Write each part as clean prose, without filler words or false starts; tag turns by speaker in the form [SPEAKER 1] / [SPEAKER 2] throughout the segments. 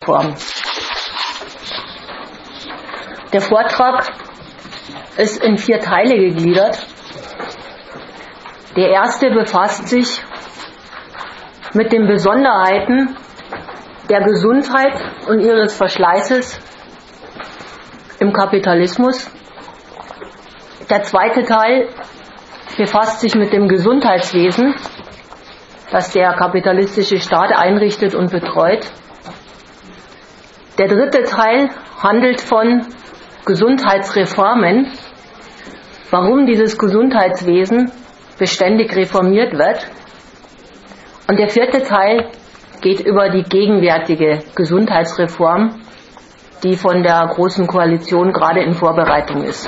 [SPEAKER 1] Form. Der Vortrag ist in 4 Teile gegliedert. Der erste befasst sich mit den Besonderheiten der Gesundheit und ihres Verschleißes im Kapitalismus. Der zweite Teil befasst sich mit dem Gesundheitswesen, das der kapitalistische Staat einrichtet und betreut. Der dritte Teil handelt von Gesundheitsreformen, warum dieses Gesundheitswesen beständig reformiert wird. Und der vierte Teil geht über die gegenwärtige Gesundheitsreform, die von der Großen Koalition gerade in Vorbereitung ist.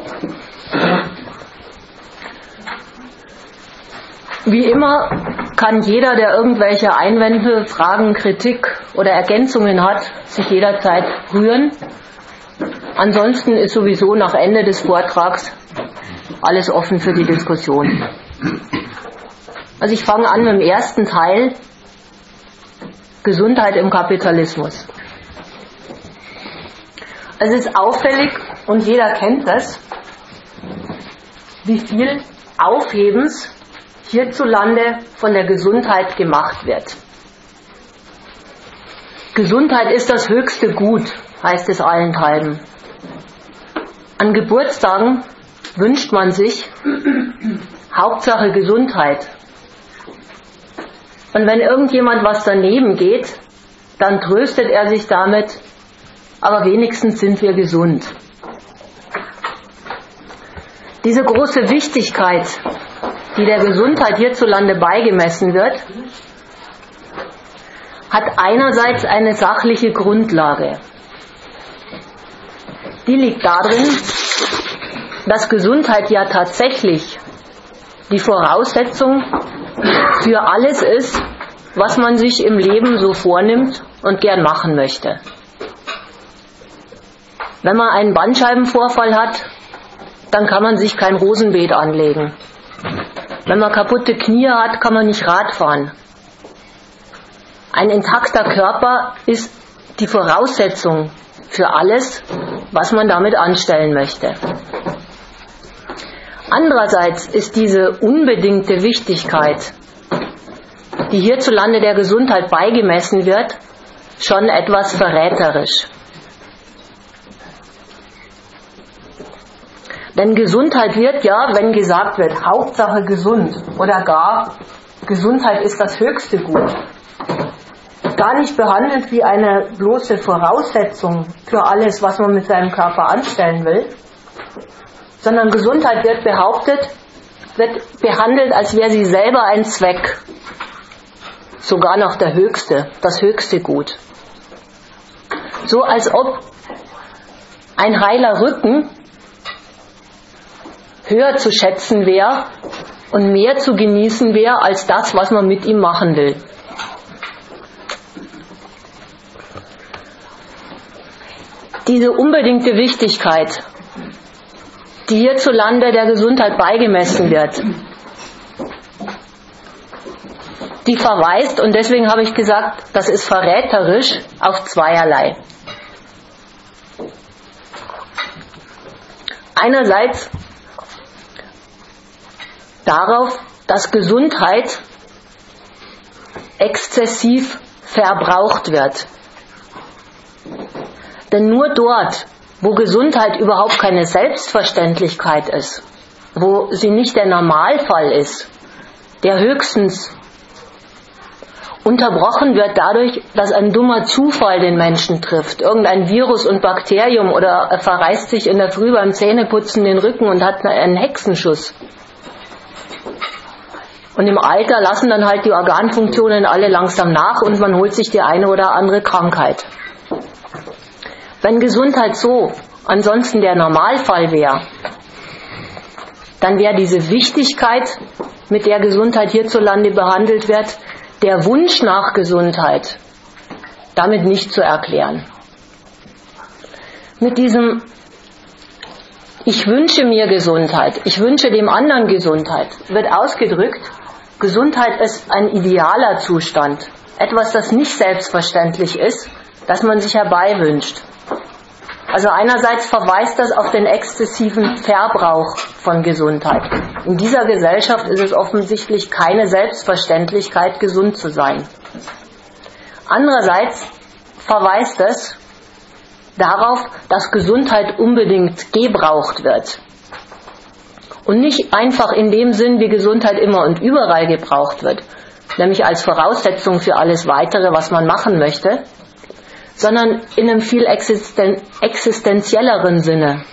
[SPEAKER 1] Wie immer kann jeder, der irgendwelche Einwände, Fragen, Kritik oder Ergänzungen hat, sich jederzeit rühren. Ansonsten ist sowieso nach Ende des Vortrags alles offen für die Diskussion. Also ich fange an mit dem ersten Teil, Gesundheit im Kapitalismus. Es ist auffällig, und jeder kennt das, wie viel Aufhebens hierzulande von der Gesundheit gemacht wird. Gesundheit ist das höchste Gut, heißt es allenthalben. An Geburtstagen wünscht man sich Hauptsache Gesundheit. Und wenn irgendjemand was daneben geht, dann tröstet er sich damit, aber wenigstens sind wir gesund. Diese große Wichtigkeit, die der Gesundheit hierzulande beigemessen wird, hat einerseits eine sachliche Grundlage. Die liegt darin, dass Gesundheit ja tatsächlich die Voraussetzung für alles ist, was man sich im Leben so vornimmt und gern machen möchte. Wenn man einen Bandscheibenvorfall hat, dann kann man sich kein Rosenbeet anlegen. Wenn man kaputte Knie hat, kann man nicht Rad fahren. Ein intakter Körper ist die Voraussetzung für alles, was man damit anstellen möchte. Andererseits ist diese unbedingte Wichtigkeit, die hierzulande der Gesundheit beigemessen wird, schon etwas verräterisch. Denn Gesundheit wird ja, wenn gesagt wird, Hauptsache gesund oder gar Gesundheit ist das höchste Gut, gar nicht behandelt wie eine bloße Voraussetzung für alles, was man mit seinem Körper anstellen will, sondern Gesundheit wird behandelt, als wäre sie selber ein Zweck, sogar noch der höchste, das höchste Gut. So als ob ein heiler Rücken höher zu schätzen wäre und mehr zu genießen wäre als das, was man mit ihm machen will. Diese unbedingte Wichtigkeit, die hierzulande der Gesundheit beigemessen wird, die verweist, und deswegen habe ich gesagt, das ist verräterisch, auf zweierlei. Einerseits darauf, dass Gesundheit exzessiv verbraucht wird. Denn nur dort, wo Gesundheit überhaupt keine Selbstverständlichkeit ist, wo sie nicht der Normalfall ist, der höchstens unterbrochen wird dadurch, dass ein dummer Zufall den Menschen trifft. Irgendein Virus und Bakterium oder er verreißt sich in der Früh beim Zähneputzen den Rücken und hat einen Hexenschuss. Und im Alter lassen dann halt die Organfunktionen alle langsam nach und man holt sich die eine oder andere Krankheit. Wenn Gesundheit so ansonsten der Normalfall wäre, dann wäre diese Wichtigkeit, mit der Gesundheit hierzulande behandelt wird, der Wunsch nach Gesundheit, damit nicht zu erklären. Mit diesem Ich wünsche mir Gesundheit, ich wünsche dem anderen Gesundheit, wird ausgedrückt, Gesundheit ist ein idealer Zustand, etwas, das nicht selbstverständlich ist, das man sich herbeiwünscht. Also einerseits verweist das auf den exzessiven Verbrauch von Gesundheit. In dieser Gesellschaft ist es offensichtlich keine Selbstverständlichkeit, gesund zu sein. Andererseits verweist es darauf, dass Gesundheit unbedingt gebraucht wird. Und nicht einfach in dem Sinn, wie Gesundheit immer und überall gebraucht wird, nämlich als Voraussetzung für alles Weitere, was man machen möchte, sondern in einem viel existenzielleren Sinne.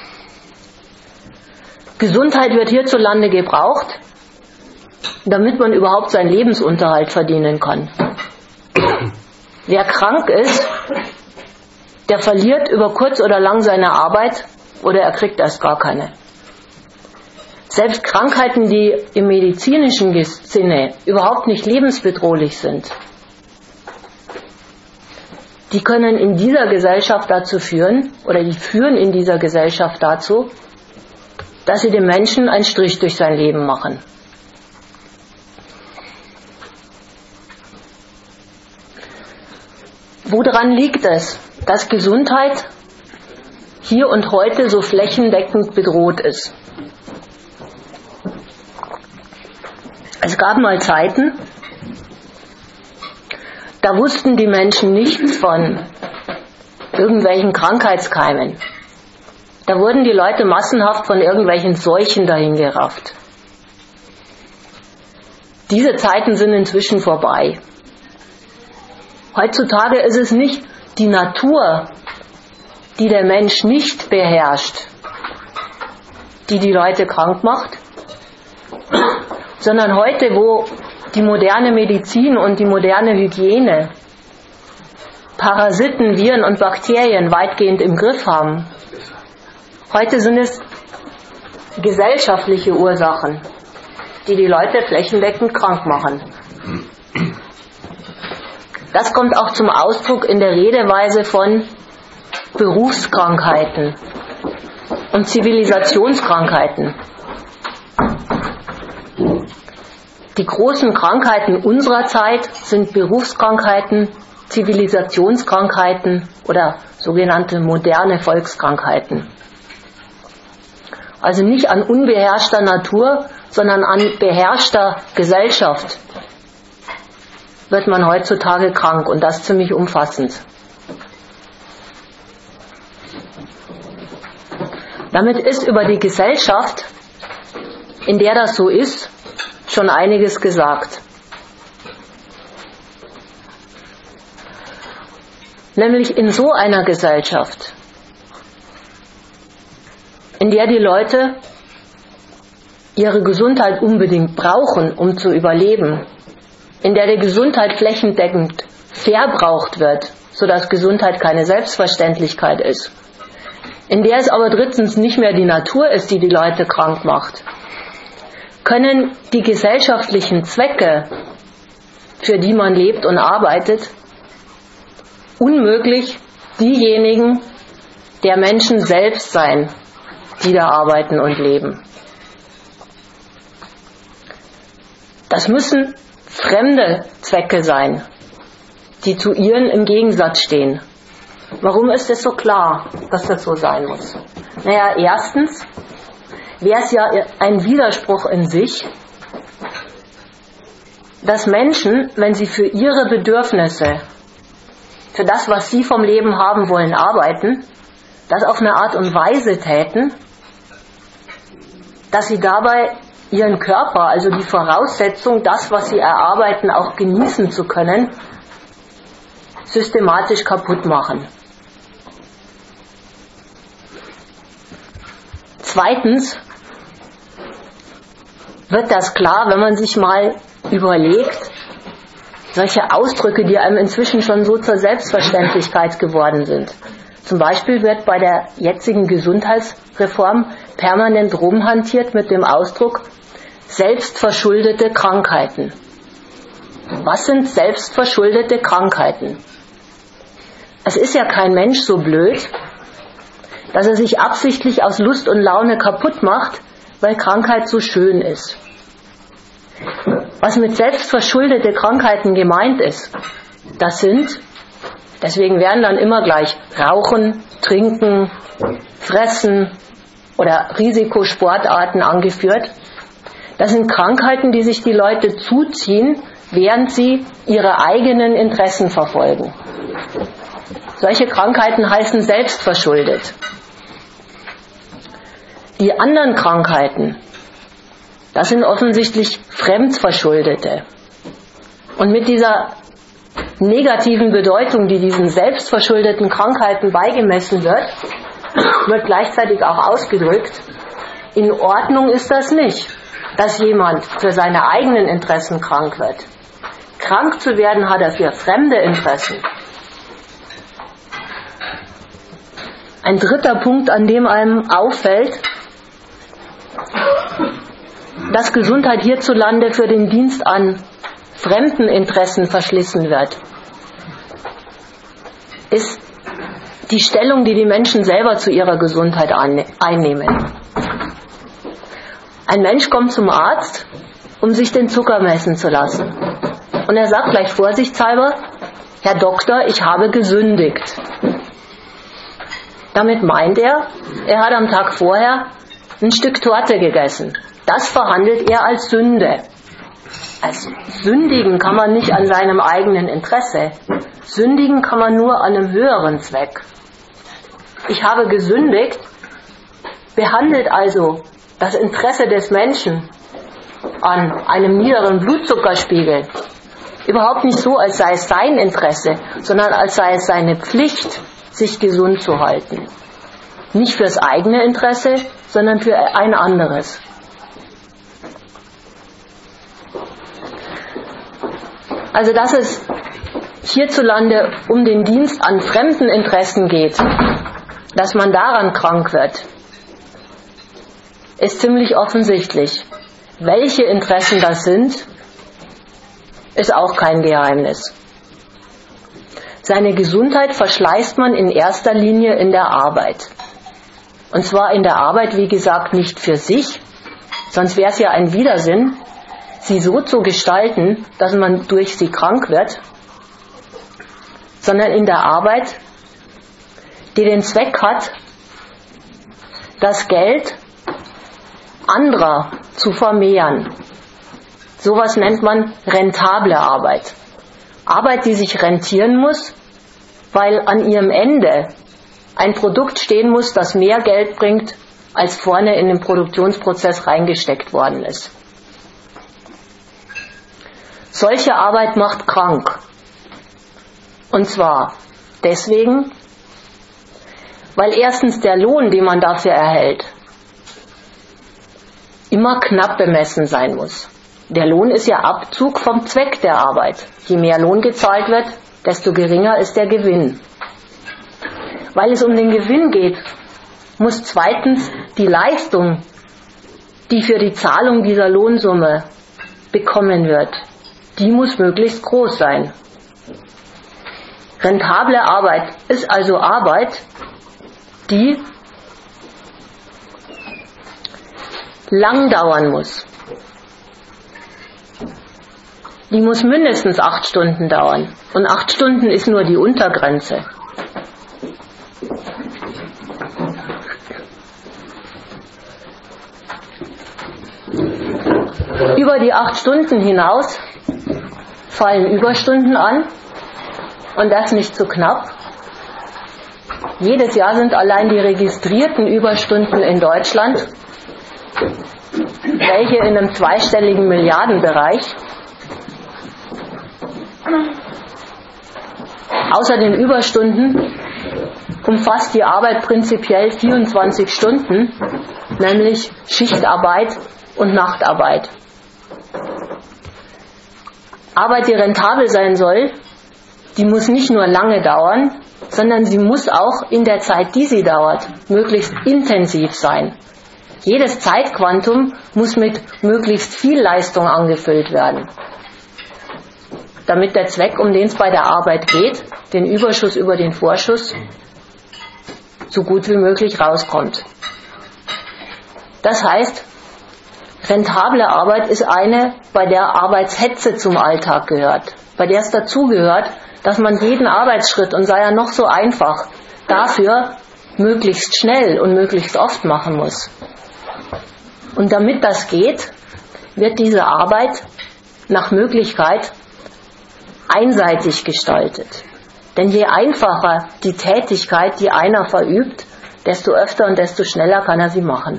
[SPEAKER 1] Gesundheit wird hierzulande gebraucht, damit man überhaupt seinen Lebensunterhalt verdienen kann. Wer krank ist, der verliert über kurz oder lang seine Arbeit oder er kriegt erst gar keine. Selbst Krankheiten, die im medizinischen Sinne überhaupt nicht lebensbedrohlich sind, die können in dieser Gesellschaft dazu führen, oder die führen in dieser Gesellschaft dazu, dass sie dem Menschen einen Strich durch sein Leben machen. Woran liegt es, dass Gesundheit hier und heute so flächendeckend bedroht ist? Es gab mal Zeiten, da wussten die Menschen nichts von irgendwelchen Krankheitskeimen. Da wurden die Leute massenhaft von irgendwelchen Seuchen dahingerafft. Diese Zeiten sind inzwischen vorbei. Heutzutage ist es nicht die Natur, die der Mensch nicht beherrscht, die die Leute krank macht, sondern heute, wo die moderne Medizin und die moderne Hygiene Parasiten, Viren und Bakterien weitgehend im Griff haben. Heute sind es gesellschaftliche Ursachen, die die Leute flächendeckend krank machen. Das kommt auch zum Ausdruck in der Redeweise von Berufskrankheiten und Zivilisationskrankheiten. Die großen Krankheiten unserer Zeit sind Berufskrankheiten, Zivilisationskrankheiten oder sogenannte moderne Volkskrankheiten. Also nicht an unbeherrschter Natur, sondern an beherrschter Gesellschaft wird man heutzutage krank und das ziemlich umfassend. Damit ist über die Gesellschaft, in der das so ist, schon einiges gesagt. Nämlich in so einer Gesellschaft, in der die Leute ihre Gesundheit unbedingt brauchen, um zu überleben, in der die Gesundheit flächendeckend verbraucht wird, sodass Gesundheit keine Selbstverständlichkeit ist, in der es aber drittens nicht mehr die Natur ist, die die Leute krank macht, können die gesellschaftlichen Zwecke, für die man lebt und arbeitet, unmöglich diejenigen der Menschen selbst sein, die da arbeiten und leben. Das müssen fremde Zwecke sein, die zu ihren im Gegensatz stehen. Warum ist es so klar, dass das so sein muss? Naja, erstens wäre es ja ein Widerspruch in sich, dass Menschen, wenn sie für ihre Bedürfnisse, für das, was sie vom Leben haben wollen, arbeiten, das auf eine Art und Weise täten, dass sie dabei ihren Körper, also die Voraussetzung, das, was sie erarbeiten, auch genießen zu können, systematisch kaputt machen. Zweitens wird das klar, wenn man sich mal überlegt, solche Ausdrücke, die einem inzwischen schon so zur Selbstverständlichkeit geworden sind. Zum Beispiel wird bei der jetzigen Gesundheitsreform permanent rumhantiert mit dem Ausdruck selbstverschuldete Krankheiten. Was sind selbstverschuldete Krankheiten? Es ist ja kein Mensch so blöd, dass er sich absichtlich aus Lust und Laune kaputt macht, weil Krankheit so schön ist. Was mit selbstverschuldete Krankheiten gemeint ist, das sind Deswegen werden dann immer gleich Rauchen, Trinken, Fressen oder Risikosportarten angeführt. Das sind Krankheiten, die sich die Leute zuziehen, während sie ihre eigenen Interessen verfolgen. Solche Krankheiten heißen selbstverschuldet. Die anderen Krankheiten, das sind offensichtlich fremdverschuldete. Und mit dieser negativen Bedeutung, die diesen selbstverschuldeten Krankheiten beigemessen wird, wird gleichzeitig auch ausgedrückt, in Ordnung ist das nicht, dass jemand für seine eigenen Interessen krank wird. Krank zu werden hat er für fremde Interessen. Ein dritter Punkt, an dem einem auffällt, dass Gesundheit hierzulande für den Dienst an fremden Interessen verschlissen wird, ist die Stellung, die die Menschen selber zu ihrer Gesundheit einnehmen. Ein Mensch kommt zum Arzt, um sich den Zucker messen zu lassen. Und er sagt gleich vorsichtshalber, Herr Doktor, ich habe gesündigt. Damit meint er hat am Tag vorher ein Stück Torte gegessen. Das verhandelt er als Sünde. Also sündigen kann man nicht an seinem eigenen Interesse. Sündigen kann man nur an einem höheren Zweck. Ich habe gesündigt, behandelt also das Interesse des Menschen an einem niederen Blutzuckerspiegel überhaupt nicht so, als sei es sein Interesse, sondern als sei es seine Pflicht, sich gesund zu halten. Nicht fürs eigene Interesse, sondern für ein anderes. Also dass es hierzulande um den Dienst an fremden Interessen geht, dass man daran krank wird, ist ziemlich offensichtlich. Welche Interessen das sind, ist auch kein Geheimnis. Seine Gesundheit verschleißt man in erster Linie in der Arbeit. Und zwar in der Arbeit, wie gesagt, nicht für sich, sonst wäre es ja ein Widersinn, sie so zu gestalten, dass man durch sie krank wird, sondern in der Arbeit, die den Zweck hat, das Geld anderer zu vermehren. Sowas nennt man rentable Arbeit. Arbeit, die sich rentieren muss, weil an ihrem Ende ein Produkt stehen muss, das mehr Geld bringt, als vorne in den Produktionsprozess reingesteckt worden ist. Solche Arbeit macht krank. Und zwar deswegen, weil erstens der Lohn, den man dafür erhält, immer knapp bemessen sein muss. Der Lohn ist ja Abzug vom Zweck der Arbeit. Je mehr Lohn gezahlt wird, desto geringer ist der Gewinn. Weil es um den Gewinn geht, muss zweitens die Leistung, die für die Zahlung dieser Lohnsumme bekommen wird, die muss möglichst groß sein. Rentable Arbeit ist also Arbeit, die lang dauern muss. Die muss mindestens 8 Stunden dauern. Und 8 Stunden ist nur die Untergrenze. Über die 8 Stunden hinaus fallen Überstunden an. Und das nicht zu knapp. Jedes Jahr sind allein die registrierten Überstunden in Deutschland, welche in einem zweistelligen Milliardenbereich. Außer den Überstunden umfasst die Arbeit prinzipiell 24 Stunden, nämlich Schichtarbeit und Nachtarbeit. Arbeit, die rentabel sein soll, die muss nicht nur lange dauern, sondern sie muss auch in der Zeit, die sie dauert, möglichst intensiv sein. Jedes Zeitquantum muss mit möglichst viel Leistung angefüllt werden, damit der Zweck, um den es bei der Arbeit geht, den Überschuss über den Vorschuss, so gut wie möglich rauskommt. Das heißt, rentable Arbeit ist eine, bei der Arbeitshetze zum Alltag gehört, bei der es dazugehört, dass man jeden Arbeitsschritt, und sei er noch so einfach, dafür möglichst schnell und möglichst oft machen muss. Und damit das geht, wird diese Arbeit nach Möglichkeit einseitig gestaltet. Denn je einfacher die Tätigkeit, die einer verübt, desto öfter und desto schneller kann er sie machen.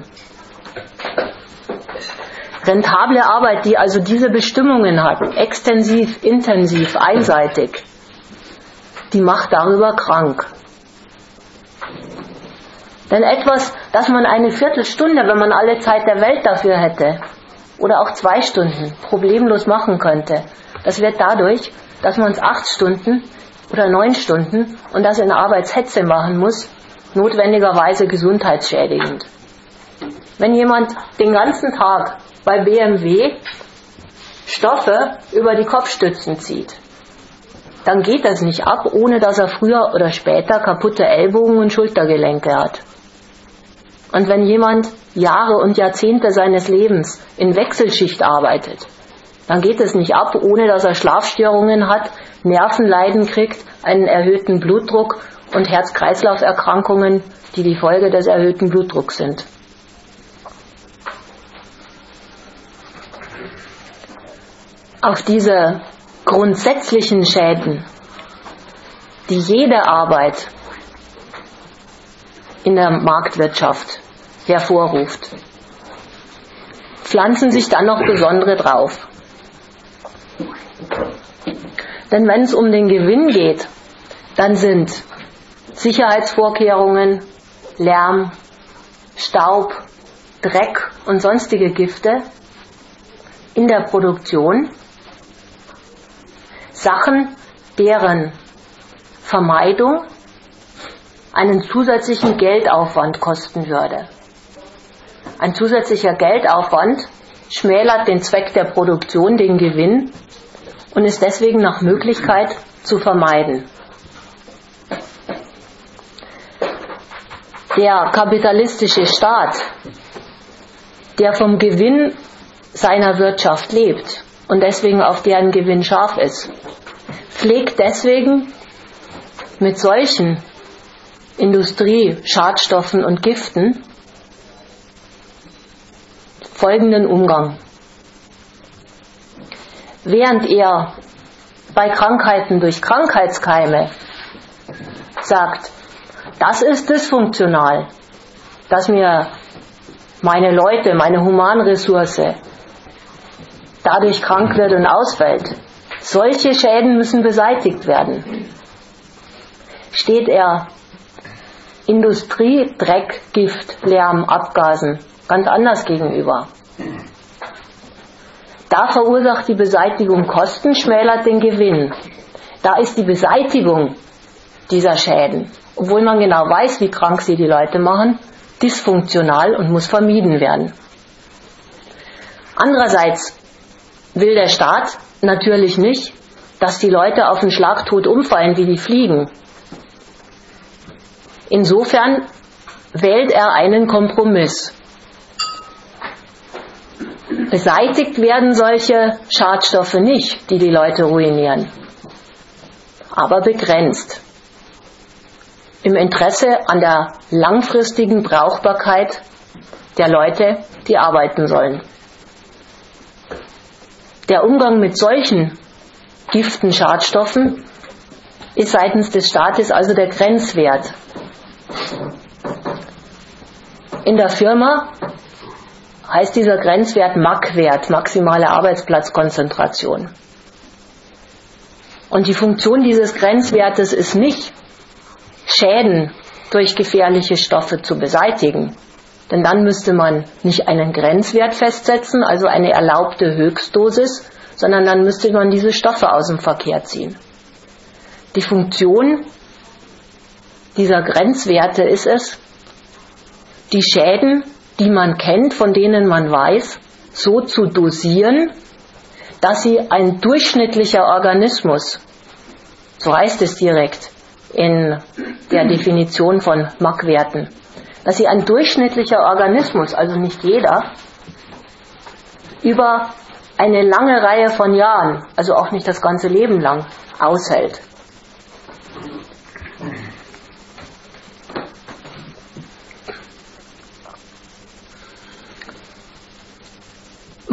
[SPEAKER 1] Rentable Arbeit, die also diese Bestimmungen hat, extensiv, intensiv, einseitig, die macht darüber krank. Denn etwas, das man eine Viertelstunde, wenn man alle Zeit der Welt dafür hätte, oder auch 2 Stunden problemlos machen könnte, das wird dadurch, dass man es 8 Stunden oder 9 Stunden und das in Arbeitshetze machen muss, notwendigerweise gesundheitsschädigend. Wenn jemand den ganzen Tag bei BMW Stoffe über die Kopfstützen zieht, dann geht das nicht ab, ohne dass er früher oder später kaputte Ellbogen und Schultergelenke hat. Und wenn jemand Jahre und Jahrzehnte seines Lebens in Wechselschicht arbeitet, dann geht es nicht ab, ohne dass er Schlafstörungen hat, Nervenleiden kriegt, einen erhöhten Blutdruck und Herz-Kreislauf-Erkrankungen, die die Folge des erhöhten Blutdrucks sind. Auf diese grundsätzlichen Schäden, die jede Arbeit in der Marktwirtschaft hervorruft, pflanzen sich dann noch besondere drauf. Denn wenn es um den Gewinn geht, dann sind Sicherheitsvorkehrungen, Lärm, Staub, Dreck und sonstige Gifte in der Produktion Sachen, deren Vermeidung einen zusätzlichen Geldaufwand kosten würde. Ein zusätzlicher Geldaufwand schmälert den Zweck der Produktion, den Gewinn, und ist deswegen nach Möglichkeit zu vermeiden. Der kapitalistische Staat, der vom Gewinn seiner Wirtschaft lebt und deswegen auf deren Gewinn scharf ist, pflegt deswegen mit solchen Industrieschadstoffen und Giften folgenden Umgang. Während er bei Krankheiten durch Krankheitskeime sagt, das ist dysfunktional, dass mir meine Leute, meine Humanressource dadurch krank wird und ausfällt. Solche Schäden müssen beseitigt werden. Steht er Industrie, Dreck, Gift, Lärm, Abgasen ganz anders gegenüber. Da verursacht die Beseitigung Kosten, schmälert den Gewinn. Da ist die Beseitigung dieser Schäden, obwohl man genau weiß, wie krank sie die Leute machen, dysfunktional und muss vermieden werden. Andererseits will der Staat natürlich nicht, dass die Leute auf den Schlag tot umfallen, wie die Fliegen. Insofern wählt er einen Kompromiss. Beseitigt werden solche Schadstoffe nicht, die die Leute ruinieren, aber begrenzt. Im Interesse an der langfristigen Brauchbarkeit der Leute, die arbeiten sollen. Der Umgang mit solchen Giften, Schadstoffen ist seitens des Staates also der Grenzwert. In der Firma heißt dieser Grenzwert MAC-Wert, maximale Arbeitsplatzkonzentration. Und die Funktion dieses Grenzwertes ist nicht, Schäden durch gefährliche Stoffe zu beseitigen. Denn dann müsste man nicht einen Grenzwert festsetzen, also eine erlaubte Höchstdosis, sondern dann müsste man diese Stoffe aus dem Verkehr ziehen. Die Funktion dieser Grenzwerte ist es, die Schäden, die man kennt, von denen man weiß, so zu dosieren, dass sie ein durchschnittlicher Organismus, so heißt es direkt in der Definition von MAC-Werten, dass sie ein durchschnittlicher Organismus, also nicht jeder, über eine lange Reihe von Jahren, also auch nicht das ganze Leben lang, aushält.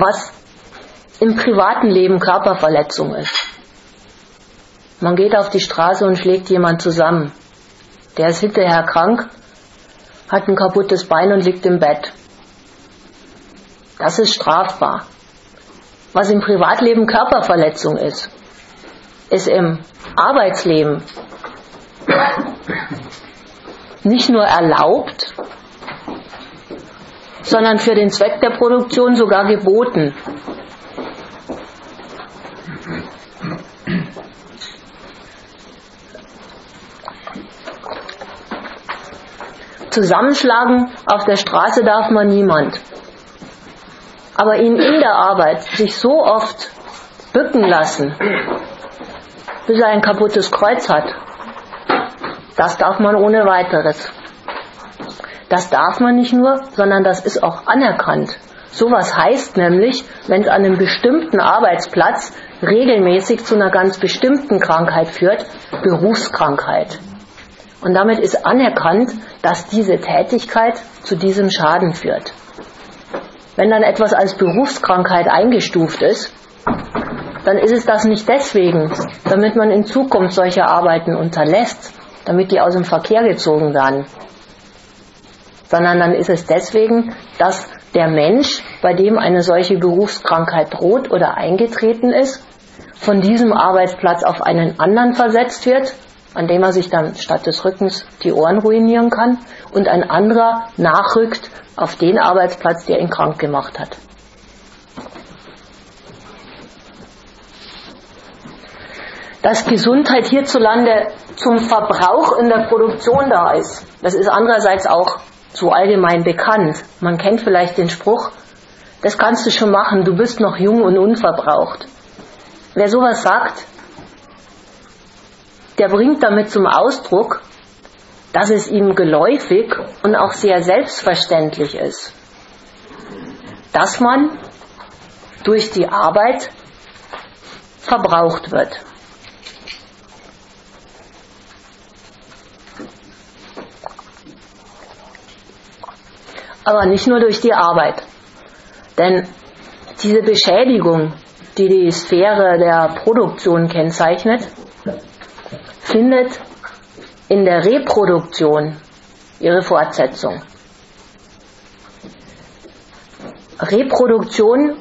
[SPEAKER 1] was im privaten Leben Körperverletzung ist. Man geht auf die Straße und schlägt jemand zusammen. Der ist hinterher krank, hat ein kaputtes Bein und liegt im Bett. Das ist strafbar. Was im Privatleben Körperverletzung ist im Arbeitsleben nicht nur erlaubt, sondern für den Zweck der Produktion sogar geboten. Zusammenschlagen auf der Straße darf man niemand. Aber ihn in der Arbeit sich so oft bücken lassen, bis er ein kaputtes Kreuz hat, das darf man ohne weiteres. Das darf man nicht nur, sondern das ist auch anerkannt. Sowas heißt nämlich, wenn es an einem bestimmten Arbeitsplatz regelmäßig zu einer ganz bestimmten Krankheit führt, Berufskrankheit. Und damit ist anerkannt, dass diese Tätigkeit zu diesem Schaden führt. Wenn dann etwas als Berufskrankheit eingestuft ist, dann ist es das nicht deswegen, damit man in Zukunft solche Arbeiten unterlässt, damit die aus dem Verkehr gezogen werden, sondern dann ist es deswegen, dass der Mensch, bei dem eine solche Berufskrankheit droht oder eingetreten ist, von diesem Arbeitsplatz auf einen anderen versetzt wird, an dem er sich dann statt des Rückens die Ohren ruinieren kann, und ein anderer nachrückt auf den Arbeitsplatz, der ihn krank gemacht hat. Dass Gesundheit hierzulande zum Verbrauch in der Produktion da ist, das ist andererseits auch so allgemein bekannt. Man kennt vielleicht den Spruch, das kannst du schon machen, du bist noch jung und unverbraucht. Wer sowas sagt, der bringt damit zum Ausdruck, dass es ihm geläufig und auch sehr selbstverständlich ist, dass man durch die Arbeit verbraucht wird. Aber nicht nur durch die Arbeit. Denn diese Beschädigung, die die Sphäre der Produktion kennzeichnet, findet in der Reproduktion ihre Fortsetzung. Reproduktion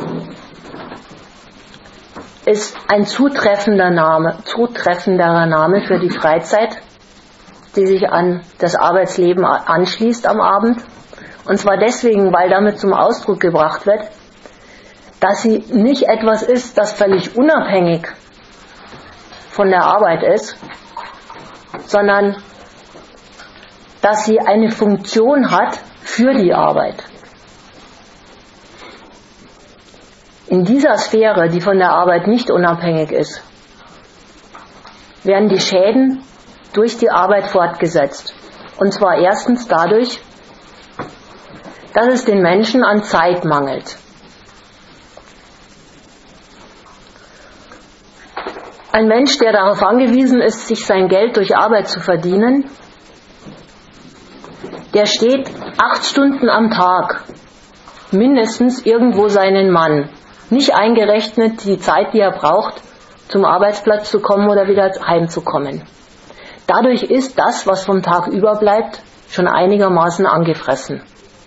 [SPEAKER 1] ist ein zutreffenderer Name für die Freizeit, die sich an das Arbeitsleben anschließt am Abend. Und zwar deswegen, weil damit zum Ausdruck gebracht wird, dass sie nicht etwas ist, das völlig unabhängig von der Arbeit ist, sondern dass sie eine Funktion hat für die Arbeit. In dieser Sphäre, die von der Arbeit nicht unabhängig ist, werden die Schäden durch die Arbeit fortgesetzt. Und zwar erstens dadurch, dass es den Menschen an Zeit mangelt. Ein Mensch, der darauf angewiesen ist, sich sein Geld durch Arbeit zu verdienen, der steht 8 Stunden am Tag mindestens irgendwo seinen Mann, nicht eingerechnet die Zeit, die er braucht, zum Arbeitsplatz zu kommen oder wieder heimzukommen. Dadurch ist das, was vom Tag überbleibt, schon einigermaßen angefressen.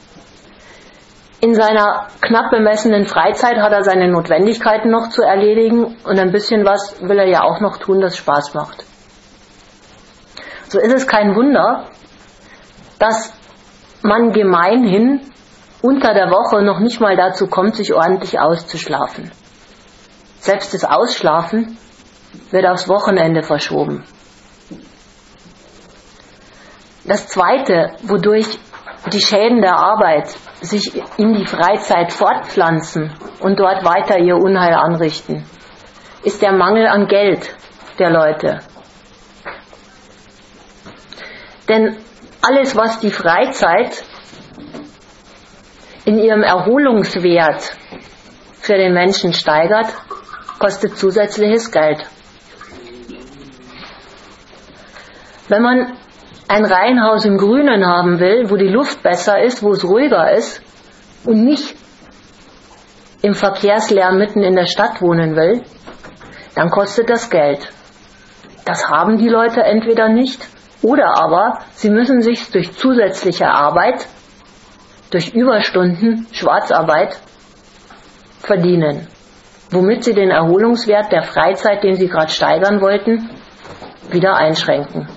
[SPEAKER 1] In seiner knapp bemessenen Freizeit hat er seine Notwendigkeiten noch zu erledigen und ein bisschen was will er ja auch noch tun, das Spaß macht. So ist es kein Wunder, dass man gemeinhin unter der Woche noch nicht mal dazu kommt, sich ordentlich auszuschlafen. Selbst das Ausschlafen wird aufs Wochenende verschoben. Das Zweite, wodurch die Schäden der Arbeit sich in die Freizeit fortpflanzen und dort weiter ihr Unheil anrichten, ist der Mangel an Geld der Leute. Denn alles, was die Freizeit in ihrem Erholungswert für den Menschen steigert, kostet zusätzliches Geld. Wenn man ein Reihenhaus im Grünen haben will, wo die Luft besser ist, wo es ruhiger ist und nicht im Verkehrslärm mitten in der Stadt wohnen will, dann kostet das Geld. Das haben die Leute entweder nicht, oder aber sie müssen sich durch zusätzliche Arbeit, durch Überstunden, Schwarzarbeit verdienen, womit sie den Erholungswert der Freizeit, den sie gerade steigern wollten, wieder einschränken.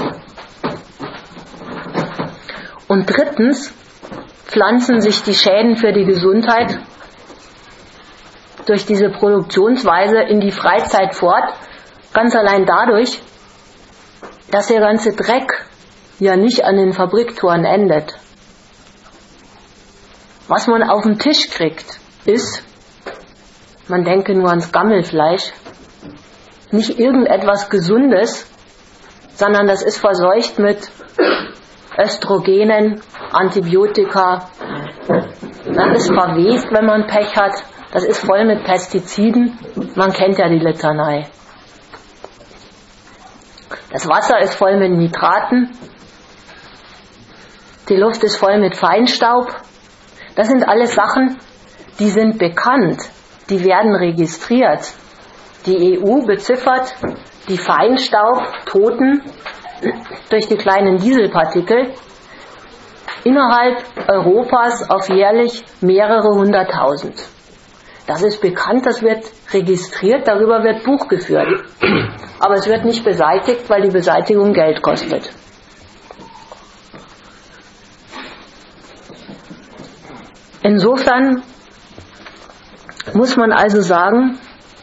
[SPEAKER 1] Und drittens pflanzen sich die Schäden für die Gesundheit durch diese Produktionsweise in die Freizeit fort, ganz allein dadurch, dass der ganze Dreck ja nicht an den Fabriktoren endet. Was man auf den Tisch kriegt, ist, man denke nur ans Gammelfleisch, nicht irgendetwas Gesundes, sondern das ist verseucht mit Östrogenen, Antibiotika, das ist verwest, wenn man Pech hat, das ist voll mit Pestiziden, man kennt ja die Litanei. Das Wasser ist voll mit Nitraten, die Luft ist voll mit Feinstaub. Das sind alles Sachen, die sind bekannt, die werden registriert. Die EU beziffert die Feinstaubtoten durch die kleinen Dieselpartikel innerhalb Europas auf jährlich mehrere 100.000. Das ist bekannt, das wird registriert, darüber wird Buch geführt. Aber es wird nicht beseitigt, weil die Beseitigung Geld kostet. Insofern muss man also sagen,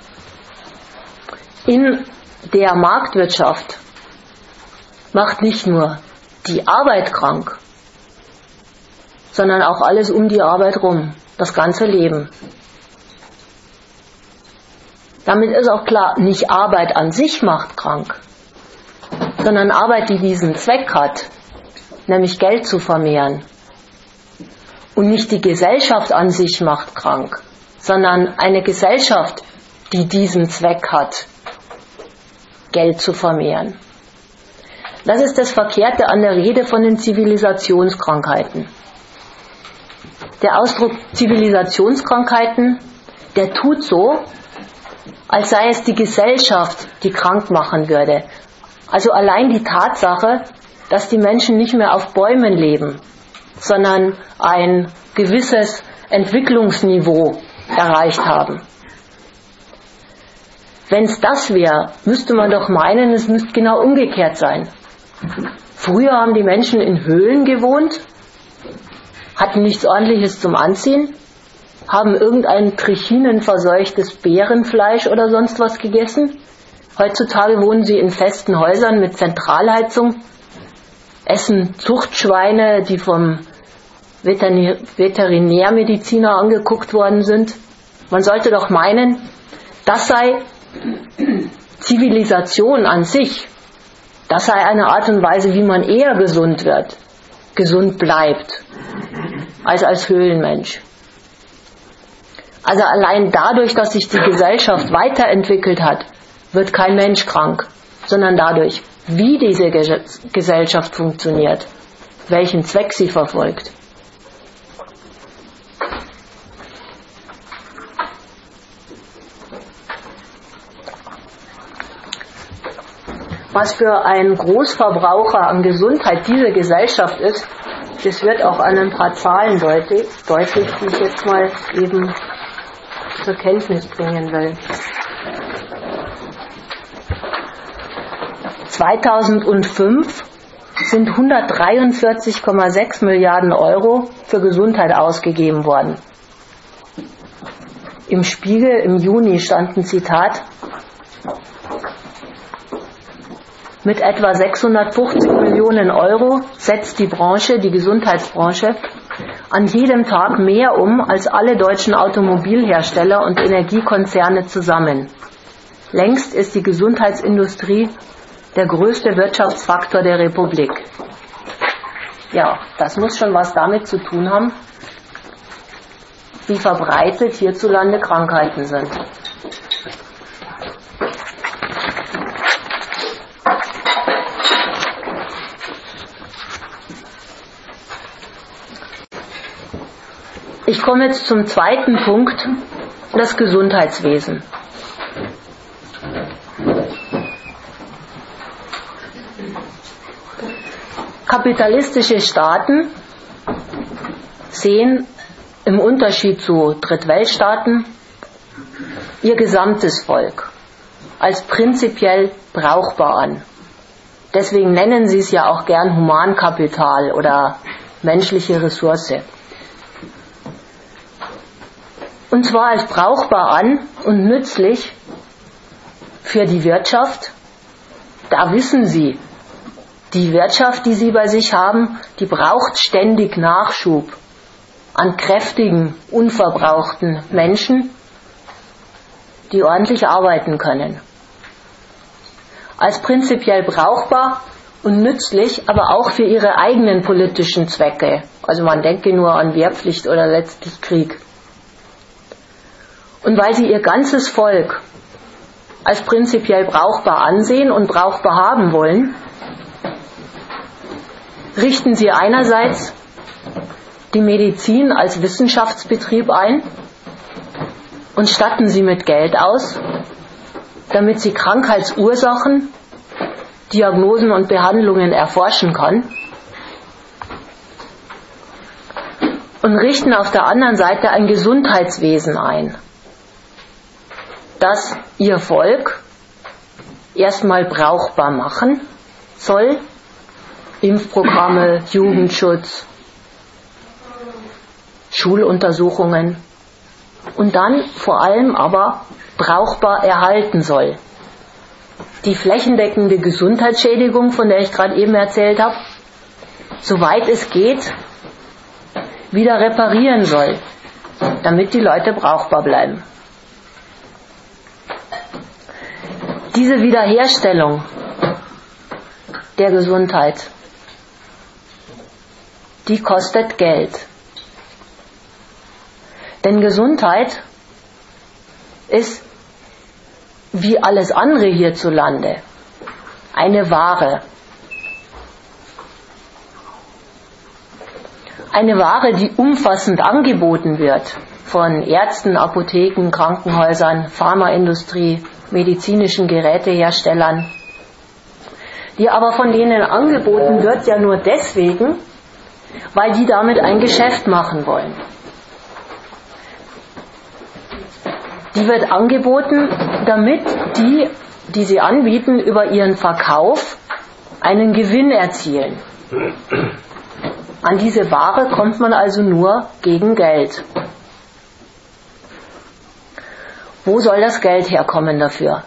[SPEAKER 1] in der Marktwirtschaft macht nicht nur die Arbeit krank, sondern auch alles um die Arbeit rum, das ganze Leben. Damit ist auch klar, nicht Arbeit an sich macht krank, sondern Arbeit, die diesen Zweck hat, nämlich Geld zu vermehren. Und nicht die Gesellschaft an sich macht krank, sondern eine Gesellschaft, die diesen Zweck hat, Geld zu vermehren. Das ist das Verkehrte an der Rede von den Zivilisationskrankheiten. Der Ausdruck Zivilisationskrankheiten, der tut so, als sei es die Gesellschaft, die krank machen würde. Also allein die Tatsache, dass die Menschen nicht mehr auf Bäumen leben, sondern ein gewisses Entwicklungsniveau erreicht haben. Wenn es das wäre, müsste man doch meinen, es müsste genau umgekehrt sein. Früher haben die Menschen in Höhlen gewohnt, hatten nichts Ordentliches zum Anziehen, haben irgendein trichinenverseuchtes Bärenfleisch oder sonst was gegessen. Heutzutage wohnen sie in festen Häusern mit Zentralheizung, essen Zuchtschweine, die vom Veterinärmediziner angeguckt worden sind. Man sollte doch meinen, das sei Zivilisation an sich. Das sei eine Art und Weise, wie man eher gesund wird, gesund bleibt, als Höhlenmensch. Also allein dadurch, dass sich die Gesellschaft weiterentwickelt hat, wird kein Mensch krank, sondern dadurch, wie diese Gesellschaft funktioniert, welchen Zweck sie verfolgt. Was für einen Großverbraucher an Gesundheit diese Gesellschaft ist, das wird auch an ein paar Zahlen deutlich, die ich jetzt mal eben zur Kenntnis bringen will. 2005 sind 143,6 Milliarden Euro für Gesundheit ausgegeben worden. Im Spiegel im Juni stand ein Zitat: Mit etwa 650 Millionen Euro setzt die Gesundheitsbranche, an jedem Tag mehr um als alle deutschen Automobilhersteller und Energiekonzerne zusammen. Längst ist die Gesundheitsindustrie der größte Wirtschaftsfaktor der Republik. Ja, das muss schon was damit zu tun haben, wie verbreitet hierzulande Krankheiten sind. Ich komme jetzt zum zweiten Punkt, das Gesundheitswesen. Kapitalistische Staaten sehen im Unterschied zu Drittweltstaaten ihr gesamtes Volk als prinzipiell brauchbar an. Deswegen nennen sie es ja auch gern Humankapital oder menschliche Ressource. Und zwar als brauchbar an und nützlich für die Wirtschaft. Da wissen sie, die Wirtschaft, die sie bei sich haben, die braucht ständig Nachschub an kräftigen, unverbrauchten Menschen, die ordentlich arbeiten können. Als prinzipiell brauchbar und nützlich, aber auch für ihre eigenen politischen Zwecke. Also man denke nur an Wehrpflicht oder letztlich Krieg. Und weil sie ihr ganzes Volk als prinzipiell brauchbar ansehen und brauchbar haben wollen, richten sie einerseits die Medizin als Wissenschaftsbetrieb ein und statten sie mit Geld aus, damit sie Krankheitsursachen, Diagnosen und Behandlungen erforschen kann, und richten auf der anderen Seite ein Gesundheitswesen ein, das ihr Volk erstmal brauchbar machen soll. Impfprogramme, Jugendschutz, Schuluntersuchungen und dann vor allem aber brauchbar erhalten soll. Die flächendeckende Gesundheitsschädigung, von der ich gerade eben erzählt habe, soweit es geht, wieder reparieren soll, damit die Leute brauchbar bleiben. Diese Wiederherstellung der Gesundheit, die kostet Geld. Denn Gesundheit ist, wie alles andere hierzulande, eine Ware. Eine Ware, die umfassend angeboten wird von Ärzten, Apotheken, Krankenhäusern, Pharmaindustrie, medizinischen Geräteherstellern, die aber von denen angeboten wird ja nur deswegen, weil die damit ein Geschäft machen wollen. Die wird angeboten, damit die sie anbieten, über ihren Verkauf einen Gewinn erzielen. An diese Ware kommt man also nur gegen Geld. Wo soll das Geld herkommen dafür?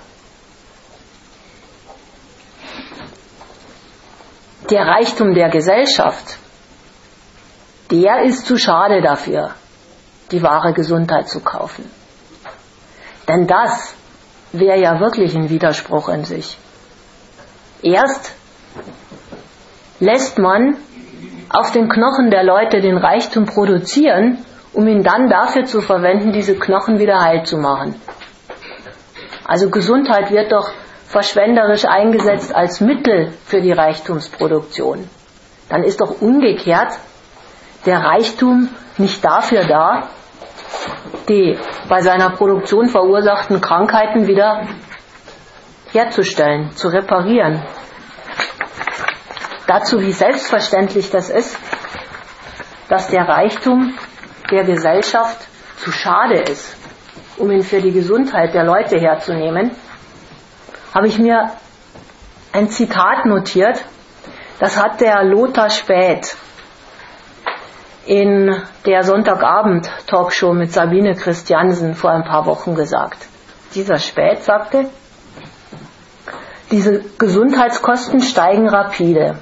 [SPEAKER 1] Der Reichtum der Gesellschaft, der ist zu schade dafür, die wahre Gesundheit zu kaufen. Denn das wäre ja wirklich ein Widerspruch in sich. Erst lässt man auf den Knochen der Leute den Reichtum produzieren, um ihn dann dafür zu verwenden, diese Knochen wieder heil zu machen. Also Gesundheit wird doch verschwenderisch eingesetzt als Mittel für die Reichtumsproduktion. Dann ist doch umgekehrt der Reichtum nicht dafür da, die bei seiner Produktion verursachten Krankheiten wieder herzustellen, zu reparieren. Dazu, wie selbstverständlich das ist, dass der Reichtum der Gesellschaft zu schade ist, um ihn für die Gesundheit der Leute herzunehmen, habe ich mir ein Zitat notiert. Das hat der Lothar Späth in der Sonntagabend-Talkshow mit Sabine Christiansen vor ein paar Wochen gesagt. Dieser Späth sagte, diese Gesundheitskosten steigen rapide.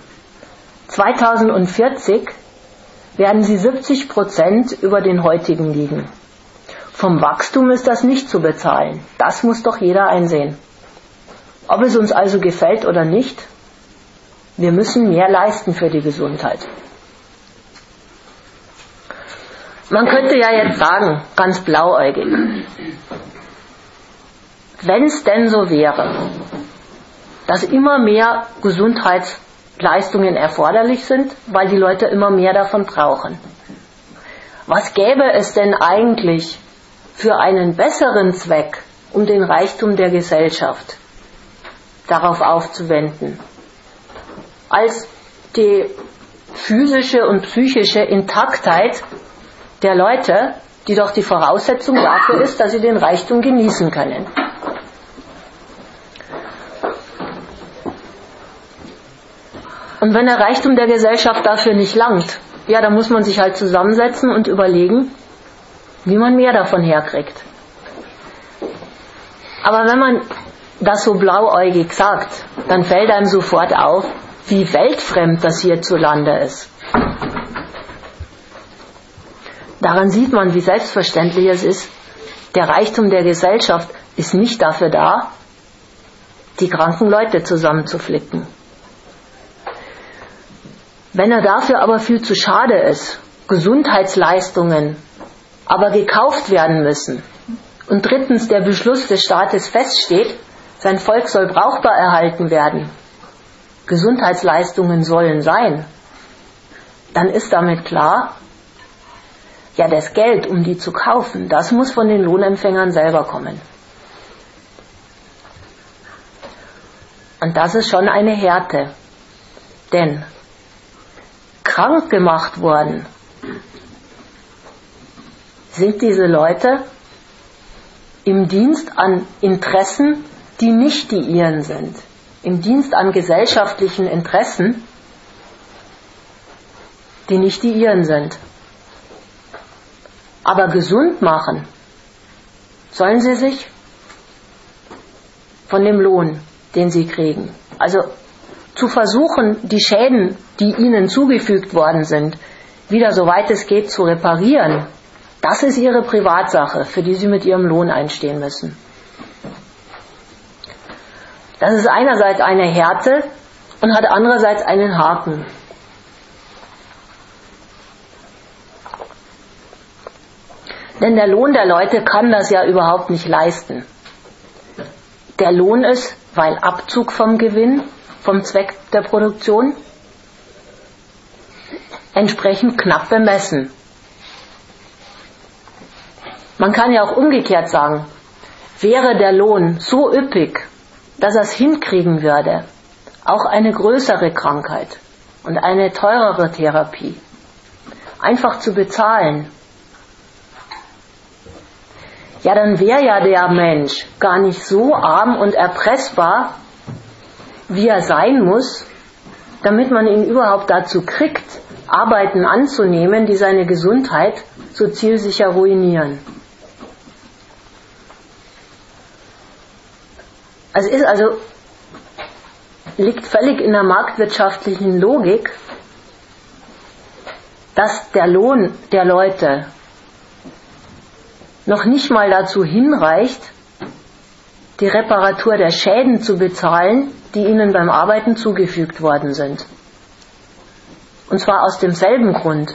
[SPEAKER 1] 2040 werden sie 70% über den heutigen liegen. Vom Wachstum ist das nicht zu bezahlen. Das muss doch jeder einsehen. Ob es uns also gefällt oder nicht, wir müssen mehr leisten für die Gesundheit. Man könnte ja jetzt sagen, ganz blauäugig, wenn es denn so wäre, dass immer mehr Gesundheitsleistungen erforderlich sind, weil die Leute immer mehr davon brauchen. Was gäbe es denn eigentlich für einen besseren Zweck, um den Reichtum der Gesellschaft darauf aufzuwenden, als die physische und psychische Intaktheit der Leute, die doch die Voraussetzung dafür ist, dass sie den Reichtum genießen können. Und wenn der Reichtum der Gesellschaft dafür nicht langt, ja, dann muss man sich halt zusammensetzen und überlegen, wie man mehr davon herkriegt. Aber wenn man das so blauäugig sagt, dann fällt einem sofort auf, wie weltfremd das hierzulande ist. Daran sieht man, wie selbstverständlich es ist, der Reichtum der Gesellschaft ist nicht dafür da, die kranken Leute zusammenzuflicken. Wenn er dafür aber viel zu schade ist, Gesundheitsleistungen aber gekauft werden müssen und drittens der Beschluss des Staates feststeht, sein Volk soll brauchbar erhalten werden, Gesundheitsleistungen sollen sein, dann ist damit klar, ja, das Geld, um die zu kaufen, das muss von den Lohnempfängern selber kommen. Und das ist schon eine Härte, denn krank gemacht worden sind diese Leute im Dienst an Interessen, die nicht die ihren sind, im Dienst an gesellschaftlichen Interessen, die nicht die ihren sind. Aber gesund machen sollen sie sich von dem Lohn, den sie kriegen. Also zu versuchen, die Schäden, die ihnen zugefügt worden sind, wieder soweit es geht zu reparieren, das ist ihre Privatsache, für die sie mit ihrem Lohn einstehen müssen. Das ist einerseits eine Härte und hat andererseits einen Haken. Denn der Lohn der Leute kann das ja überhaupt nicht leisten. Der Lohn ist, weil Abzug vom Gewinn, vom Zweck der Produktion, entsprechend knapp bemessen. Man kann ja auch umgekehrt sagen, wäre der Lohn so üppig, dass er es hinkriegen würde, auch eine größere Krankheit und eine teurere Therapie einfach zu bezahlen, ja, dann wäre ja der Mensch gar nicht so arm und erpressbar, wie er sein muss, damit man ihn überhaupt dazu kriegt, Arbeiten anzunehmen, die seine Gesundheit so zielsicher ruinieren. Es ist also, liegt völlig in der marktwirtschaftlichen Logik, dass der Lohn der Leute noch nicht mal dazu hinreicht, die Reparatur der Schäden zu bezahlen, die ihnen beim Arbeiten zugefügt worden sind. Und zwar aus demselben Grund,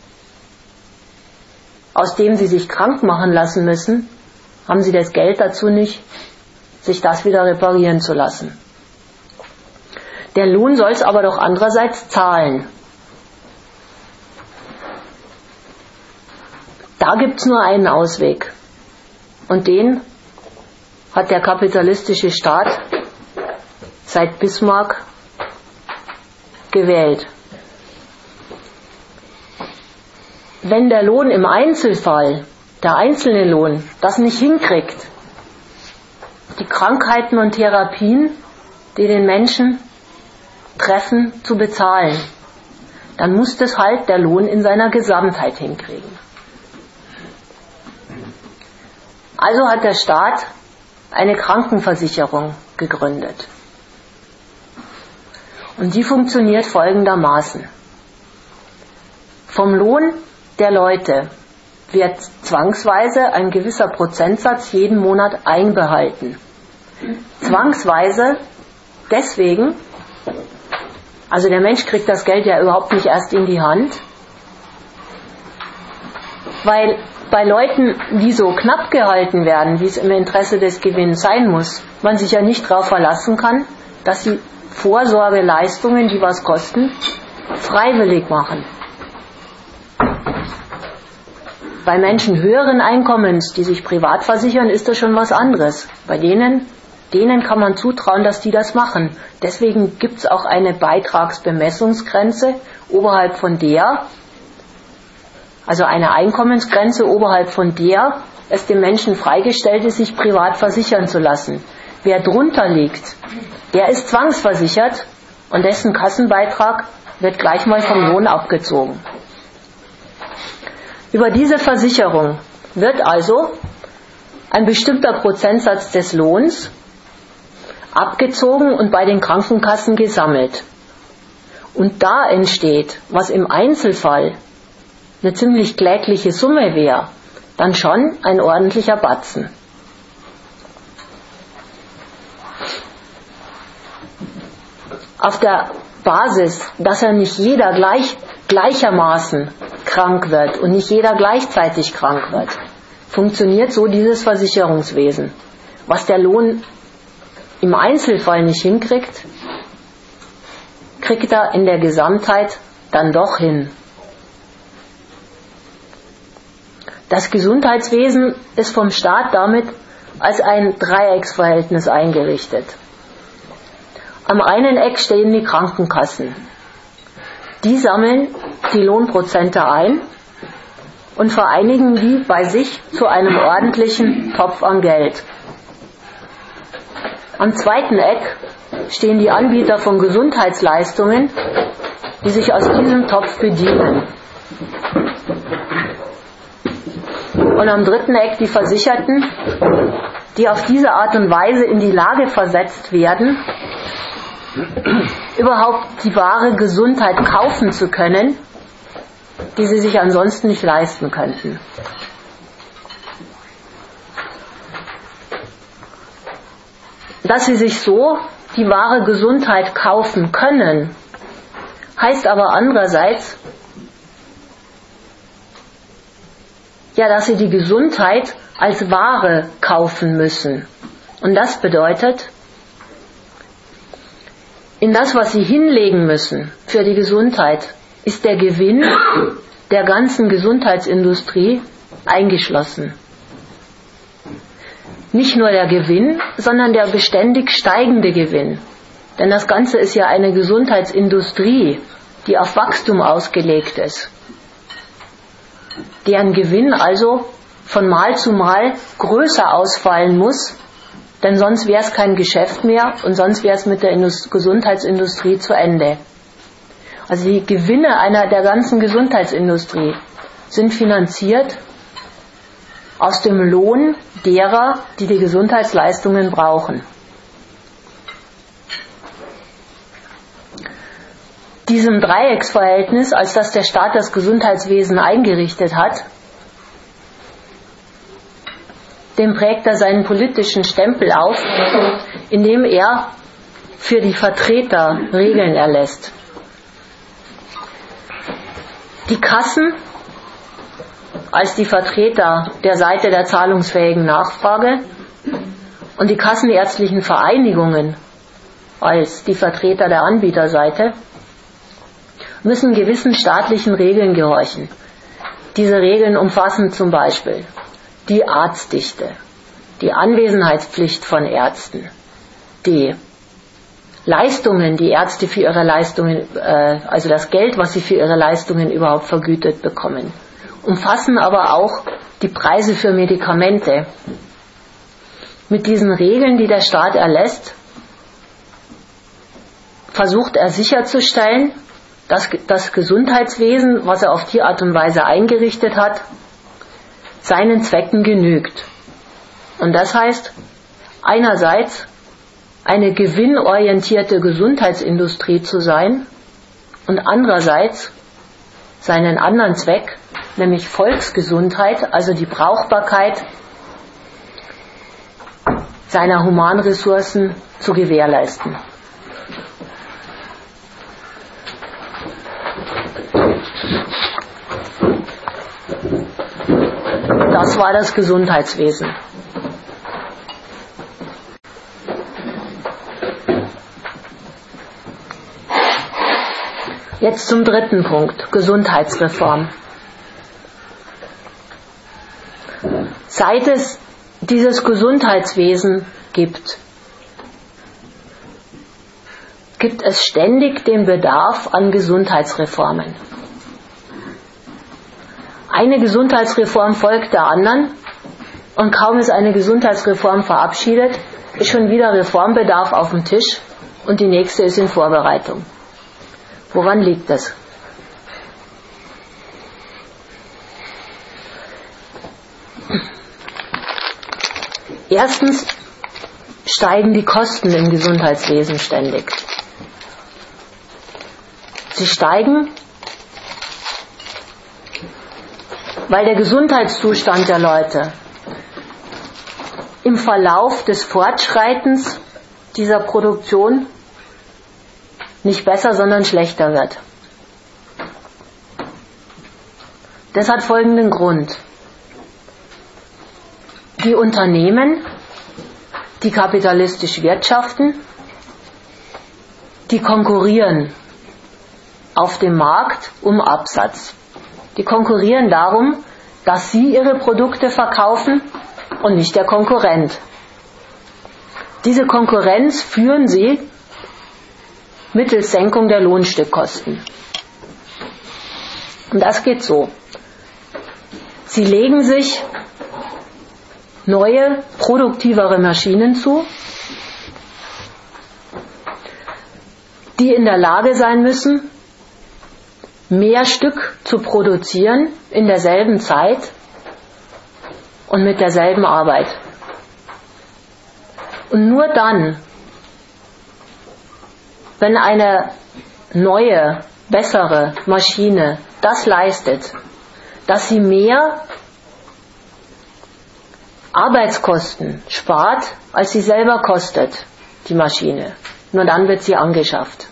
[SPEAKER 1] aus dem sie sich krank machen lassen müssen, haben sie das Geld dazu nicht, sich das wieder reparieren zu lassen. Der Lohn soll es aber doch andererseits zahlen. Da gibt es nur einen Ausweg. Und den hat der kapitalistische Staat seit Bismarck gewählt. Wenn der Lohn im Einzelfall, der einzelne Lohn, das nicht hinkriegt, die Krankheiten und Therapien, die den Menschen treffen, zu bezahlen, dann muss das halt der Lohn in seiner Gesamtheit hinkriegen. Also hat der Staat eine Krankenversicherung gegründet. Und die funktioniert folgendermaßen. Vom Lohn der Leute wird zwangsweise ein gewisser Prozentsatz jeden Monat einbehalten. Zwangsweise deswegen, also der Mensch kriegt das Geld ja überhaupt nicht erst in die Hand, weil bei Leuten, die so knapp gehalten werden, wie es im Interesse des Gewinns sein muss, man sich ja nicht darauf verlassen kann, dass sie Vorsorgeleistungen, die was kosten, freiwillig machen. Bei Menschen höheren Einkommens, die sich privat versichern, ist das schon was anderes. Bei denen kann man zutrauen, dass die das machen. Deswegen gibt es auch eine Beitragsbemessungsgrenze, oberhalb von der, also eine Einkommensgrenze, oberhalb von der es dem Menschen freigestellt ist, sich privat versichern zu lassen. Wer drunter liegt, der ist zwangsversichert und dessen Kassenbeitrag wird gleich mal vom Lohn abgezogen. Über diese Versicherung wird also ein bestimmter Prozentsatz des Lohns abgezogen und bei den Krankenkassen gesammelt. Und da entsteht, was im Einzelfall eine ziemlich klägliche Summe wäre, dann schon ein ordentlicher Batzen. Auf der Basis, dass ja nicht jeder gleichermaßen krank wird und nicht jeder gleichzeitig krank wird, funktioniert so dieses Versicherungswesen. Was der Lohn im Einzelfall nicht hinkriegt, kriegt er in der Gesamtheit dann doch hin. Das Gesundheitswesen ist vom Staat damit als ein Dreiecksverhältnis eingerichtet. Am einen Eck stehen die Krankenkassen. Die sammeln die Lohnprozente ein und vereinigen die bei sich zu einem ordentlichen Topf an Geld. Am zweiten Eck stehen die Anbieter von Gesundheitsleistungen, die sich aus diesem Topf bedienen. Und am dritten Eck die Versicherten, die auf diese Art und Weise in die Lage versetzt werden, überhaupt die wahre Gesundheit kaufen zu können, die sie sich ansonsten nicht leisten könnten. Dass sie sich so die wahre Gesundheit kaufen können, heißt aber andererseits, ja, dass sie die Gesundheit als Ware kaufen müssen. Und das bedeutet, in das, was sie hinlegen müssen für die Gesundheit, ist der Gewinn der ganzen Gesundheitsindustrie eingeschlossen. Nicht nur der Gewinn, sondern der beständig steigende Gewinn. Denn das Ganze ist ja eine Gesundheitsindustrie, die auf Wachstum ausgelegt ist. Deren Gewinn also von Mal zu Mal größer ausfallen muss, denn sonst wäre es kein Geschäft mehr und sonst wäre es mit der Gesundheitsindustrie zu Ende. Also die Gewinne der ganzen Gesundheitsindustrie sind finanziert aus dem Lohn derer, die die Gesundheitsleistungen brauchen. Diesem Dreiecksverhältnis, als das der Staat das Gesundheitswesen eingerichtet hat, dem prägt er seinen politischen Stempel auf, indem er für die Vertreter Regeln erlässt. Die Kassen als die Vertreter der Seite der zahlungsfähigen Nachfrage und die kassenärztlichen Vereinigungen als die Vertreter der Anbieterseite müssen gewissen staatlichen Regeln gehorchen. Diese Regeln umfassen zum Beispiel die Arztdichte, die Anwesenheitspflicht von Ärzten, die Leistungen, die Ärzte für ihre Leistungen, also das Geld, was sie für ihre Leistungen überhaupt vergütet bekommen, umfassen aber auch die Preise für Medikamente. Mit diesen Regeln, die der Staat erlässt, versucht er sicherzustellen, dass das Gesundheitswesen, was er auf die Art und Weise eingerichtet hat, seinen Zwecken genügt. Und das heißt, einerseits eine gewinnorientierte Gesundheitsindustrie zu sein und andererseits seinen anderen Zweck, nämlich Volksgesundheit, also die Brauchbarkeit seiner Humanressourcen zu gewährleisten. Das war das Gesundheitswesen. Jetzt zum dritten Punkt, Gesundheitsreform. Seit es dieses Gesundheitswesen gibt es ständig den Bedarf an Gesundheitsreformen. Eine Gesundheitsreform folgt der anderen und kaum ist eine Gesundheitsreform verabschiedet, ist schon wieder Reformbedarf auf dem Tisch und die nächste ist in Vorbereitung. Woran liegt das? Erstens steigen die Kosten im Gesundheitswesen ständig. Sie steigen, weil der Gesundheitszustand der Leute im Verlauf des Fortschreitens dieser Produktion nicht besser, sondern schlechter wird. Das hat folgenden Grund. Die Unternehmen, die kapitalistisch wirtschaften, die konkurrieren auf dem Markt um Absatz. Die konkurrieren darum, dass sie ihre Produkte verkaufen und nicht der Konkurrent. Diese Konkurrenz führen sie mittels Senkung der Lohnstückkosten. Und das geht so. Sie legen sich neue, produktivere Maschinen zu, die in der Lage sein müssen, mehr Stück zu produzieren in derselben Zeit und mit derselben Arbeit. Und nur dann, wenn eine neue, bessere Maschine das leistet, dass sie mehr Arbeitskosten spart, als sie selber kostet, die Maschine, nur dann wird sie angeschafft.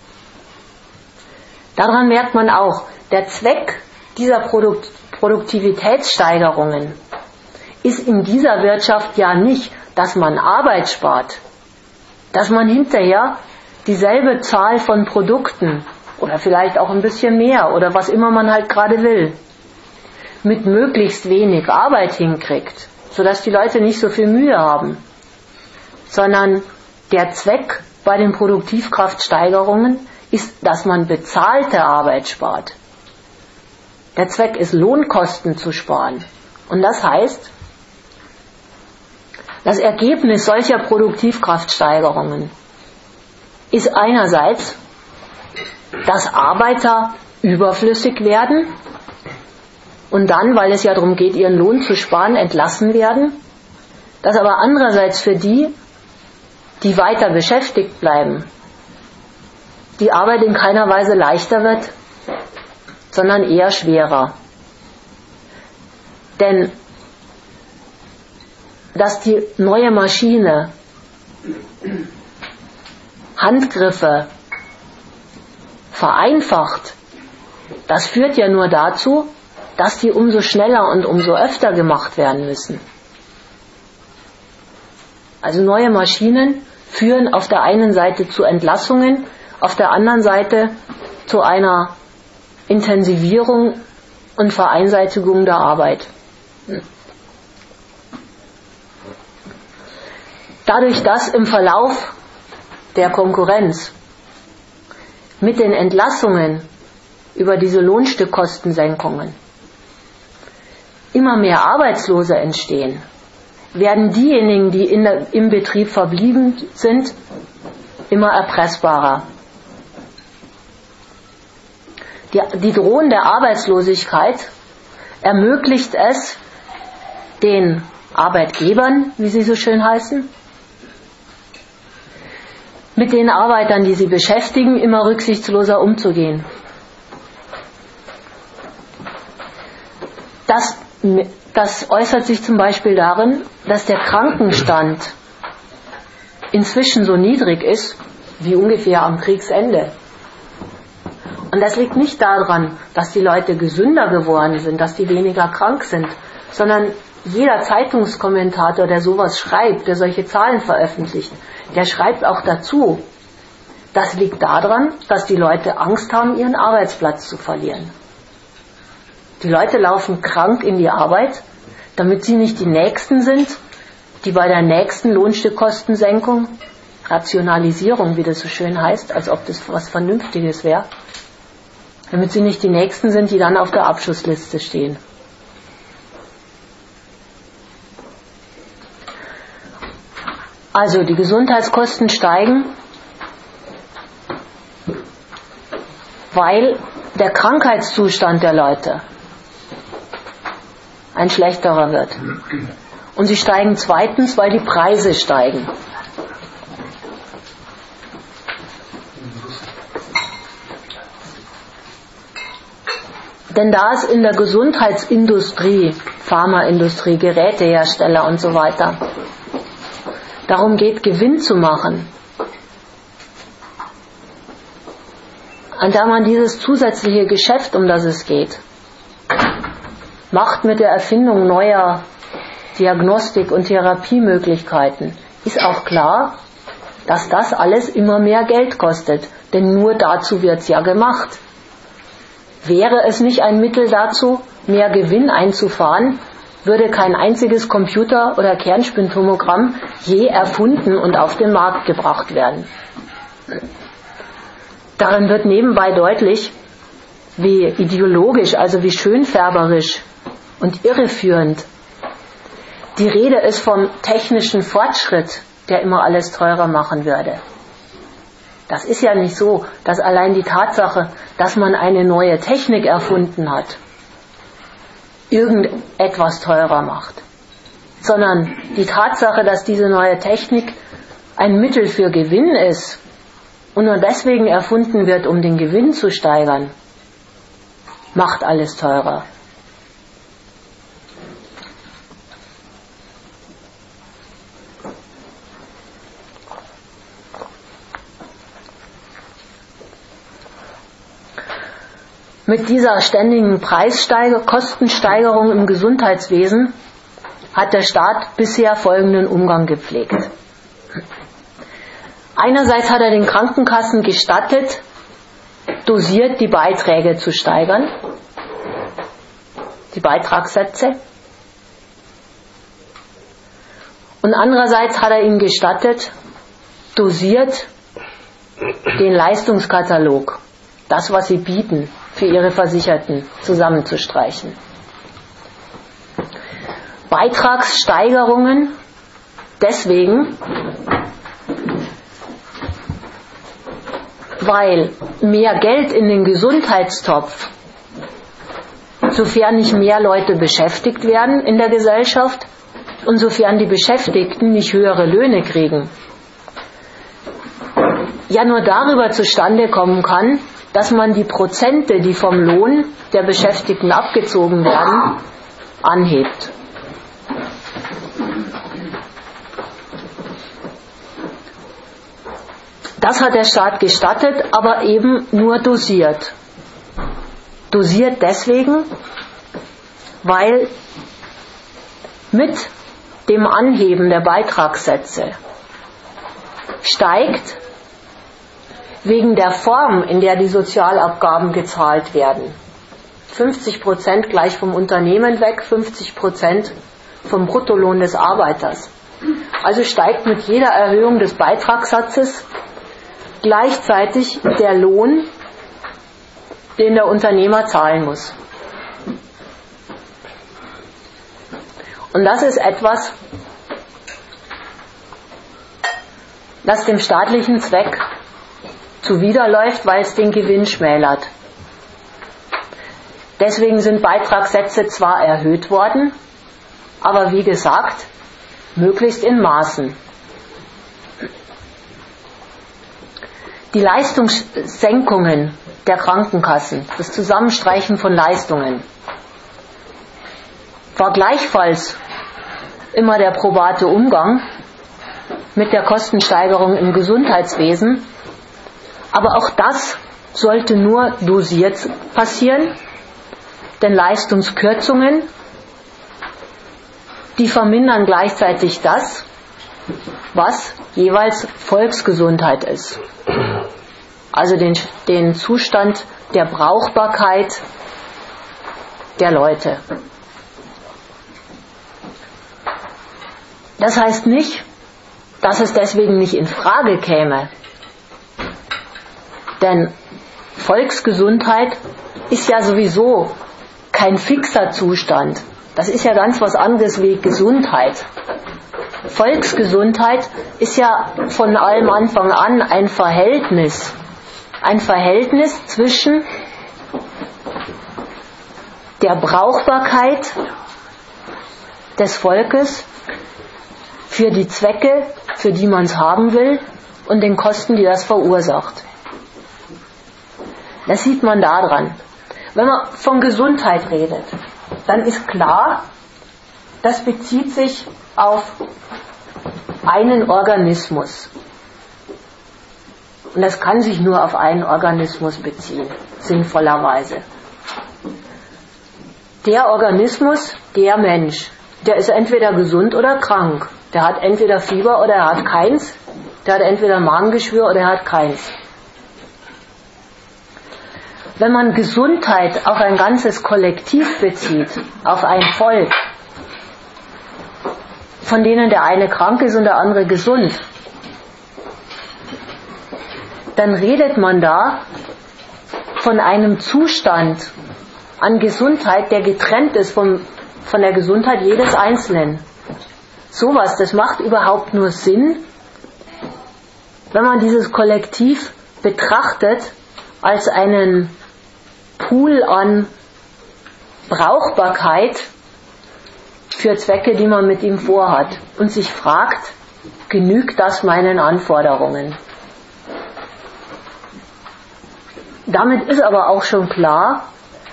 [SPEAKER 1] Daran merkt man auch, der Zweck dieser Produktivitätssteigerungen ist in dieser Wirtschaft ja nicht, dass man Arbeit spart, dass man hinterher dieselbe Zahl von Produkten oder vielleicht auch ein bisschen mehr oder was immer man halt gerade will, mit möglichst wenig Arbeit hinkriegt, sodass die Leute nicht so viel Mühe haben, sondern der Zweck bei den Produktivkraftsteigerungen ist, dass man bezahlte Arbeit spart. Der Zweck ist, Lohnkosten zu sparen. Und das heißt, das Ergebnis solcher Produktivkraftsteigerungen ist einerseits, dass Arbeiter überflüssig werden und dann, weil es ja darum geht, ihren Lohn zu sparen, entlassen werden, dass aber andererseits für die, die weiter beschäftigt bleiben, die Arbeit in keiner Weise leichter wird, sondern eher schwerer. Denn dass die neue Maschine Handgriffe vereinfacht, das führt ja nur dazu, dass die umso schneller und umso öfter gemacht werden müssen. Also neue Maschinen führen auf der einen Seite zu Entlassungen, auf der anderen Seite zu einer Intensivierung und Vereinseitigung der Arbeit. Dadurch, dass im Verlauf der Konkurrenz mit den Entlassungen über diese Lohnstückkostensenkungen immer mehr Arbeitslose entstehen, werden diejenigen, die im Betrieb verblieben sind, immer erpressbarer. Die drohende Arbeitslosigkeit ermöglicht es den Arbeitgebern, wie sie so schön heißen, mit den Arbeitern, die sie beschäftigen, immer rücksichtsloser umzugehen. Das äußert sich zum Beispiel darin, dass der Krankenstand inzwischen so niedrig ist, wie ungefähr am Kriegsende. Und das liegt nicht daran, dass die Leute gesünder geworden sind, dass die weniger krank sind, sondern jeder Zeitungskommentator, der sowas schreibt, der solche Zahlen veröffentlicht, der schreibt auch dazu, das liegt daran, dass die Leute Angst haben, ihren Arbeitsplatz zu verlieren. Die Leute laufen krank in die Arbeit, damit sie nicht die Nächsten sind, die bei der nächsten Lohnstückkostensenkung, Rationalisierung, wie das so schön heißt, als ob das was Vernünftiges wäre, damit sie nicht die Nächsten sind, die dann auf der Abschussliste stehen. Also die Gesundheitskosten steigen, weil der Krankheitszustand der Leute ein schlechterer wird. Und sie steigen zweitens, weil die Preise steigen. Denn da es in der Gesundheitsindustrie, Pharmaindustrie, Gerätehersteller und so weiter darum geht, Gewinn zu machen, an der man dieses zusätzliche Geschäft, um das es geht, macht mit der Erfindung neuer Diagnostik- und Therapiemöglichkeiten, ist auch klar, dass das alles immer mehr Geld kostet, denn nur dazu wird es ja gemacht. Wäre es nicht ein Mittel dazu, mehr Gewinn einzufahren, würde kein einziges Computer- oder Kernspintomogramm je erfunden und auf den Markt gebracht werden. Darin wird nebenbei deutlich, wie ideologisch, also wie schönfärberisch und irreführend die Rede ist vom technischen Fortschritt, der immer alles teurer machen würde. Das ist ja nicht so, dass allein die Tatsache, dass man eine neue Technik erfunden hat, irgendetwas teurer macht, sondern die Tatsache, dass diese neue Technik ein Mittel für Gewinn ist und nur deswegen erfunden wird, um den Gewinn zu steigern, macht alles teurer. Mit dieser ständigen Kostensteigerung im Gesundheitswesen hat der Staat bisher folgenden Umgang gepflegt. Einerseits hat er den Krankenkassen gestattet, dosiert die Beiträge zu steigern, die Beitragssätze. Und andererseits hat er ihnen gestattet, dosiert den Leistungskatalog, das, was sie bieten, für ihre Versicherten zusammenzustreichen. Beitragssteigerungen deswegen, weil mehr Geld in den Gesundheitstopf, sofern nicht mehr Leute beschäftigt werden in der Gesellschaft und sofern die Beschäftigten nicht höhere Löhne kriegen, ja nur darüber zustande kommen kann, dass man die Prozente, die vom Lohn der Beschäftigten abgezogen werden, anhebt. Das hat der Staat gestattet, aber eben nur dosiert. Dosiert deswegen, weil mit dem Anheben der Beitragssätze steigt wegen der Form, in der die Sozialabgaben gezahlt werden. 50% gleich vom Unternehmen weg, 50% vom Bruttolohn des Arbeiters. Also steigt mit jeder Erhöhung des Beitragssatzes gleichzeitig der Lohn, den der Unternehmer zahlen muss. Und das ist etwas, das dem staatlichen Zweck zuwiderläuft, weil es den Gewinn schmälert. Deswegen sind Beitragssätze zwar erhöht worden, aber wie gesagt, möglichst in Maßen. Die Leistungssenkungen der Krankenkassen, das Zusammenstreichen von Leistungen, war gleichfalls immer der probate Umgang mit der Kostensteigerung im Gesundheitswesen. Aber auch das sollte nur dosiert passieren, denn Leistungskürzungen, die vermindern gleichzeitig das, was jeweils Volksgesundheit ist. Also den Zustand der Brauchbarkeit der Leute. Das heißt nicht, dass es deswegen nicht in Frage käme. Denn Volksgesundheit ist ja sowieso kein fixer Zustand. Das ist ja ganz was anderes wie Gesundheit. Volksgesundheit ist ja von allem Anfang an ein Verhältnis. Ein Verhältnis zwischen der Brauchbarkeit des Volkes für die Zwecke, für die man es haben will, und den Kosten, die das verursacht. Das sieht man daran. Wenn man von Gesundheit redet, dann ist klar, das bezieht sich auf einen Organismus. Und das kann sich nur auf einen Organismus beziehen, sinnvollerweise. Der Organismus, der Mensch, der ist entweder gesund oder krank. Der hat entweder Fieber oder er hat keins. Der hat entweder Magengeschwür oder er hat keins. Wenn man Gesundheit auf ein ganzes Kollektiv bezieht, auf ein Volk, von denen der eine krank ist und der andere gesund, dann redet man da von einem Zustand an Gesundheit, der getrennt ist von der Gesundheit jedes Einzelnen. Sowas, das macht überhaupt nur Sinn, wenn man dieses Kollektiv betrachtet als einen Pool an Brauchbarkeit für Zwecke, die man mit ihm vorhat, und sich fragt, genügt das meinen Anforderungen? Damit ist aber auch schon klar,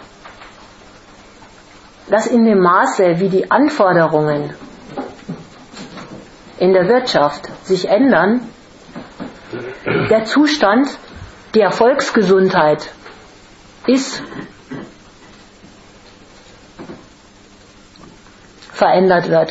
[SPEAKER 1] dass in dem Maße, wie die Anforderungen in der Wirtschaft sich ändern, der Zustand der Volksgesundheit verändert wird.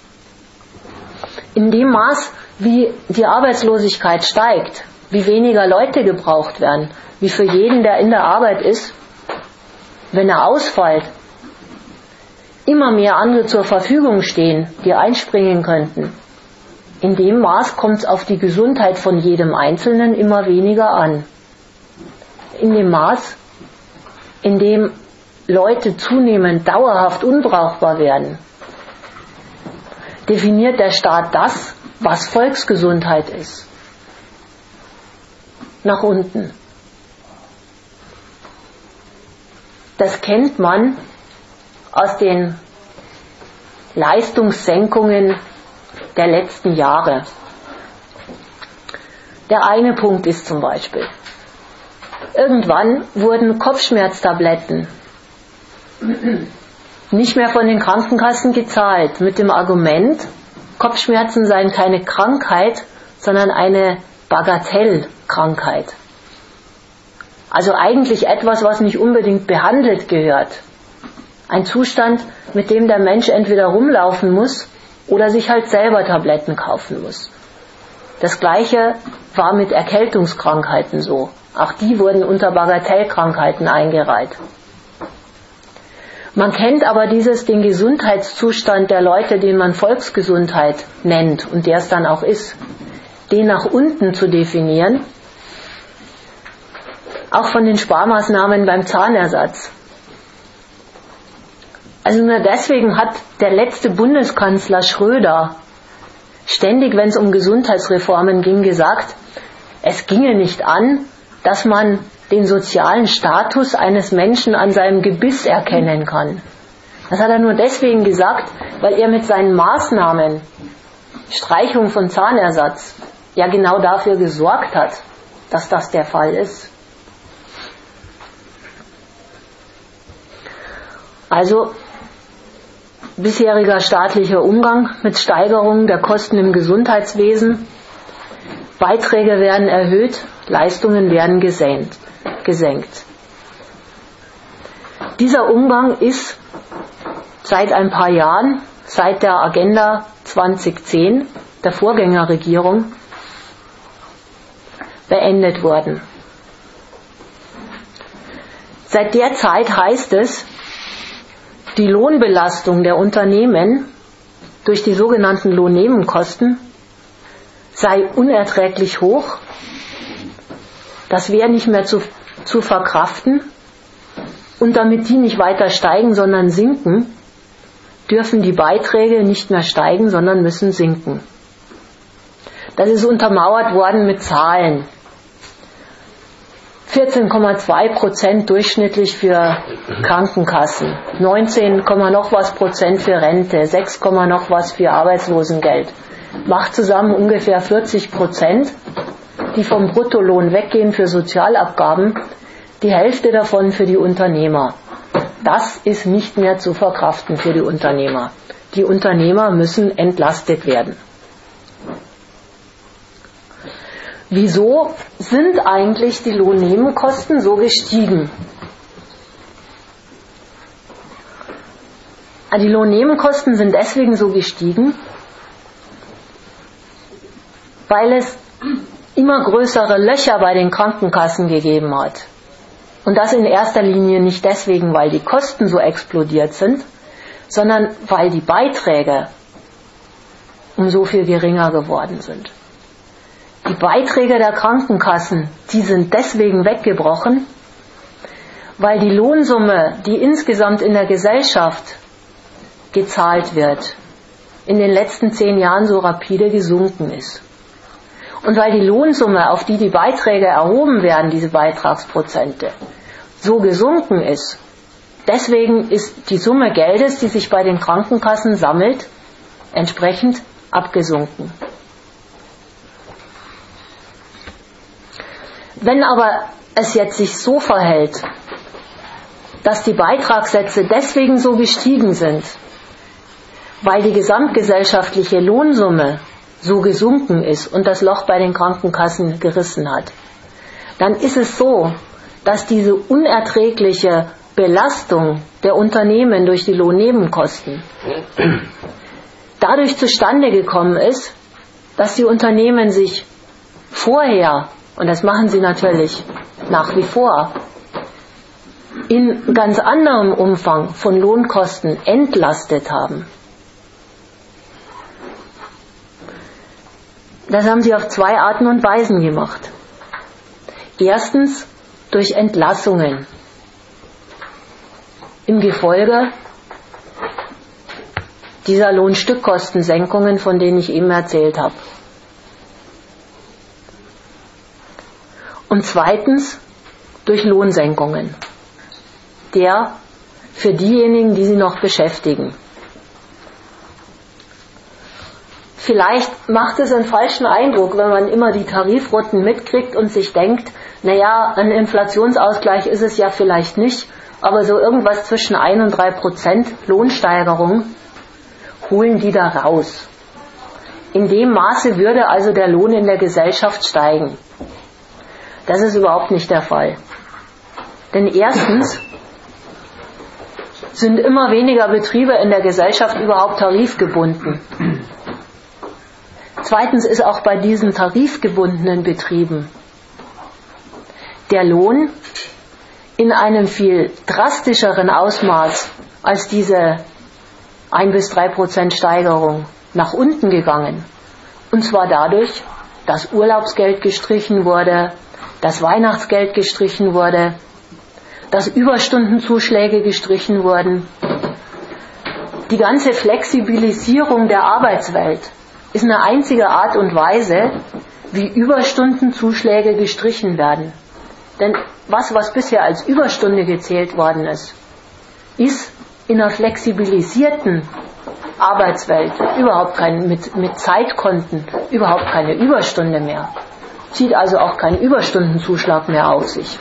[SPEAKER 1] In dem Maß, wie die Arbeitslosigkeit steigt, wie weniger Leute gebraucht werden, wie für jeden, der in der Arbeit ist, wenn er ausfällt, immer mehr andere zur Verfügung stehen, die einspringen könnten. In dem Maß kommt es auf die Gesundheit von jedem Einzelnen immer weniger an. In dem Maß, in dem Leute zunehmend dauerhaft unbrauchbar werden, definiert der Staat das, was Volksgesundheit ist. Nach unten. Das kennt man aus den Leistungssenkungen der letzten Jahre. Der eine Punkt ist zum Beispiel, irgendwann wurden Kopfschmerztabletten nicht mehr von den Krankenkassen gezahlt, mit dem Argument, Kopfschmerzen seien keine Krankheit, sondern eine Bagatellkrankheit. Also eigentlich etwas, was nicht unbedingt behandelt gehört. Ein Zustand, mit dem der Mensch entweder rumlaufen muss oder sich halt selber Tabletten kaufen muss. Das Gleiche war mit Erkältungskrankheiten so. Auch die wurden unter Bagatellkrankheiten eingereiht. Man kennt aber den Gesundheitszustand der Leute, den man Volksgesundheit nennt und der es dann auch ist, den nach unten zu definieren, auch von den Sparmaßnahmen beim Zahnersatz. Also nur deswegen hat der letzte Bundeskanzler Schröder ständig, wenn es um Gesundheitsreformen ging, gesagt, es ginge nicht an, dass man den sozialen Status eines Menschen an seinem Gebiss erkennen kann. Das hat er nur deswegen gesagt, weil er mit seinen Maßnahmen, Streichung von Zahnersatz, ja genau dafür gesorgt hat, dass das der Fall ist. Also bisheriger staatlicher Umgang mit Steigerungen der Kosten im Gesundheitswesen, Beiträge werden erhöht, Leistungen werden gesenkt. Dieser Umgang ist seit ein paar Jahren, seit der Agenda 2010 der Vorgängerregierung, beendet worden. Seit der Zeit heißt es, die Lohnbelastung der Unternehmen durch die sogenannten Lohnnebenkosten sei unerträglich hoch, das wäre nicht mehr zu verkraften, und damit die nicht weiter steigen, sondern sinken, dürfen die Beiträge nicht mehr steigen, sondern müssen sinken. Das ist untermauert worden mit Zahlen. 14,2% durchschnittlich für Krankenkassen, 19, noch was Prozent für Rente, 6, noch was für Arbeitslosengeld. Macht zusammen ungefähr 40%, die vom Bruttolohn weggehen für Sozialabgaben, die Hälfte davon für die Unternehmer. Das ist nicht mehr zu verkraften für die Unternehmer. Die Unternehmer müssen entlastet werden. Wieso sind eigentlich die Lohnnebenkosten so gestiegen? Die Lohnnebenkosten sind deswegen so gestiegen, weil es immer größere Löcher bei den Krankenkassen gegeben hat. Und das in erster Linie nicht deswegen, weil die Kosten so explodiert sind, sondern weil die Beiträge um so viel geringer geworden sind. Die Beiträge der Krankenkassen, die sind deswegen weggebrochen, weil die Lohnsumme, die insgesamt in der Gesellschaft gezahlt wird, in den letzten 10 Jahren so rapide gesunken ist. Und weil die Lohnsumme, auf die die Beiträge erhoben werden, diese Beitragsprozente, so gesunken ist, deswegen ist die Summe Geldes, die sich bei den Krankenkassen sammelt, entsprechend abgesunken. Wenn aber es jetzt sich so verhält, dass die Beitragssätze deswegen so gestiegen sind, weil die gesamtgesellschaftliche Lohnsumme so gesunken ist und das Loch bei den Krankenkassen gerissen hat, dann ist es so, dass diese unerträgliche Belastung der Unternehmen durch die Lohnnebenkosten dadurch zustande gekommen ist, dass die Unternehmen sich vorher, und das machen sie natürlich nach wie vor, in ganz anderem Umfang von Lohnkosten entlastet haben. Das haben sie auf 2 Arten und Weisen gemacht. Erstens durch Entlassungen im Gefolge dieser Lohnstückkostensenkungen, von denen ich eben erzählt habe. Und zweitens durch Lohnsenkungen. Für diejenigen, die sie noch beschäftigen. Vielleicht macht es einen falschen Eindruck, wenn man immer die Tarifrunden mitkriegt und sich denkt, naja, ein Inflationsausgleich ist es ja vielleicht nicht, aber so irgendwas zwischen 1 und 3% Lohnsteigerung holen die da raus. In dem Maße würde also der Lohn in der Gesellschaft steigen. Das ist überhaupt nicht der Fall. Denn erstens sind immer weniger Betriebe in der Gesellschaft überhaupt tarifgebunden. Zweitens ist auch bei diesen tarifgebundenen Betrieben der Lohn in einem viel drastischeren Ausmaß als diese 1 bis 3% Steigerung nach unten gegangen. Und zwar dadurch, dass Urlaubsgeld gestrichen wurde, dass Weihnachtsgeld gestrichen wurde, dass Überstundenzuschläge gestrichen wurden. Die ganze Flexibilisierung der Arbeitswelt ist eine einzige Art und Weise, wie Überstundenzuschläge gestrichen werden. Denn was bisher als Überstunde gezählt worden ist in einer flexibilisierten Arbeitswelt überhaupt mit Zeitkonten überhaupt keine Überstunde mehr. Zieht also auch keinen Überstundenzuschlag mehr auf sich.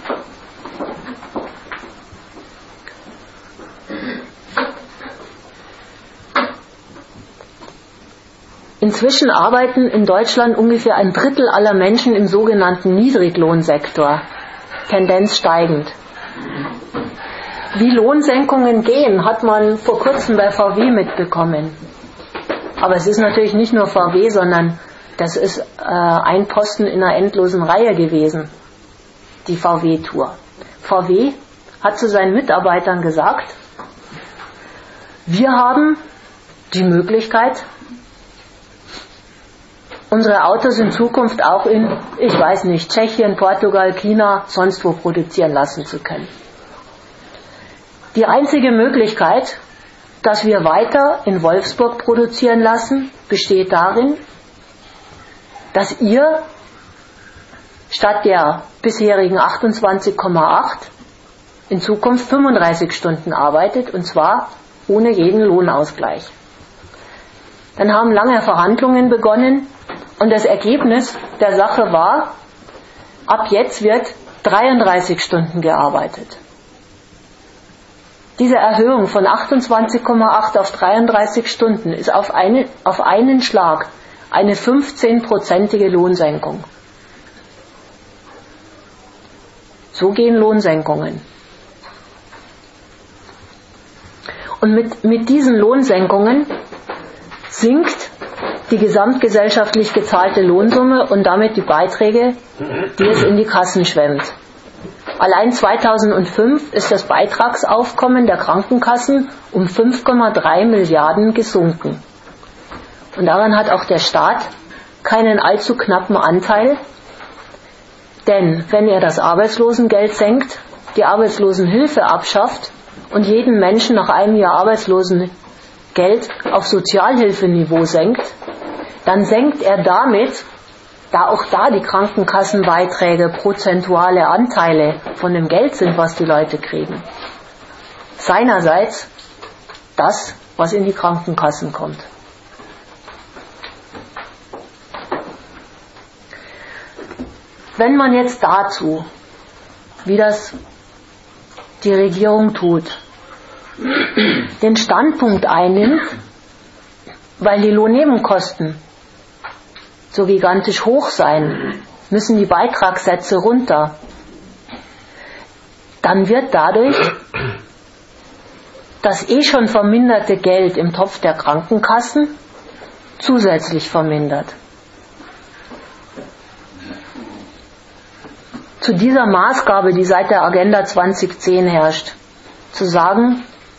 [SPEAKER 1] Inzwischen arbeiten in Deutschland ungefähr 1/3 aller Menschen im sogenannten Niedriglohnsektor, Tendenz steigend. Wie Lohnsenkungen gehen, hat man vor kurzem bei VW mitbekommen. Aber es ist natürlich nicht nur VW, sondern das ist ein Posten in einer endlosen Reihe gewesen, die VW-Tour. VW hat zu seinen Mitarbeitern gesagt, wir haben die Möglichkeit, unsere Autos in Zukunft auch in, ich weiß nicht, Tschechien, Portugal, China, sonst wo produzieren lassen zu können. Die einzige Möglichkeit, dass wir weiter in Wolfsburg produzieren lassen, besteht darin, dass ihr statt der bisherigen 28,8 in Zukunft 35 Stunden arbeitet, und zwar ohne jeden Lohnausgleich. Dann haben lange Verhandlungen begonnen und das Ergebnis der Sache war, ab jetzt wird 33 Stunden gearbeitet. Diese Erhöhung von 28,8 auf 33 Stunden ist auf einen Schlag eine 15-prozentige Lohnsenkung. So gehen Lohnsenkungen. Und mit diesen Lohnsenkungen sinkt die gesamtgesellschaftlich gezahlte Lohnsumme und damit die Beiträge, die es in die Kassen schwemmt. Allein 2005 ist das Beitragsaufkommen der Krankenkassen um 5,3 Milliarden gesunken. Und daran hat auch der Staat keinen allzu knappen Anteil, denn wenn er das Arbeitslosengeld senkt, die Arbeitslosenhilfe abschafft und jeden Menschen nach einem Jahr Arbeitslosengeld auf Sozialhilfeniveau senkt, dann senkt er damit, da auch da die Krankenkassenbeiträge prozentuale Anteile von dem Geld sind, was die Leute kriegen, seinerseits das, was in die Krankenkassen kommt. Wenn man jetzt dazu, wie das die Regierung tut, den Standpunkt einnimmt, weil die Lohnnebenkosten so gigantisch hoch sein, müssen die Beitragssätze runter, dann wird dadurch das schon verminderte Geld im Topf der Krankenkassen zusätzlich vermindert. Zu dieser Maßgabe, die seit der Agenda 2010 herrscht, zu sagen,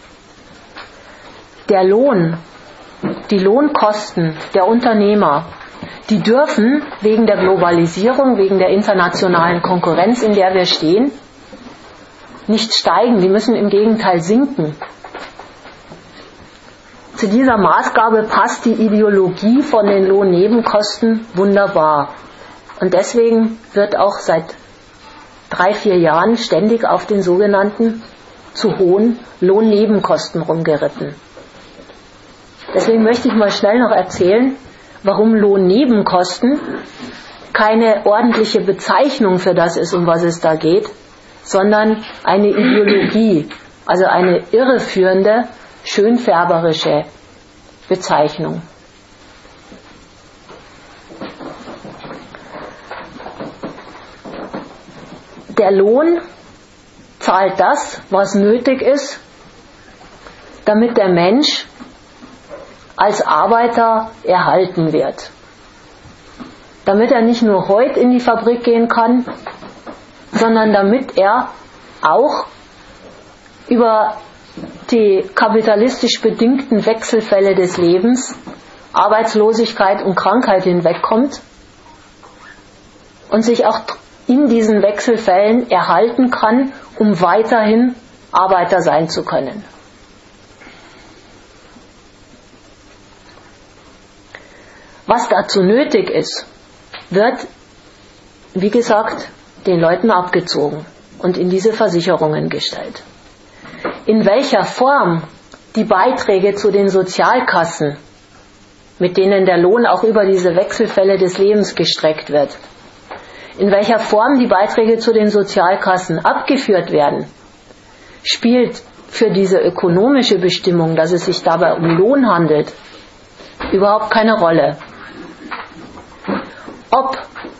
[SPEAKER 1] der Lohn, die Lohnkosten der Unternehmer, die dürfen wegen der Globalisierung, wegen der internationalen Konkurrenz, in der wir stehen, nicht steigen, die müssen im Gegenteil sinken. Zu dieser Maßgabe passt die Ideologie von den Lohnnebenkosten wunderbar. Und deswegen wird auch seit 3-4 Jahren ständig auf den sogenannten zu hohen Lohnnebenkosten rumgeritten. Deswegen möchte ich mal schnell noch erzählen, warum Lohnnebenkosten keine ordentliche Bezeichnung für das ist, um was es da geht, sondern eine Ideologie, also eine irreführende, schönfärberische Bezeichnung. Der Lohn zahlt das, was nötig ist, damit der Mensch als Arbeiter erhalten wird. Damit er nicht nur heute in die Fabrik gehen kann, sondern damit er auch über die kapitalistisch bedingten Wechselfälle des Lebens, Arbeitslosigkeit und Krankheit hinwegkommt und sich auch in diesen Wechselfällen erhalten kann, um weiterhin Arbeiter sein zu können. Was dazu nötig ist, wird, wie gesagt, den Leuten abgezogen und in diese Versicherungen gestellt. In welcher Form die Beiträge zu den Sozialkassen, mit denen der Lohn auch über diese Wechselfälle des Lebens gestreckt wird, in welcher Form die Beiträge zu den Sozialkassen abgeführt werden, spielt für diese ökonomische Bestimmung, dass es sich dabei um Lohn handelt, überhaupt keine Rolle. Ob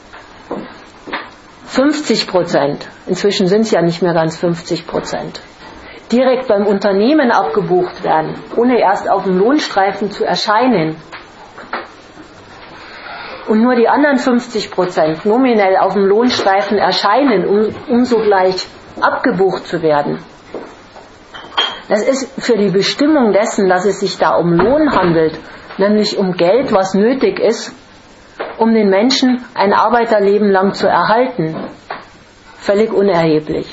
[SPEAKER 1] 50%, inzwischen sind es ja nicht mehr ganz 50%, direkt beim Unternehmen abgebucht werden, ohne erst auf dem Lohnstreifen zu erscheinen, und nur die anderen 50% nominell auf dem Lohnstreifen erscheinen, um sogleich abgebucht zu werden. Das ist für die Bestimmung dessen, dass es sich da um Lohn handelt, nämlich um Geld, was nötig ist, um den Menschen ein Arbeiterleben lang zu erhalten? Völlig unerheblich.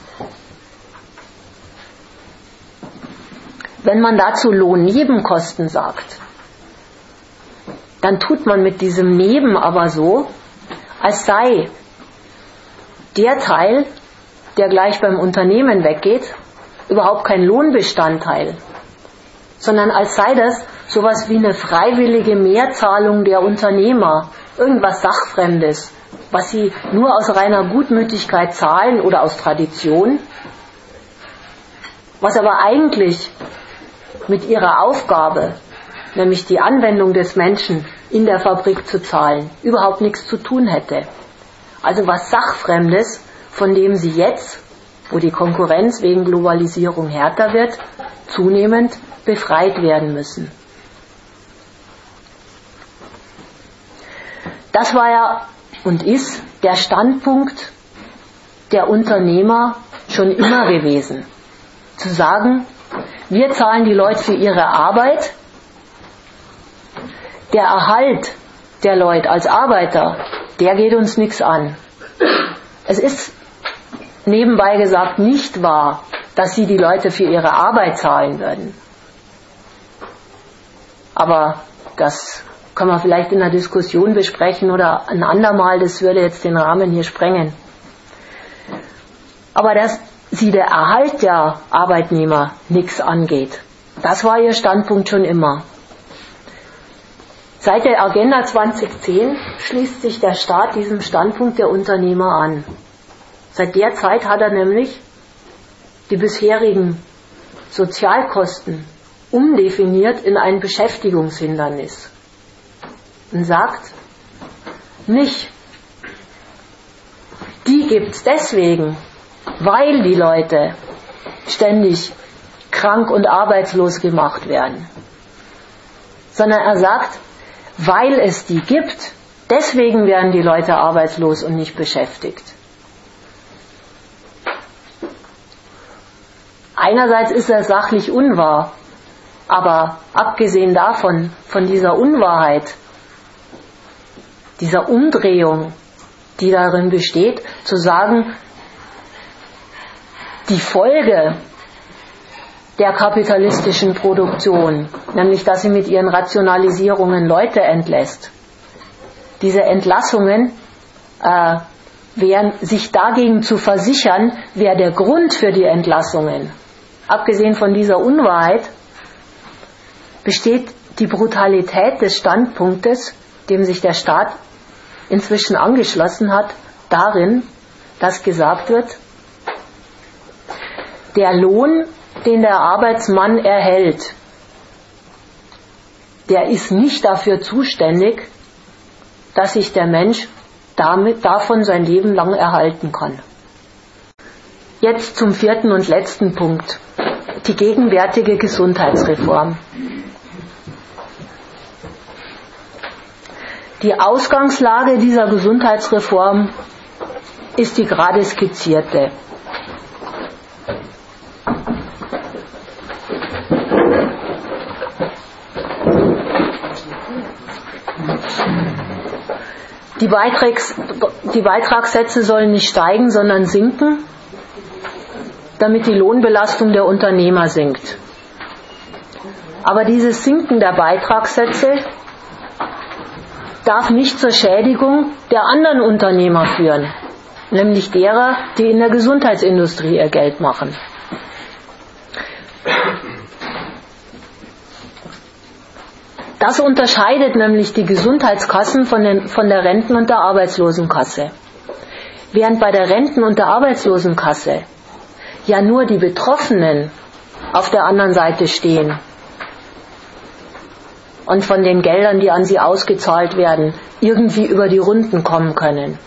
[SPEAKER 1] Wenn man dazu Lohnnebenkosten sagt, dann tut man mit diesem Neben aber so, als sei der Teil, der gleich beim Unternehmen weggeht, überhaupt kein Lohnbestandteil, sondern als sei das sowas wie eine freiwillige Mehrzahlung der Unternehmer, irgendwas Sachfremdes, was sie nur aus reiner Gutmütigkeit zahlen oder aus Tradition, was aber eigentlich mit ihrer Aufgabe, nämlich die Anwendung des Menschen in der Fabrik zu zahlen, überhaupt nichts zu tun hätte. Also was Sachfremdes, von dem sie jetzt, wo die Konkurrenz wegen Globalisierung härter wird, zunehmend befreit werden müssen. Das war ja und ist der Standpunkt der Unternehmer schon immer gewesen. Zu sagen, wir zahlen die Leute für ihre Arbeit, der Erhalt der Leute als Arbeiter, der geht uns nichts an. Es ist nebenbei gesagt nicht wahr, dass sie die Leute für ihre Arbeit zahlen würden. Aber das kann man vielleicht in der Diskussion besprechen oder ein andermal, das würde jetzt den Rahmen hier sprengen. Aber dass sie der Erhalt der Arbeitnehmer nichts angeht, das war ihr Standpunkt schon immer. Seit der Agenda 2010 schließt sich der Staat diesem Standpunkt der Unternehmer an. Seit der Zeit hat er nämlich die bisherigen Sozialkosten umdefiniert in ein Beschäftigungshindernis und sagt nicht, die gibt's deswegen, weil die Leute ständig krank und arbeitslos gemacht werden, sondern er sagt, weil es die gibt, deswegen werden die Leute arbeitslos und nicht beschäftigt. Einerseits ist er sachlich unwahr, aber abgesehen davon, von dieser Unwahrheit, dieser Umdrehung, die darin besteht, zu sagen, die Folge der kapitalistischen Produktion, nämlich dass sie mit ihren Rationalisierungen Leute entlässt, diese Entlassungen wären, sich dagegen zu versichern, wäre der Grund für die Entlassungen. Abgesehen von dieser Unwahrheit besteht die Brutalität des Standpunktes, dem sich der Staat inzwischen angeschlossen hat, darin, dass gesagt wird, der Lohn, den der Arbeitsmann erhält, der ist nicht dafür zuständig, dass sich der Mensch davon sein Leben lang erhalten kann. Jetzt zum vierten und letzten Punkt, die gegenwärtige Gesundheitsreform. Die Ausgangslage dieser Gesundheitsreform ist die gerade skizzierte. Die Beitragssätze sollen nicht steigen, sondern sinken, damit die Lohnbelastung der Unternehmer sinkt. Aber dieses Sinken der Beitragssätze darf nicht zur Schädigung der anderen Unternehmer führen, nämlich derer, die in der Gesundheitsindustrie ihr Geld machen. Das unterscheidet nämlich die Gesundheitskassen von der Renten- und der Arbeitslosenkasse. Während bei der Renten- und der Arbeitslosenkasse ja nur die Betroffenen auf der anderen Seite stehen und von den Geldern, die an sie ausgezahlt werden, irgendwie über die Runden kommen können,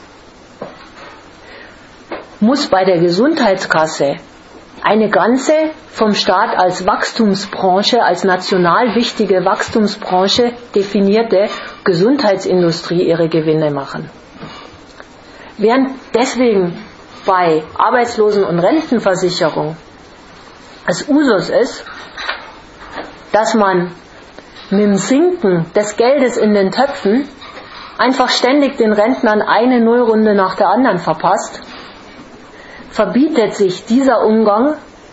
[SPEAKER 1] muss bei der Gesundheitskasse eine ganze vom Staat als Wachstumsbranche, als national wichtige Wachstumsbranche definierte Gesundheitsindustrie ihre Gewinne machen. Während deswegen bei Arbeitslosen- und Rentenversicherung es Usus ist, dass man mit dem Sinken des Geldes in den Töpfen einfach ständig den Rentnern eine Nullrunde nach der anderen verpasst, verbietet sich dieser Umgang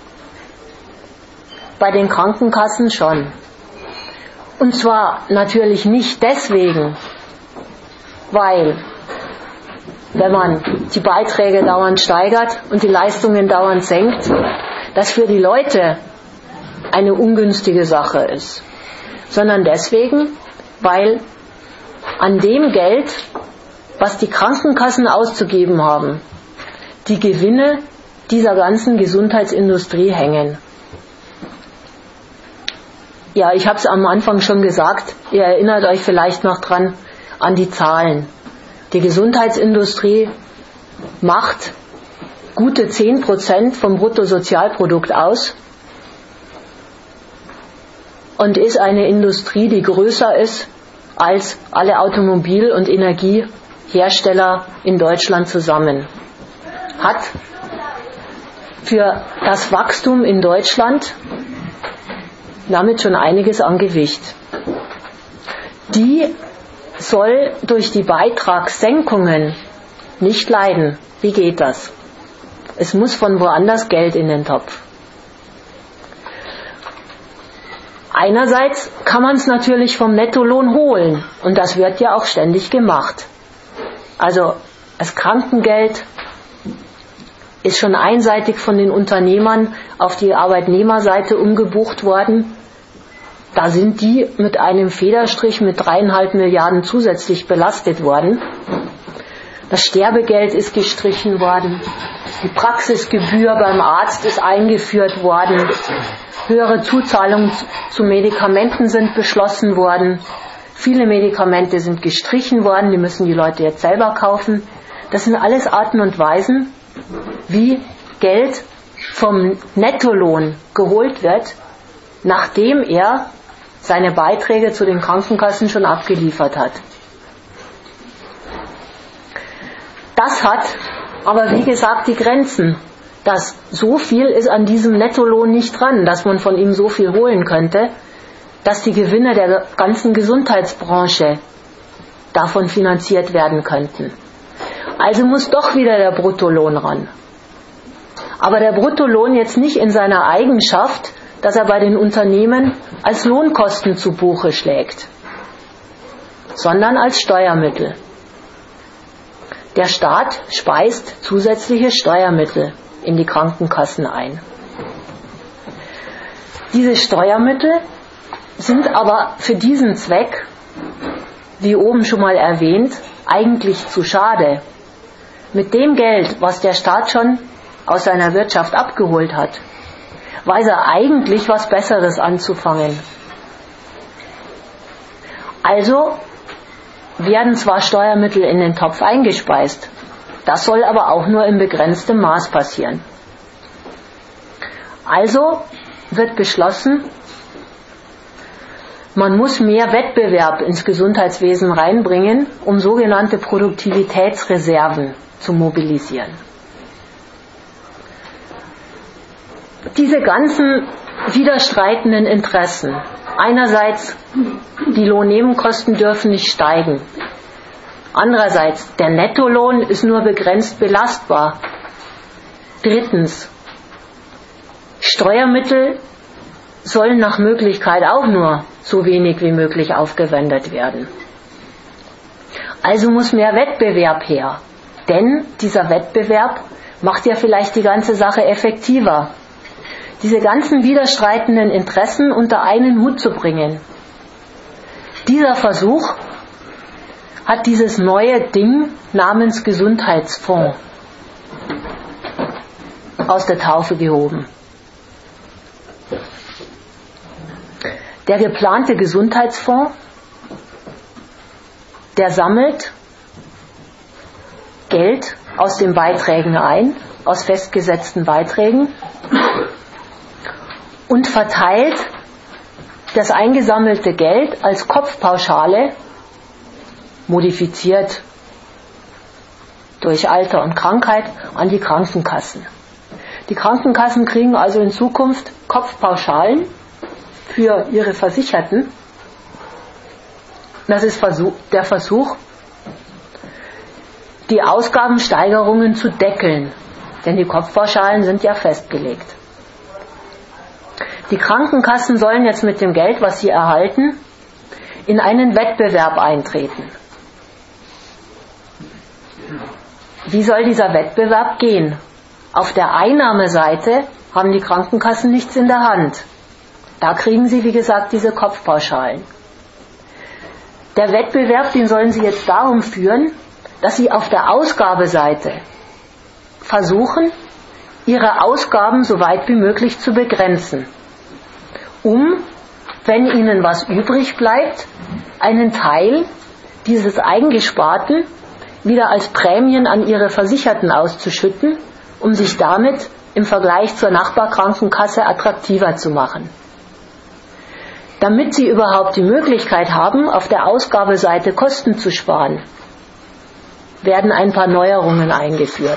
[SPEAKER 1] bei den Krankenkassen schon. Und zwar natürlich nicht deswegen, weil, wenn man die Beiträge dauernd steigert und die Leistungen dauernd senkt, das für die Leute eine ungünstige Sache ist, sondern deswegen, weil an dem Geld, was die Krankenkassen auszugeben haben, die Gewinne dieser ganzen Gesundheitsindustrie hängen. Ja, ich habe es am Anfang schon gesagt, ihr erinnert euch vielleicht noch dran an die Zahlen. Die Gesundheitsindustrie macht gute 10% vom Bruttosozialprodukt aus und ist eine Industrie, die größer ist als alle Automobil- und Energiehersteller in Deutschland zusammen. Hat für das Wachstum in Deutschland damit schon einiges an Gewicht. Die soll durch die Beitragssenkungen nicht leiden. Wie geht das? Es muss von woanders Geld in den Topf. Einerseits kann man es natürlich vom Nettolohn holen und das wird ja auch ständig gemacht. Also das Krankengeld ist schon einseitig von den Unternehmern auf die Arbeitnehmerseite umgebucht worden. Da sind die mit einem Federstrich mit 3,5 Milliarden zusätzlich belastet worden. Das Sterbegeld ist gestrichen worden. Die Praxisgebühr beim Arzt ist eingeführt worden. Höhere Zuzahlungen zu Medikamenten sind beschlossen worden. Viele Medikamente sind gestrichen worden, die müssen die Leute jetzt selber kaufen. Das sind alles Arten und Weisen, wie Geld vom Nettolohn geholt wird, nachdem er seine Beiträge zu den Krankenkassen schon abgeliefert hat. Das hat aber wie gesagt die Grenzen, dass so viel ist an diesem Nettolohn nicht dran, dass man von ihm so viel holen könnte, dass die Gewinne der ganzen Gesundheitsbranche davon finanziert werden könnten. Also muss doch wieder der Bruttolohn ran. Aber der Bruttolohn jetzt nicht in seiner Eigenschaft, dass er bei den Unternehmen als Lohnkosten zu Buche schlägt, sondern als Steuermittel. Der Staat speist zusätzliche Steuermittel in die Krankenkassen ein. Diese Steuermittel sind aber für diesen Zweck, wie oben schon mal erwähnt, eigentlich zu schade. Mit dem Geld, was der Staat schon aus seiner Wirtschaft abgeholt hat, weiß er eigentlich was Besseres anzufangen. Also werden zwar Steuermittel in den Topf eingespeist, das soll aber auch nur in begrenztem Maß passieren. Also wird beschlossen, man muss mehr Wettbewerb ins Gesundheitswesen reinbringen, um sogenannte Produktivitätsreserven zu mobilisieren. Diese ganzen widerstreitenden Interessen, einerseits die Lohnnebenkosten dürfen nicht steigen, andererseits der Nettolohn ist nur begrenzt belastbar, drittens Steuermittel sollen nach Möglichkeit auch nur so wenig wie möglich aufgewendet werden. Also muss mehr Wettbewerb her, denn dieser Wettbewerb macht ja vielleicht die ganze Sache effektiver. Diese ganzen widerstreitenden Interessen unter einen Hut zu bringen. Dieser Versuch hat dieses neue Ding namens Gesundheitsfonds aus der Taufe gehoben. Der geplante Gesundheitsfonds, der sammelt Geld aus den Beiträgen ein, aus festgesetzten Beiträgen, und verteilt das eingesammelte Geld als Kopfpauschale, modifiziert durch Alter und Krankheit, an die Krankenkassen. Die Krankenkassen kriegen also in Zukunft Kopfpauschalen für ihre Versicherten. Das ist der Versuch, die Ausgabensteigerungen zu deckeln, denn die Kopfpauschalen sind ja festgelegt. Die Krankenkassen sollen jetzt mit dem Geld, was sie erhalten, in einen Wettbewerb eintreten. Wie soll dieser Wettbewerb gehen? Auf der Einnahmeseite haben die Krankenkassen nichts in der Hand. Da kriegen sie, wie gesagt, diese Kopfpauschalen. Der Wettbewerb, den sollen sie jetzt darum führen, dass sie auf der Ausgabeseite versuchen, ihre Ausgaben so weit wie möglich zu begrenzen, um, wenn ihnen was übrig bleibt, einen Teil dieses Eingesparten wieder als Prämien an ihre Versicherten auszuschütten, um sich damit im Vergleich zur Nachbarkrankenkasse attraktiver zu machen. Damit sie überhaupt die Möglichkeit haben, auf der Ausgabeseite Kosten zu sparen, werden ein paar Neuerungen eingeführt.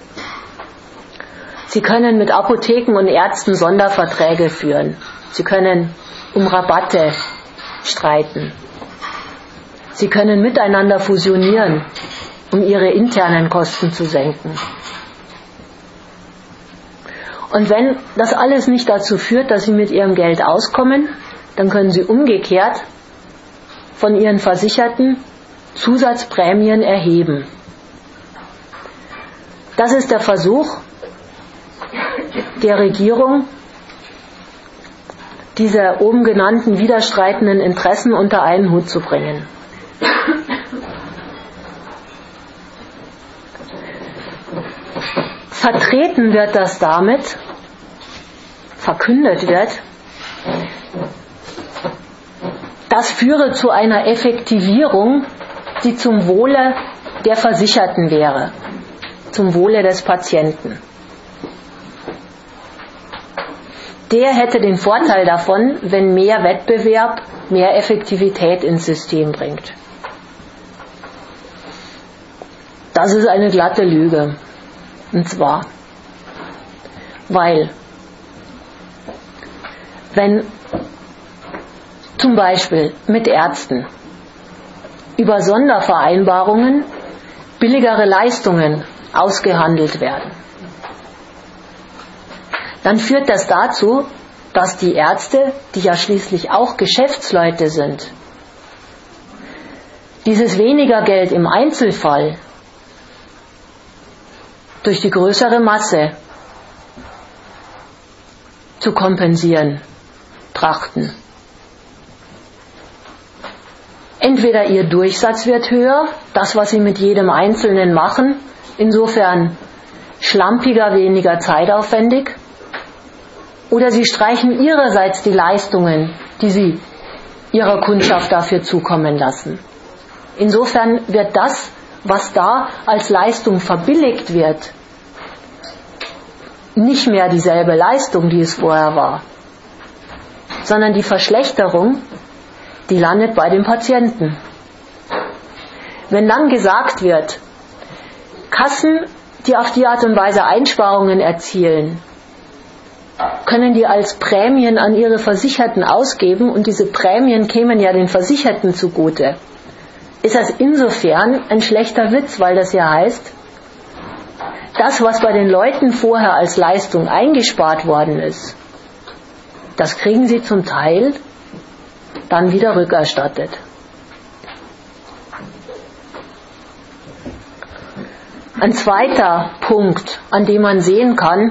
[SPEAKER 1] Sie können mit Apotheken und Ärzten Sonderverträge führen. Sie können um Rabatte streiten. Sie können miteinander fusionieren, um ihre internen Kosten zu senken. Und wenn das alles nicht dazu führt, dass sie mit ihrem Geld auskommen, dann können sie umgekehrt von ihren Versicherten Zusatzprämien erheben. Das ist der Versuch der Regierung, diese oben genannten widerstreitenden Interessen unter einen Hut zu bringen. Vertreten wird das damit, verkündet wird, das führe zu einer Effektivierung, die zum Wohle der Versicherten wäre, zum Wohle des Patienten. Der hätte den Vorteil davon, wenn mehr Wettbewerb, mehr Effektivität ins System bringt. Das ist eine glatte Lüge. Und zwar, weil wenn zum Beispiel mit Ärzten über Sondervereinbarungen billigere Leistungen ausgehandelt werden, dann führt das dazu, dass die Ärzte, die ja schließlich auch Geschäftsleute sind, dieses weniger Geld im Einzelfall durch die größere Masse zu kompensieren trachten. Entweder ihr Durchsatz wird höher, das, was sie mit jedem Einzelnen machen, insofern schlampiger, weniger zeitaufwendig, oder sie streichen ihrerseits die Leistungen, die sie ihrer Kundschaft dafür zukommen lassen. Insofern wird das, was da als Leistung verbilligt wird, nicht mehr dieselbe Leistung, die es vorher war, sondern die Verschlechterung, die landet bei dem Patienten. Wenn dann gesagt wird, Kassen, die auf die Art und Weise Einsparungen erzielen, können die als Prämien an ihre Versicherten ausgeben und diese Prämien kämen ja den Versicherten zugute, ist das insofern ein schlechter Witz, weil das ja heißt, das, was bei den Leuten vorher als Leistung eingespart worden ist, das kriegen sie zum Teil dann wieder rückerstattet. Ein zweiter Punkt, an dem man sehen kann,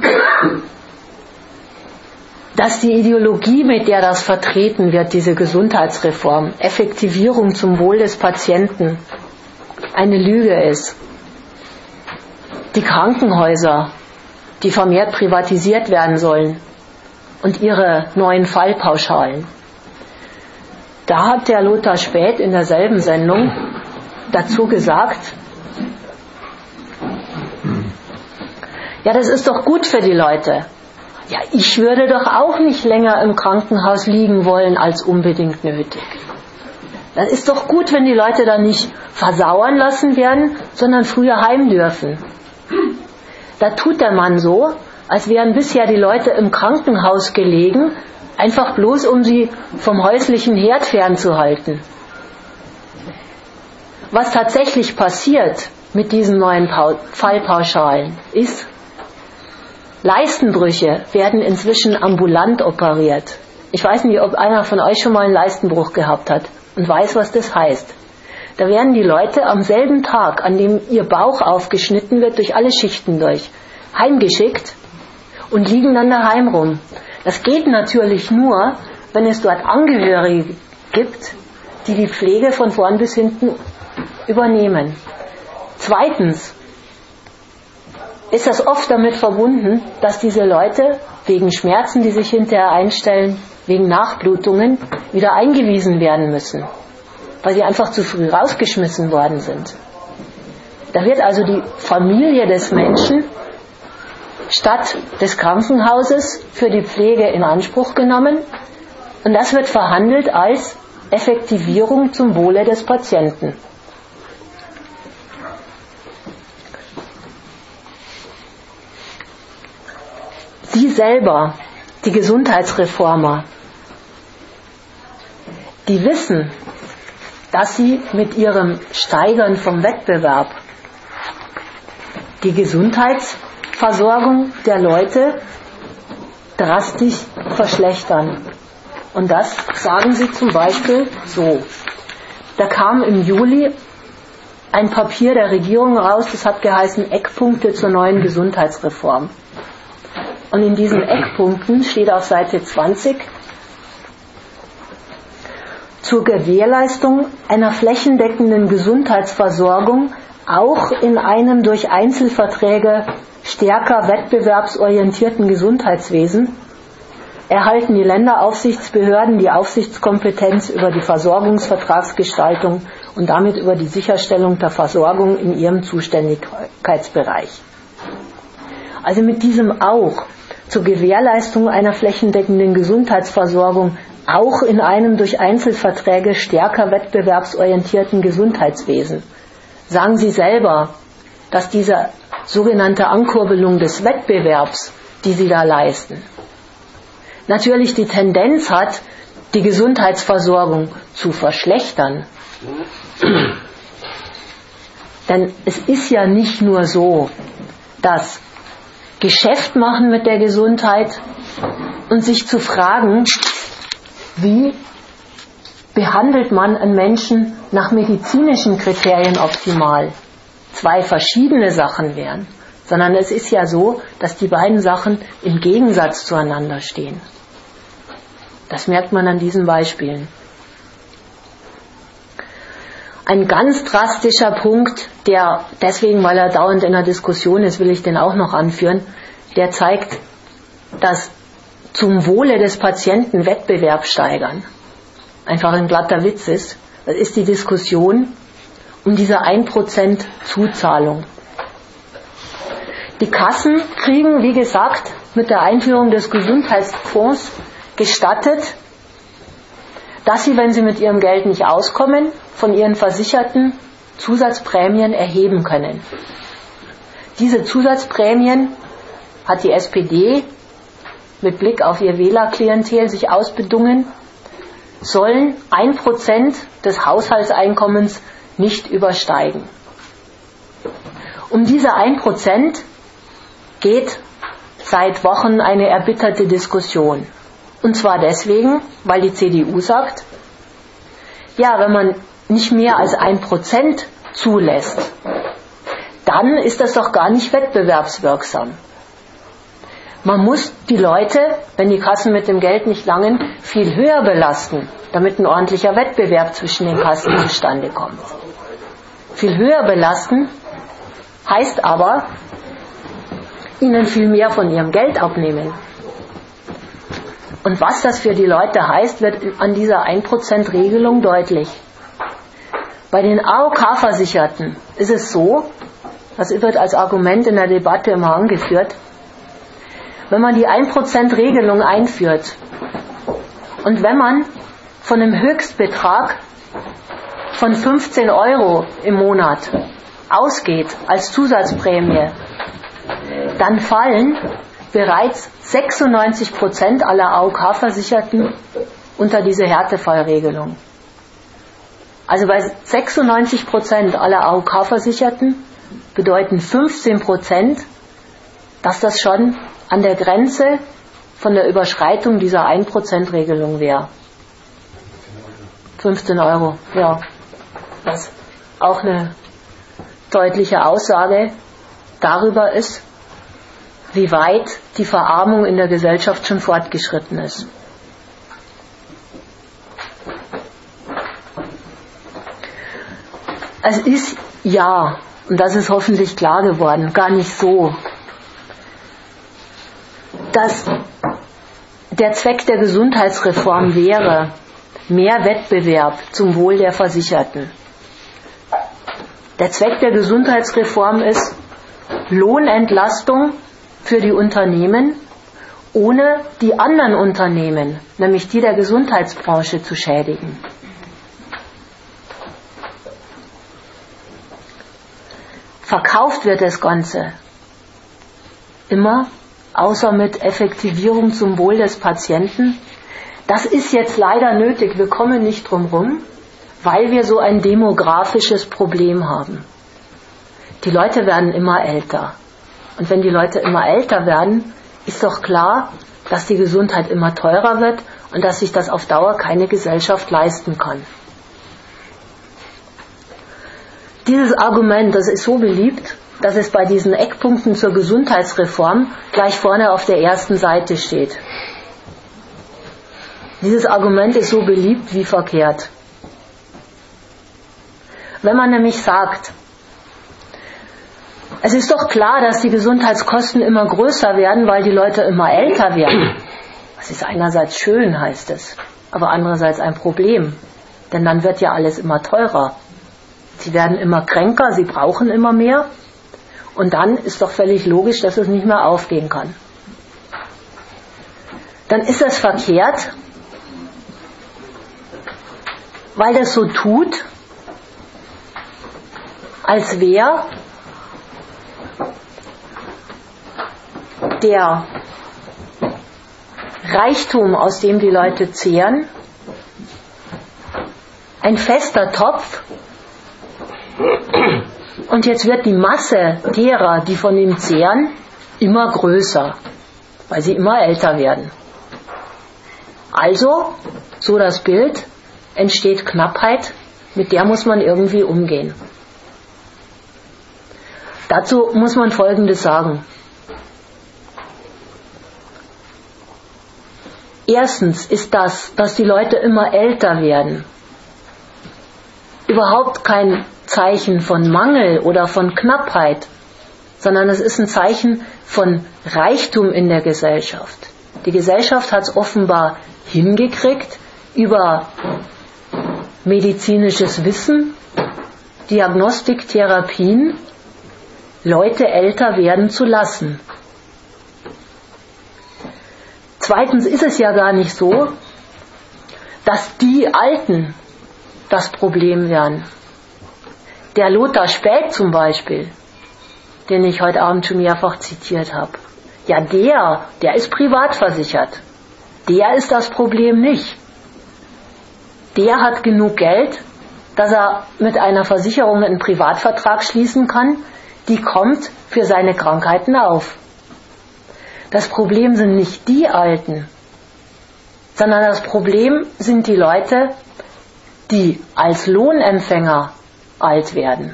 [SPEAKER 1] dass die Ideologie, mit der das vertreten wird, diese Gesundheitsreform, Effektivierung zum Wohl des Patienten, eine Lüge ist. Die Krankenhäuser, die vermehrt privatisiert werden sollen, und ihre neuen Fallpauschalen. Da hat der Lothar Späth in derselben Sendung dazu gesagt, ja, das ist doch gut für die Leute. Ja, ich würde doch auch nicht länger im Krankenhaus liegen wollen als unbedingt nötig. Das ist doch gut, wenn die Leute da nicht versauern lassen werden, sondern früher heim dürfen. Da tut der Mann so, als wären bisher die Leute im Krankenhaus gelegen, einfach bloß um sie vom häuslichen Herd fernzuhalten. Was tatsächlich passiert, mit diesen neuen Fallpauschalen ist, Leistenbrüche werden inzwischen ambulant operiert. Ich weiß nicht, ob einer von euch schon mal einen Leistenbruch gehabt hat und weiß, was das heißt. Da werden die Leute am selben Tag, an dem ihr Bauch aufgeschnitten wird, durch alle Schichten durch, heimgeschickt und liegen dann daheim rum. Das geht natürlich nur, wenn es dort Angehörige gibt, die die Pflege von vorn bis hinten übernehmen. Zweitens ist das oft damit verbunden, dass diese Leute wegen Schmerzen, die sich hinterher einstellen, wegen Nachblutungen, wieder eingewiesen werden müssen, weil sie einfach zu früh rausgeschmissen worden sind. Da wird also die Familie des Menschen statt des Krankenhauses für die Pflege in Anspruch genommen und das wird verhandelt als Effektivierung zum Wohle des Patienten. Sie selber, die Gesundheitsreformer, die wissen, dass sie mit ihrem Steigern vom Wettbewerb die Gesundheitsversorgung der Leute drastisch verschlechtern. Und das sagen sie zum Beispiel so. Da kam im Juli ein Papier der Regierung raus, das hat geheißen Eckpunkte zur neuen Gesundheitsreform. Und in diesen Eckpunkten steht auf Seite 20, zur Gewährleistung einer flächendeckenden Gesundheitsversorgung auch in einem durch Einzelverträge stärker wettbewerbsorientierten Gesundheitswesen erhalten die Länderaufsichtsbehörden die Aufsichtskompetenz über die Versorgungsvertragsgestaltung und damit über die Sicherstellung der Versorgung in ihrem Zuständigkeitsbereich. Also mit diesem auch zur Gewährleistung einer flächendeckenden Gesundheitsversorgung auch in einem durch Einzelverträge stärker wettbewerbsorientierten Gesundheitswesen. Sagen Sie selber, dass diese sogenannte Ankurbelung des Wettbewerbs, die Sie da leisten, natürlich die Tendenz hat, die Gesundheitsversorgung zu verschlechtern. Denn es ist ja nicht nur so, dass Geschäft machen mit der Gesundheit und sich zu fragen, wie behandelt man einen Menschen nach medizinischen Kriterien optimal, zwei verschiedene Sachen wären, sondern es ist ja so, dass die beiden Sachen im Gegensatz zueinander stehen. Das merkt man an diesen Beispielen. Ein ganz drastischer Punkt, der deswegen, weil er dauernd in der Diskussion ist, will ich den auch noch anführen, der zeigt, dass zum Wohle des Patienten Wettbewerb steigern einfach ein glatter Witz ist. Das ist die Diskussion um diese 1% Zuzahlung. Die Kassen kriegen, wie gesagt, mit der Einführung des Gesundheitsfonds gestattet, dass sie, wenn sie mit ihrem Geld nicht auskommen, von ihren Versicherten Zusatzprämien erheben können. Diese Zusatzprämien hat die SPD mit Blick auf ihr Wählerklientel sich ausbedungen, sollen 1% des Haushaltseinkommens nicht übersteigen. Um diese 1% geht seit Wochen eine erbitterte Diskussion. Und zwar deswegen, weil die CDU sagt, ja, wenn man nicht mehr als 1% zulässt, dann ist das doch gar nicht wettbewerbswirksam. Man muss die Leute, wenn die Kassen mit dem Geld nicht langen, viel höher belasten, damit ein ordentlicher Wettbewerb zwischen den Kassen zustande kommt. Viel höher belasten heißt aber, ihnen viel mehr von ihrem Geld abnehmen. Und was das für die Leute heißt, wird an dieser 1%-Regelung deutlich. Bei den AOK-Versicherten ist es so, das wird als Argument in der Debatte immer angeführt, wenn man die 1%-Regelung einführt und wenn man von einem Höchstbetrag von 15 € im Monat ausgeht als Zusatzprämie, dann fallen bereits 96% aller AOK-Versicherten unter diese Härtefallregelung. Also bei 96% aller AOK-Versicherten bedeuten 15%, dass das schon an der Grenze von der Überschreitung dieser 1%-Regelung wäre. 15 Euro, ja. Was auch eine deutliche Aussage darüber ist, wie weit die Verarmung in der Gesellschaft schon fortgeschritten ist. Es ist ja, und das ist hoffentlich klar geworden, gar nicht so, dass der Zweck der Gesundheitsreform wäre, mehr Wettbewerb zum Wohl der Versicherten. Der Zweck der Gesundheitsreform ist Lohnentlastung für die Unternehmen, ohne die anderen Unternehmen, nämlich die der Gesundheitsbranche, zu schädigen. Verkauft wird das Ganze immer, außer mit Effektivierung zum Wohl des Patienten. Das ist jetzt leider nötig, wir kommen nicht drum rum, weil wir so ein demografisches Problem haben. Die Leute werden immer älter. Und wenn die Leute immer älter werden, ist doch klar, dass die Gesundheit immer teurer wird und dass sich das auf Dauer keine Gesellschaft leisten kann. Dieses Argument, das ist so beliebt, dass es bei diesen Eckpunkten zur Gesundheitsreform gleich vorne auf der ersten Seite steht. Dieses Argument ist so beliebt wie verkehrt. Wenn man nämlich sagt, es ist doch klar, dass die Gesundheitskosten immer größer werden, weil die Leute immer älter werden. Das ist einerseits schön, heißt es, aber andererseits ein Problem, denn dann wird ja alles immer teurer. Sie werden immer kränker, sie brauchen immer mehr und dann ist doch völlig logisch, dass es nicht mehr aufgehen kann. Dann ist es verkehrt, weil das so tut, als wäre der Reichtum, aus dem die Leute zehren, ein fester Topf, und jetzt wird die Masse derer, die von ihm zehren, immer größer, weil sie immer älter werden. Also, so das Bild, entsteht Knappheit, mit der muss man irgendwie umgehen. Dazu muss man Folgendes sagen. Erstens ist das, dass die Leute immer älter werden, überhaupt kein Zeichen von Mangel oder von Knappheit, sondern es ist ein Zeichen von Reichtum in der Gesellschaft. Die Gesellschaft hat es offenbar hingekriegt, über medizinisches Wissen, Diagnostik, Therapien, Leute älter werden zu lassen. Zweitens ist es ja gar nicht so, dass die Alten das Problem wären. Der Lothar Späth zum Beispiel, den ich heute Abend schon mehrfach zitiert habe, ja der ist privat versichert. Der ist das Problem nicht. Der hat genug Geld, dass er mit einer Versicherung einen Privatvertrag schließen kann, die kommt für seine Krankheiten auf. Das Problem sind nicht die Alten, sondern das Problem sind die Leute, die als Lohnempfänger alt werden.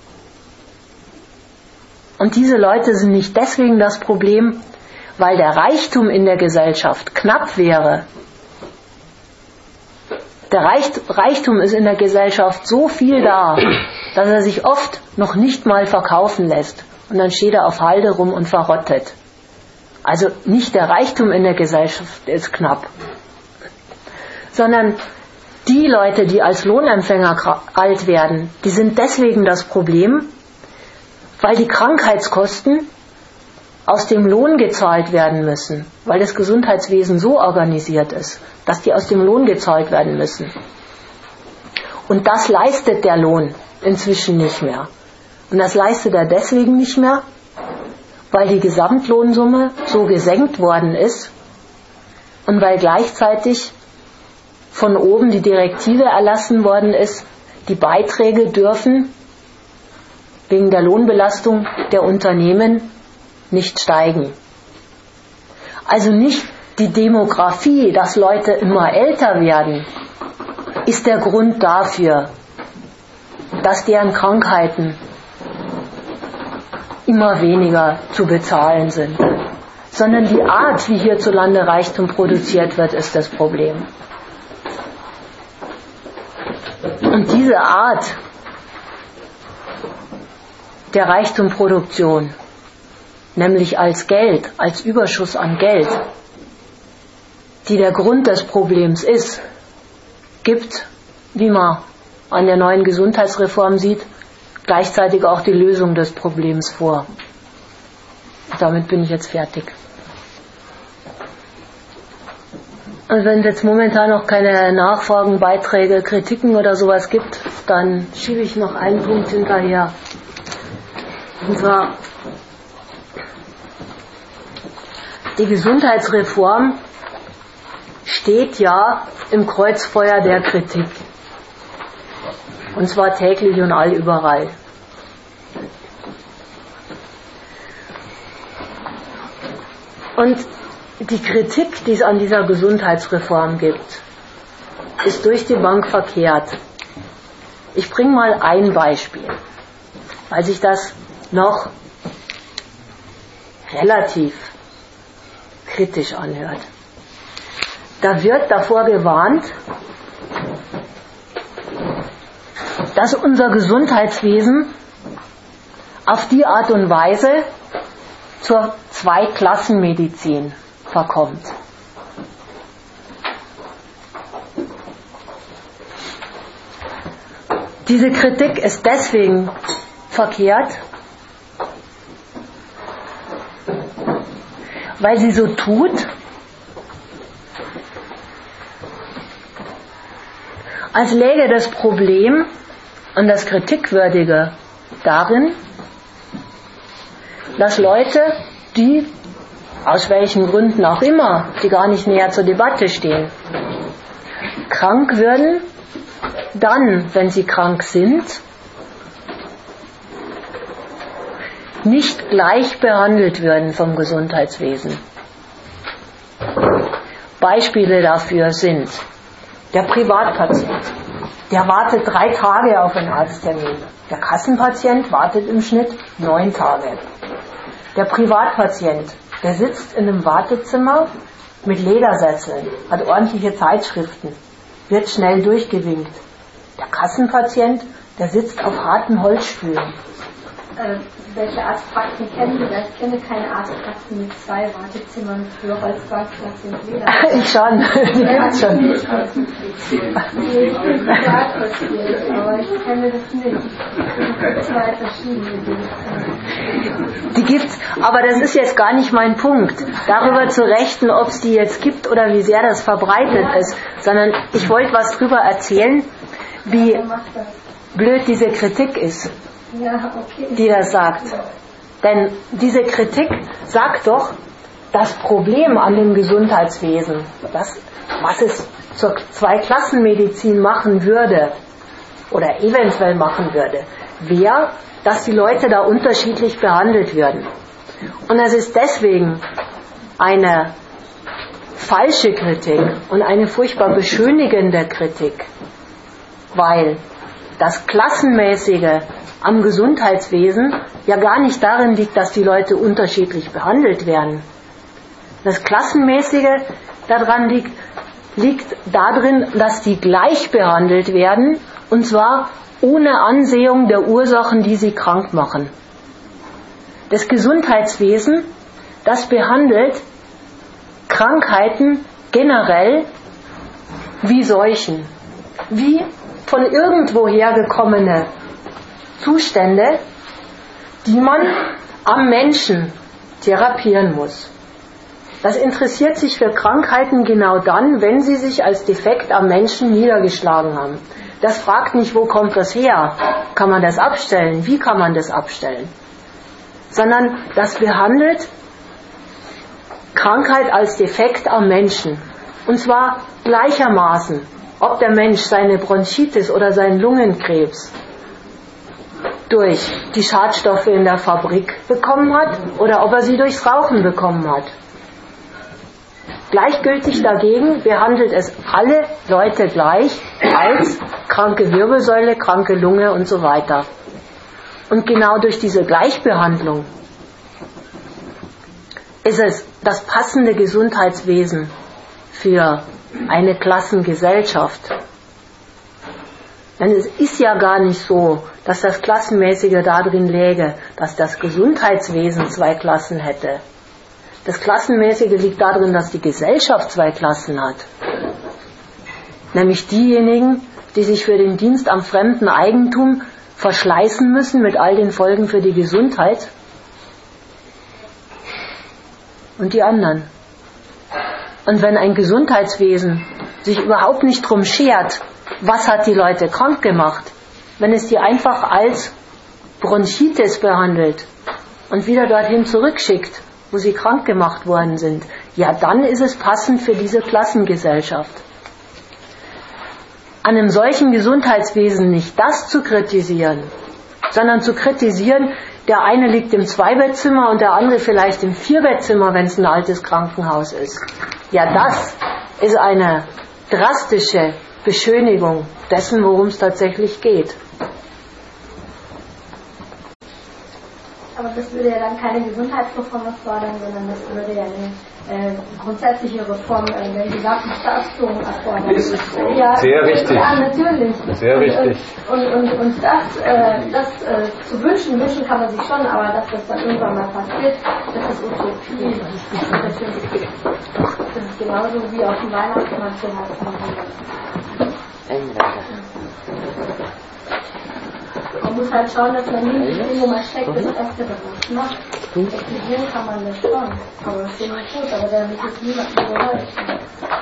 [SPEAKER 1] Und diese Leute sind nicht deswegen das Problem, weil der Reichtum in der Gesellschaft knapp wäre. Der Reichtum ist in der Gesellschaft so viel da, dass er sich oft noch nicht mal verkaufen lässt. Und dann steht er auf Halde rum und verrottet. Also nicht der Reichtum in der Gesellschaft ist knapp, sondern die Leute, die als Lohnempfänger alt werden, die sind deswegen das Problem, weil die Krankheitskosten aus dem Lohn gezahlt werden müssen, weil das Gesundheitswesen so organisiert ist, dass die aus dem Lohn gezahlt werden müssen. Und das leistet der Lohn inzwischen nicht mehr. Und das leistet er deswegen nicht mehr, weil die Gesamtlohnsumme so gesenkt worden ist und weil gleichzeitig von oben die Direktive erlassen worden ist, die Beiträge dürfen wegen der Lohnbelastung der Unternehmen nicht steigen. Also nicht die Demografie, dass Leute immer älter werden, ist der Grund dafür, dass deren Krankheiten immer weniger zu bezahlen sind, sondern die Art, wie hierzulande Reichtum produziert wird, ist das Problem. Und diese Art der Reichtumproduktion, nämlich als Geld, als Überschuss an Geld, die der Grund des Problems ist, gibt, wie man an der neuen Gesundheitsreform sieht, gleichzeitig auch die Lösung des Problems vor. Damit bin ich jetzt fertig. Und wenn es jetzt momentan noch keine Nachfragen, Beiträge, Kritiken oder sowas gibt, dann schiebe ich noch einen Punkt hinterher. Und zwar, die Gesundheitsreform steht ja im Kreuzfeuer der Kritik. Und zwar täglich und allüberall. Und die Kritik, die es an dieser Gesundheitsreform gibt, ist durch die Bank verkehrt. Ich bringe mal ein Beispiel, weil sich das noch relativ kritisch anhört. Da wird davor gewarnt, dass unser Gesundheitswesen auf die Art und Weise zur Zweiklassenmedizin verkommt. Diese Kritik ist deswegen verkehrt, weil sie so tut, als läge das Problem und das Kritikwürdige darin, dass Leute, die aus welchen Gründen auch immer, die gar nicht näher zur Debatte stehen, krank würden, dann, wenn sie krank sind, nicht gleich behandelt würden vom Gesundheitswesen. Beispiele dafür sind der Privatpatient. Der wartet 3 Tage auf einen Arzttermin. Der Kassenpatient wartet im Schnitt 9 Tage. Der Privatpatient, der sitzt in einem Wartezimmer mit Ledersesseln, hat ordentliche Zeitschriften, wird schnell durchgewinkt. Der Kassenpatient, der sitzt auf harten Holzstühlen.
[SPEAKER 2] Welche Arztpraxen kennen Sie? Ich kenne keine Arztpraxen mit 2 Wartezimmern für Holzparkplätze und Leder.
[SPEAKER 1] Ich schon, die gibt's schon.
[SPEAKER 2] Aber ich kenne das nicht. 2 verschiedene Dinge.
[SPEAKER 1] Die gibt's, aber das ist jetzt gar nicht mein Punkt, darüber zu rechten, ob es die jetzt gibt oder wie sehr das verbreitet ist, sondern ich wollte was drüber erzählen, wie blöd diese Kritik ist, die das sagt. Denn diese Kritik sagt doch, das Problem an dem Gesundheitswesen, was es zur Zweiklassenmedizin machen würde oder eventuell machen würde, wäre, dass die Leute da unterschiedlich behandelt würden. Und es ist deswegen eine falsche Kritik und eine furchtbar beschönigende Kritik, weil das Klassenmäßige am Gesundheitswesen ja gar nicht darin liegt, dass die Leute unterschiedlich behandelt werden. Das Klassenmäßige daran liegt darin, dass die gleich behandelt werden, und zwar ohne Ansehung der Ursachen, die sie krank machen. Das Gesundheitswesen, das behandelt Krankheiten generell wie Seuchen, wie von irgendwoher gekommene Zustände, die man am Menschen therapieren muss. Das interessiert sich für Krankheiten genau dann, wenn sie sich als defekt am Menschen niedergeschlagen haben. Das fragt nicht, wo kommt das her? Kann man das abstellen? Wie kann man das abstellen? Sondern das behandelt Krankheit als defekt am Menschen. Und zwar gleichermaßen, ob der Mensch seine Bronchitis oder seinen Lungenkrebs durch die Schadstoffe in der Fabrik bekommen hat oder ob er sie durchs Rauchen bekommen hat. Gleichgültig dagegen behandelt es alle Leute gleich als kranke Wirbelsäule, kranke Lunge und so weiter. Und genau durch diese Gleichbehandlung ist es das passende Gesundheitswesen für eine Klassengesellschaft. Denn es ist ja gar nicht so, dass das Klassenmäßige darin läge, dass das Gesundheitswesen 2 Klassen hätte. Das Klassenmäßige liegt darin, dass die Gesellschaft 2 Klassen hat. Nämlich diejenigen, die sich für den Dienst am fremden Eigentum verschleißen müssen mit all den Folgen für die Gesundheit. Und die anderen. Und wenn ein Gesundheitswesen sich überhaupt nicht drum schert, was hat die Leute krank gemacht, wenn es die einfach als Bronchitis behandelt und wieder dorthin zurückschickt, wo sie krank gemacht worden sind, ja, dann ist es passend für diese Klassengesellschaft. An einem solchen Gesundheitswesen nicht das zu kritisieren, sondern zu kritisieren, der eine liegt im 2-Bettzimmer und der andere vielleicht im 4-Bettzimmer, wenn es ein altes Krankenhaus ist. Ja, das ist eine drastische Beschönigung dessen, worum es tatsächlich geht.
[SPEAKER 2] Aber das würde ja dann keine Gesundheitsreform fordern, sondern das würde ja eine grundsätzliche Reform der gesamten Staatsführung erfordern.
[SPEAKER 3] Ja, sehr richtig.
[SPEAKER 2] Ja, natürlich.
[SPEAKER 3] Sehr richtig.
[SPEAKER 2] Und das zu wünschen kann man sich schon, aber dass das dann irgendwann mal passiert, das ist Utopie. Das ist genauso wie auf dem Weihnachtsmarkt zu Man muss halt schauen, dass man nicht irgendwo mal steckt, das Beste daraus macht. Explizieren kann man das schon, aber das ist immer gut, aber damit ist niemand geholfen.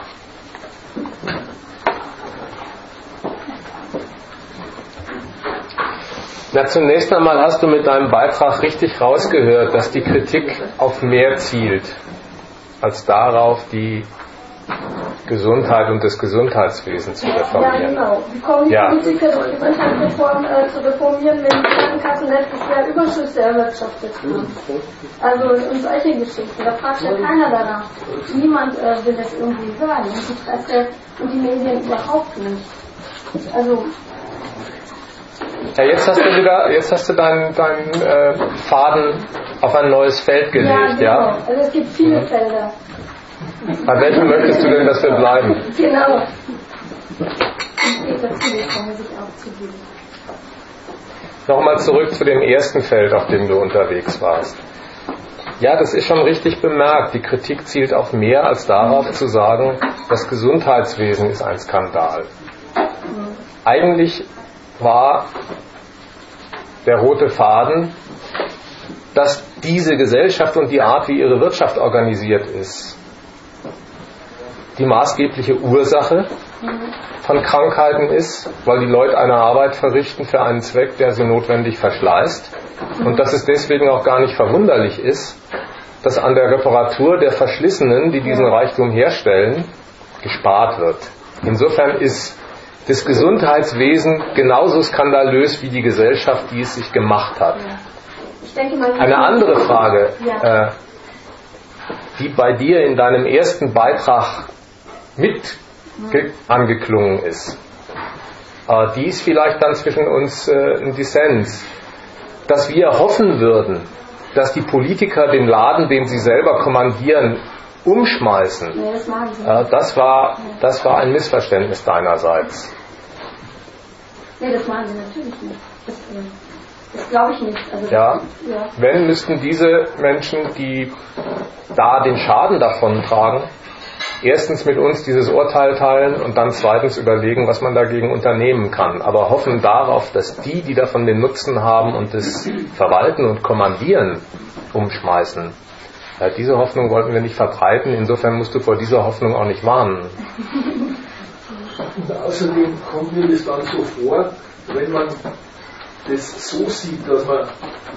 [SPEAKER 3] Na, zunächst einmal hast du mit deinem Beitrag richtig rausgehört, dass die Kritik auf mehr zielt, als darauf, die Gesundheit und das Gesundheitswesen zu reformieren.
[SPEAKER 2] Ja, genau. Wie kommen die Politiker durch die Gesundheitsreform zu reformieren, wenn die Krankenkassen letztes Jahr Überschüsse erwirtschaftet haben? Also und solche Geschichten. Da fragt ja keiner danach. Niemand will das irgendwie hören. Und die Presse und die Medien überhaupt nicht. Also
[SPEAKER 3] ja, jetzt hast du deinen Faden auf ein neues Feld gelegt, ja?
[SPEAKER 2] Genau. Also es gibt viele Felder.
[SPEAKER 3] Bei welchem möchtest du denn, dass wir bleiben?
[SPEAKER 2] Genau. Es geht dazu, sich aufzugeben.
[SPEAKER 3] Nochmal zurück zu dem ersten Feld, auf dem du unterwegs warst. Ja, das ist schon richtig bemerkt. Die Kritik zielt auf mehr als darauf zu sagen, das Gesundheitswesen ist ein Skandal. Eigentlich war der rote Faden, dass diese Gesellschaft und die Art, wie ihre Wirtschaft organisiert ist, die maßgebliche Ursache von Krankheiten ist, weil die Leute eine Arbeit verrichten für einen Zweck, der sie notwendig verschleißt. Und dass es deswegen auch gar nicht verwunderlich ist, dass an der Reparatur der Verschlissenen, die diesen Reichtum herstellen, gespart wird. Insofern ist das Gesundheitswesen genauso skandalös wie die Gesellschaft, die es sich gemacht hat.
[SPEAKER 2] Ich denke mal,
[SPEAKER 3] eine andere Frage, die bei dir in deinem ersten Beitrag mit angeklungen ist, die ist vielleicht dann zwischen uns ein Dissens, dass wir hoffen würden, dass die Politiker den Laden, den sie selber kommandieren, umschmeißen.
[SPEAKER 2] Nee,
[SPEAKER 3] das war ein Missverständnis deinerseits.
[SPEAKER 2] Nee, das machen sie natürlich nicht. Das glaube ich nicht. Also
[SPEAKER 3] wenn, müssten diese Menschen, die da den Schaden davon tragen, erstens mit uns dieses Urteil teilen und dann zweitens überlegen, was man dagegen unternehmen kann. Aber hoffen darauf, dass die davon den Nutzen haben und das Verwalten und Kommandieren umschmeißen. Diese Hoffnung wollten wir nicht verbreiten. Insofern musst du vor dieser Hoffnung auch nicht warnen.
[SPEAKER 4] Und außerdem kommt mir das dann so vor, wenn man das so sieht, dass man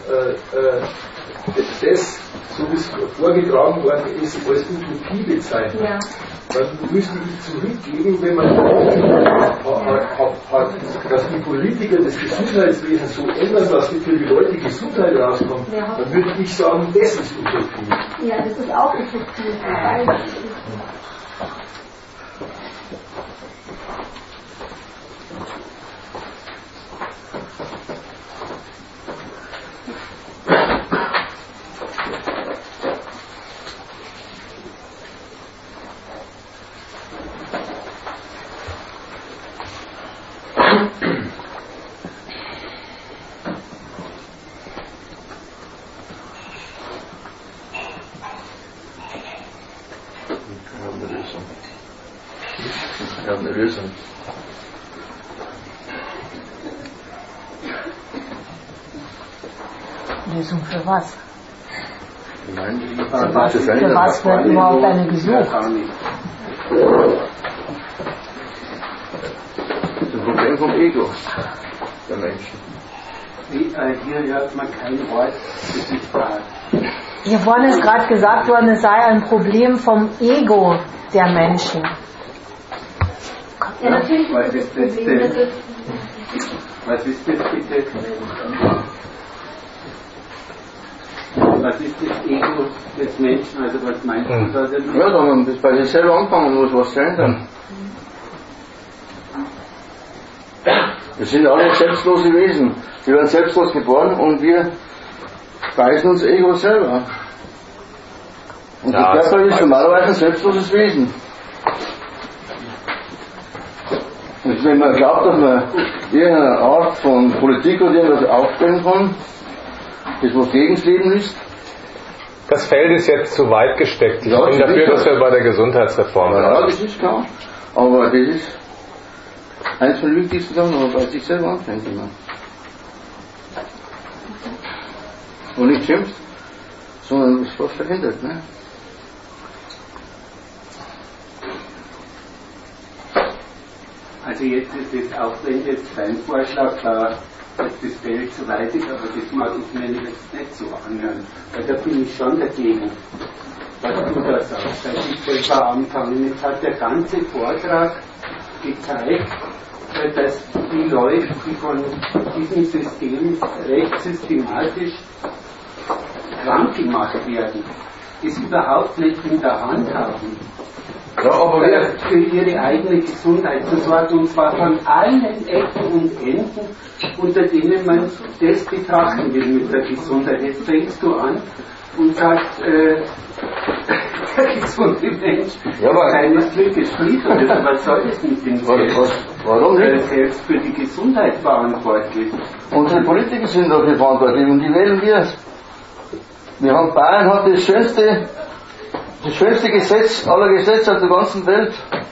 [SPEAKER 4] das, so wie es vorgetragen worden ist, als Utopie bezeichnet. Dann müsste ich zurückgeben, wenn man hat, dass dass die Politiker das Gesundheitswesen so ändern, dass für die Leute Gesundheit rauskommt, dann würde ich sagen, das ist Utopie.
[SPEAKER 2] Ja, das ist auch Utopie.
[SPEAKER 1] Lösung für was?
[SPEAKER 5] Für
[SPEAKER 1] was wird überhaupt eine gesucht?
[SPEAKER 5] Das Problem vom Ego der Menschen.
[SPEAKER 6] Hier hat man kein Wort, das ist wahr.
[SPEAKER 1] Hier vorne ist gerade gesagt worden, es sei ein Problem vom Ego der Menschen.
[SPEAKER 2] Ja, natürlich
[SPEAKER 6] Was
[SPEAKER 2] ist
[SPEAKER 6] ist
[SPEAKER 2] das Problem.
[SPEAKER 6] Was ist das bitte? Was ist das Ego des Menschen? Also was meinst du da denn?
[SPEAKER 5] Ja, da man das bei sich selber anfangen muss, was zu ändern. Wir sind alle selbstlose Wesen. Wir werden selbstlos geboren und wir speisen uns Ego selber. Und der Körper ist normalerweise ein selbstloses Wesen. Und wenn man glaubt, dass man irgendeine Art von Politik oder irgendwas aufstellen kann, das was gegen das Leben ist.
[SPEAKER 3] Das Feld ist jetzt zu weit gesteckt. Ich bin dafür, dass wir bei der Gesundheitsreform sind.
[SPEAKER 5] Ja, das ist klar. Aber das ist eines von den wichtigsten Sachen, aber bei sich selber anfängt immer. Und nicht schimpft, sondern was verändert, ne?
[SPEAKER 6] Also jetzt ist es, auch wenn jetzt dein Vorschlag war, dass das Feld zu weit ist, aber das mag ich mir jetzt nicht so anhören. Weil da bin ich schon dagegen, was du da sagst. Als ich selber angefangen, jetzt hat der ganze Vortrag gezeigt, dass die Leute, die von diesem System recht systematisch krank gemacht werden, es überhaupt nicht in der Hand haben,
[SPEAKER 5] Ja, aber
[SPEAKER 6] für ihre eigene Gesundheit zu sorgen, und zwar von allen Ecken und Enden, unter denen man das betrachten will mit der Gesundheit. Jetzt fängst du an und sagst, der gesunde Mensch
[SPEAKER 5] Ja, aber
[SPEAKER 6] keines Glückes Fried, oder was soll das mit dem
[SPEAKER 5] warum nicht?
[SPEAKER 6] selbst für die Gesundheit verantwortlich?
[SPEAKER 5] Unsere Politiker sind dafür verantwortlich und die wählen wir. Wir haben Bayern hat das schönste Gesetz aller Gesetze auf der ganzen Welt.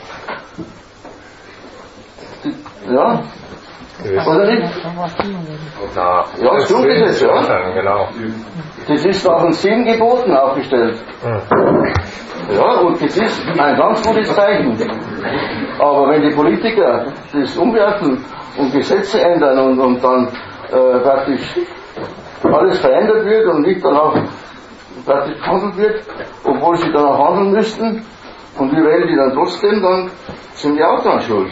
[SPEAKER 5] Ja? Oder nicht?
[SPEAKER 3] Na,
[SPEAKER 5] Ja, das Grundgesetz, ja.
[SPEAKER 3] Genau.
[SPEAKER 5] Das ist auf den 7 Geboten aufgestellt. Ja, und das ist ein ganz gutes Zeichen. Aber wenn die Politiker das umwerfen und Gesetze ändern und dann praktisch alles verändert wird und nicht danach praktisch gehandelt wird, obwohl sie danach handeln müssten, und wir wählen die dann trotzdem, dann sind die auch dran schuld.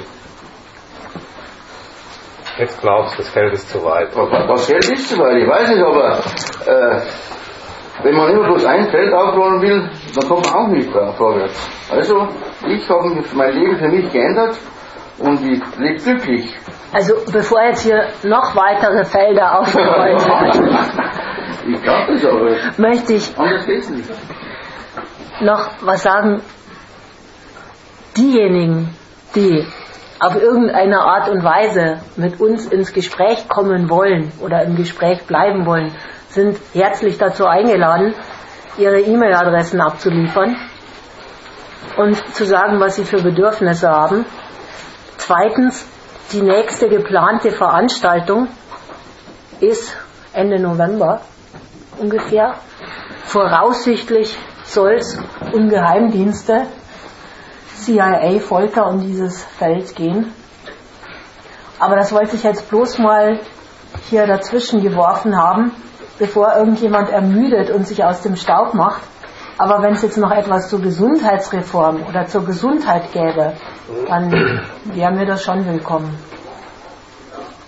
[SPEAKER 3] Jetzt glaubst du, das Feld ist zu weit.
[SPEAKER 5] Das Feld ist zu weit, ich weiß nicht, aber wenn man immer bloß ein Feld aufrollen will, dann kommt man auch nicht vorwärts. Also, ich habe mein Leben für mich geändert und ich lebe glücklich.
[SPEAKER 1] Also bevor jetzt hier noch weitere Felder aufgerollt werden,
[SPEAKER 5] Ich glaube das aber.
[SPEAKER 1] möchte ich
[SPEAKER 5] Anders geht's nicht.
[SPEAKER 1] noch was sagen. Diejenigen, die auf irgendeine Art und Weise mit uns ins Gespräch kommen wollen oder im Gespräch bleiben wollen, sind herzlich dazu eingeladen, ihre E-Mail-Adressen abzuliefern und zu sagen, was sie für Bedürfnisse haben. Zweitens, die nächste geplante Veranstaltung ist Ende November ungefähr. Voraussichtlich soll es um Geheimdienste, CIA, Folter um dieses Feld gehen. Aber das wollte ich jetzt bloß mal hier dazwischen geworfen haben, bevor irgendjemand ermüdet und sich aus dem Staub macht. Aber wenn es jetzt noch etwas zur Gesundheitsreform oder zur Gesundheit gäbe, dann wäre mir das schon willkommen.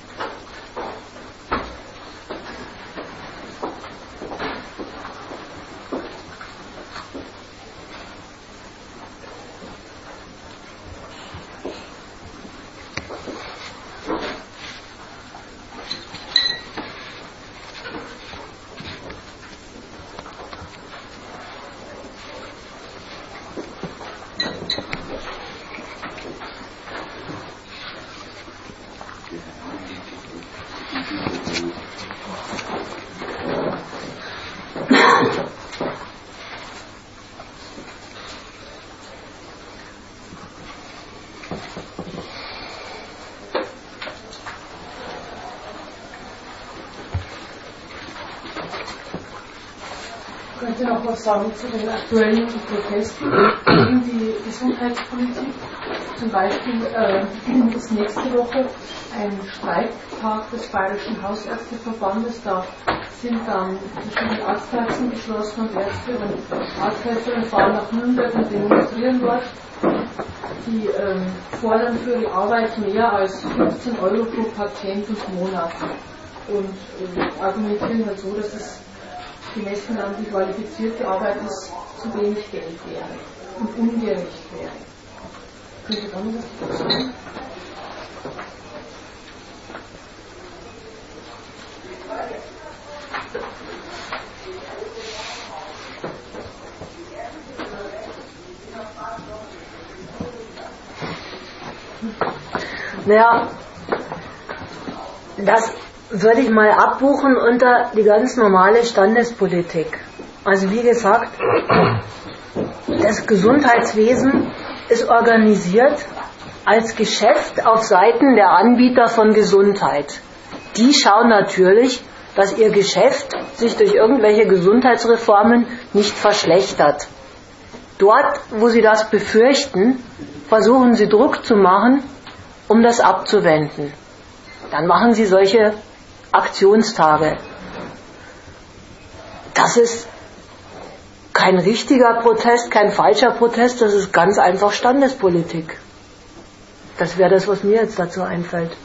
[SPEAKER 7] Ich könnte noch was sagen zu den aktuellen Protesten gegen die Gesundheitspolitik. Zum Beispiel ist nächste Woche ein Streiktag des Bayerischen Hausärzteverbandes. Da sind dann verschiedene Arztpraxen geschlossen und Ärzte und Arzthelferinnen fahren nach Nürnberg und demonstrieren dort. Die fordern für die Arbeit mehr als 15 Euro pro Patient und Monat und argumentieren halt so, dass es gemessen an die qualifizierte Arbeit ist, zu wenig Geld wäre und ungerecht wäre. Könnt ihr da noch was sagen?
[SPEAKER 1] Naja, das würde ich mal abbuchen unter die ganz normale Standespolitik. Also wie gesagt, das Gesundheitswesen ist organisiert als Geschäft auf Seiten der Anbieter von Gesundheit. Die schauen natürlich, dass ihr Geschäft sich durch irgendwelche Gesundheitsreformen nicht verschlechtert. Dort, wo sie das befürchten, versuchen sie Druck zu machen, um das abzuwenden. Dann machen sie solche Aktionstage. Das ist kein richtiger Protest, kein falscher Protest, das ist ganz einfach Standespolitik. Das wäre das, was mir jetzt dazu einfällt.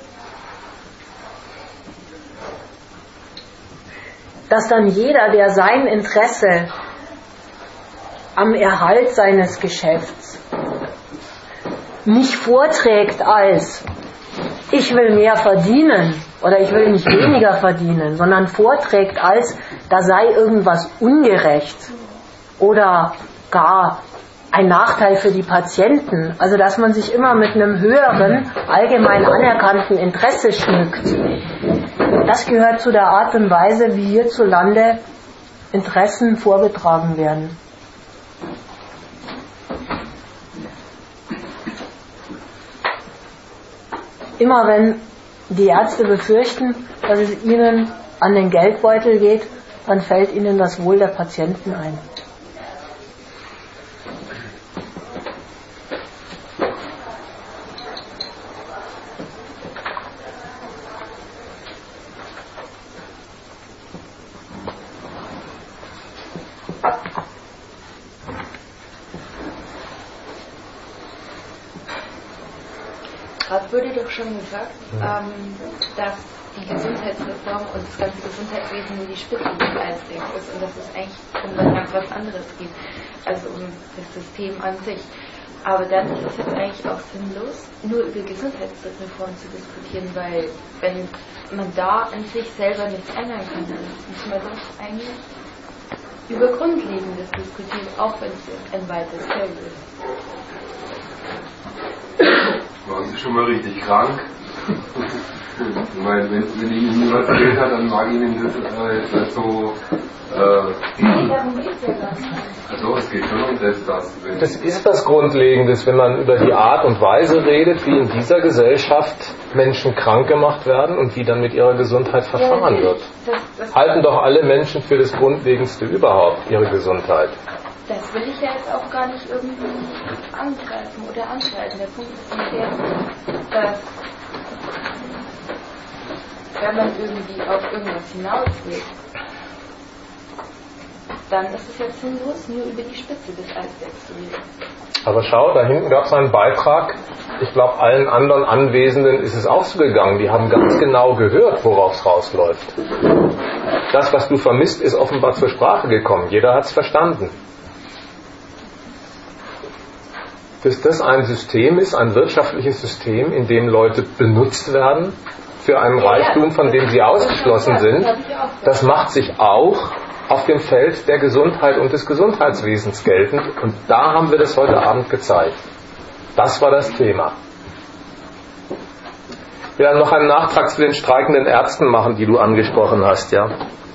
[SPEAKER 1] Dass dann jeder, der sein Interesse am Erhalt seines Geschäfts nicht vorträgt als ich will mehr verdienen oder ich will nicht weniger verdienen, sondern vorträgt als da sei irgendwas ungerecht oder gar ein Nachteil für die Patienten. Also dass man sich immer mit einem höheren, allgemein anerkannten Interesse schmückt. Das gehört zu der Art und Weise, wie hierzulande Interessen vorgetragen werden. Immer wenn die Ärzte befürchten, dass es ihnen an den Geldbeutel geht, dann fällt ihnen das Wohl der Patienten ein.
[SPEAKER 8] Es wurde doch schon gesagt, dass die Gesundheitsreform und das ganze Gesundheitswesen nur die Spitze des Eisbergs ist und dass es eigentlich um ganz was anderes geht, also um das System an sich. Aber dann ist es jetzt eigentlich auch sinnlos, nur über Gesundheitsreform zu diskutieren, weil wenn man da an sich selber nichts ändern kann, dann muss man doch eigentlich über Grundlegendes diskutieren, auch wenn es ein weites Feld ist.
[SPEAKER 9] Waren Sie schon mal richtig krank? Ich meine, wenn Ihnen niemand Geld hat, dann mag Ihnen das so. Also es geht schon um das.
[SPEAKER 3] Das ist was Grundlegendes, wenn man über die Art und Weise redet, wie in dieser Gesellschaft Menschen krank gemacht werden und wie dann mit ihrer Gesundheit verfahren wird. Halten doch alle Menschen für das Grundlegendste überhaupt, ihre Gesundheit.
[SPEAKER 8] Das will ich ja jetzt auch gar nicht irgendwie angreifen oder anschneiden. Der Punkt ist nur der, dass wenn man irgendwie auf irgendwas hinaus will, dann ist es jetzt sinnlos, nur über die Spitze des Eisbergs zu reden.
[SPEAKER 3] Aber schau, da hinten gab es einen Beitrag. Ich glaube, allen anderen Anwesenden ist es auch so gegangen. Die haben ganz genau gehört, worauf es rausläuft. Das, was du vermisst, ist offenbar zur Sprache gekommen. Jeder hat es verstanden. Dass das ein System ist, ein wirtschaftliches System, in dem Leute benutzt werden für einen Reichtum, von dem sie ausgeschlossen sind, das macht sich auch auf dem Feld der Gesundheit und des Gesundheitswesens geltend. Und da haben wir das heute Abend gezeigt. Das war das Thema. Ich will dann noch einen Nachtrag zu den streikenden Ärzten machen, die du angesprochen hast. Ja.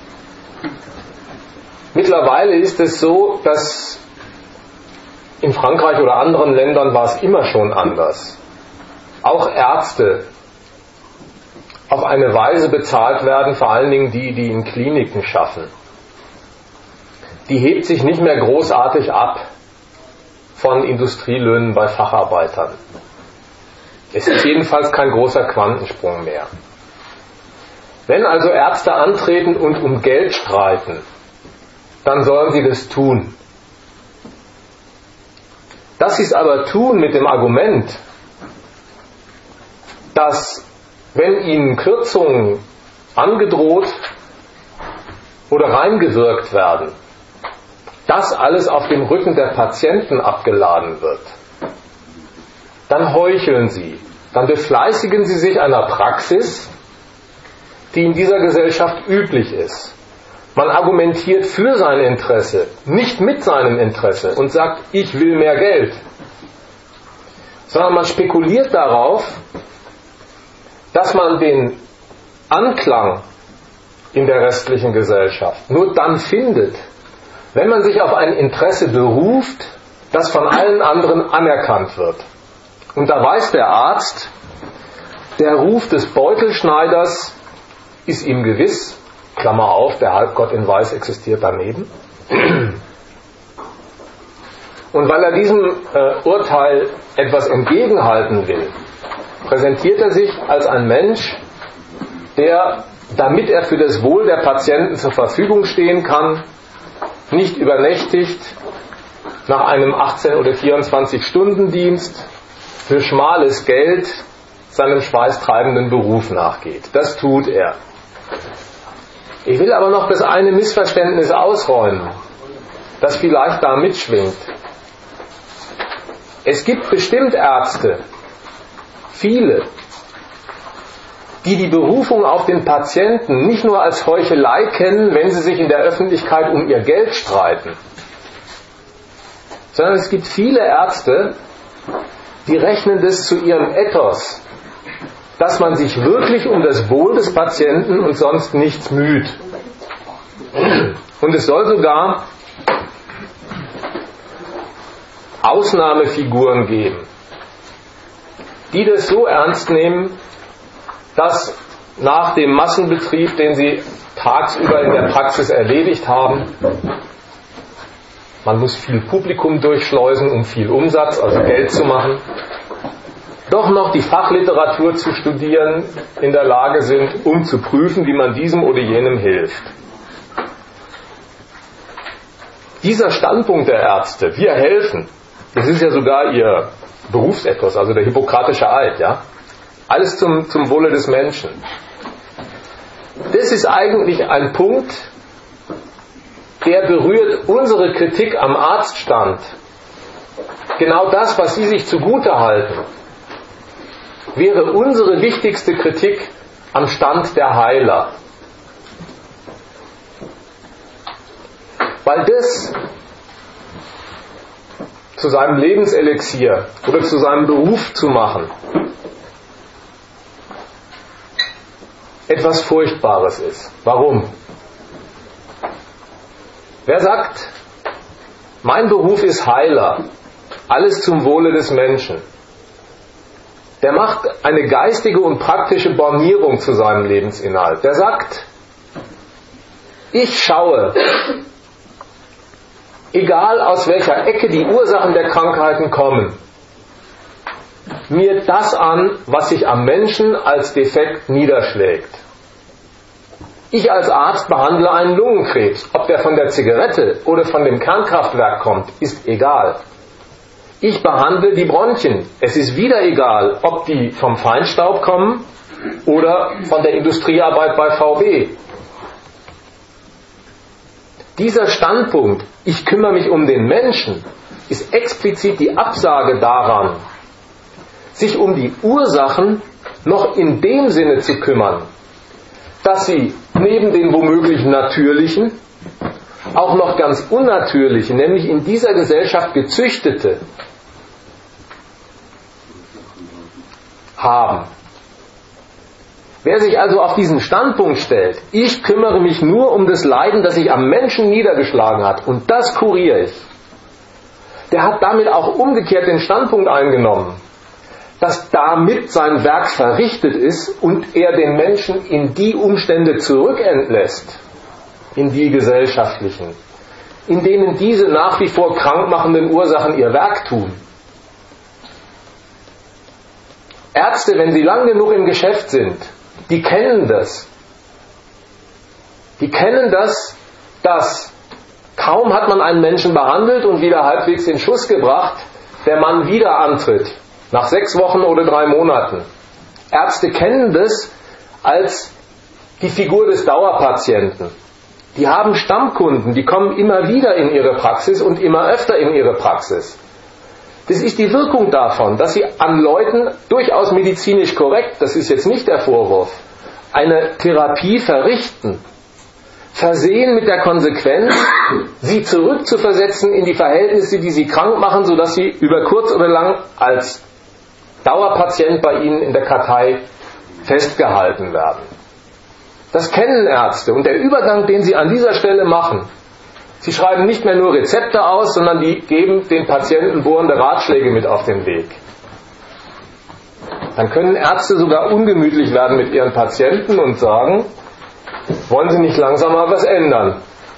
[SPEAKER 3] Mittlerweile ist es so, dass in Frankreich oder anderen Ländern war es immer schon anders. Auch Ärzte auf eine Weise bezahlt werden, vor allen Dingen die, die in Kliniken schaffen. Die hebt sich nicht mehr großartig ab von Industrielöhnen bei Facharbeitern. Es ist jedenfalls kein großer Quantensprung mehr. Wenn also Ärzte antreten und um Geld streiten, dann sollen sie das tun. Dass sie es aber tun mit dem Argument, dass wenn ihnen Kürzungen angedroht oder reingewirkt werden, das alles auf dem Rücken der Patienten abgeladen wird, dann heucheln sie, dann befleißigen sie sich einer Praxis, die in dieser Gesellschaft üblich ist. Man argumentiert für sein Interesse, nicht mit seinem Interesse und sagt, ich will mehr Geld, sondern man spekuliert darauf, dass man den Anklang in der restlichen Gesellschaft nur dann findet, wenn man sich auf ein Interesse beruft, das von allen anderen anerkannt wird. Und da weiß der Arzt, der Ruf des Beutelschneiders ist ihm gewiss, Klammer auf, der Halbgott in Weiß existiert daneben. Und weil er diesem Urteil etwas entgegenhalten will, präsentiert er sich als ein Mensch, der, damit er für das Wohl der Patienten zur Verfügung stehen kann, nicht übernächtigt nach einem 18- oder 24-Stunden-Dienst für schmales Geld seinem schweißtreibenden Beruf nachgeht. Das tut er. Ich will aber noch das eine Missverständnis ausräumen, das vielleicht da mitschwingt. Es gibt bestimmt Ärzte, viele, die die Berufung auf den Patienten nicht nur als Heuchelei kennen, wenn sie sich in der Öffentlichkeit um ihr Geld streiten, sondern es gibt viele Ärzte, die rechnen das zu ihrem Ethos, dass man sich wirklich um das Wohl des Patienten und sonst nichts müht. Und es soll sogar Ausnahmefiguren geben, die das so ernst nehmen, dass nach dem Massenbetrieb, den sie tagsüber in der Praxis erledigt haben, man muss viel Publikum durchschleusen, um viel Umsatz, also Geld zu machen, doch noch die Fachliteratur zu studieren, in der Lage sind, um zu prüfen, wie man diesem oder jenem hilft. Dieser Standpunkt der Ärzte, wir helfen, das ist ja sogar ihr Berufsethos, also der hippokratische Eid, ja? Alles zum Wohle des Menschen. Das ist eigentlich ein Punkt, der berührt unsere Kritik am Arztstand. Genau das, was Sie sich zugute halten, wäre unsere wichtigste Kritik am Stand der Heiler. Weil das zu seinem Lebenselixier oder zu seinem Beruf zu machen, etwas Furchtbares ist. Warum? Wer sagt, mein Beruf ist Heiler, alles zum Wohle des Menschen, der macht eine geistige und praktische Bornierung zu seinem Lebensinhalt. Der sagt, ich schaue, egal aus welcher Ecke die Ursachen der Krankheiten kommen, mir das an, was sich am Menschen als Defekt niederschlägt. Ich als Arzt behandle einen Lungenkrebs. Ob der von der Zigarette oder von dem Kernkraftwerk kommt, ist egal. Ich behandle die Bronchien. Es ist wieder egal, ob die vom Feinstaub kommen oder von der Industriearbeit bei VW. Dieser Standpunkt, ich kümmere mich um den Menschen, ist explizit die Absage daran, sich um die Ursachen noch in dem Sinne zu kümmern, dass sie neben den womöglich natürlichen auch noch ganz unnatürliche, nämlich in dieser Gesellschaft gezüchtete haben. Wer sich also auf diesen Standpunkt stellt, ich kümmere mich nur um das Leiden, das sich am Menschen niedergeschlagen hat und das kuriere ich, der hat damit auch umgekehrt den Standpunkt eingenommen, dass damit sein Werk verrichtet ist und er den Menschen in die Umstände zurückentlässt, in die gesellschaftlichen, in denen diese nach wie vor krankmachenden Ursachen ihr Werk tun. Ärzte, wenn sie lang genug im Geschäft sind, die kennen das. Die kennen das, dass kaum hat man einen Menschen behandelt und wieder halbwegs in Schuss gebracht, der Mann wieder antritt. Nach 6 Wochen oder 3 Monaten. Ärzte kennen das als die Figur des Dauerpatienten. Die haben Stammkunden, die kommen immer wieder in ihre Praxis und immer öfter in ihre Praxis. Das ist die Wirkung davon, dass sie an Leuten durchaus medizinisch korrekt, das ist jetzt nicht der Vorwurf, eine Therapie verrichten, versehen mit der Konsequenz, sie zurückzuversetzen in die Verhältnisse, die sie krank machen, sodass sie über kurz oder lang als Dauerpatient bei ihnen in der Kartei festgehalten werden. Das kennen Ärzte und der Übergang, den sie an dieser Stelle machen, sie schreiben nicht mehr nur Rezepte aus, sondern die geben den Patienten bohrende Ratschläge mit auf den Weg. Dann können Ärzte sogar ungemütlich werden mit ihren Patienten und sagen, wollen Sie nicht langsam mal was ändern?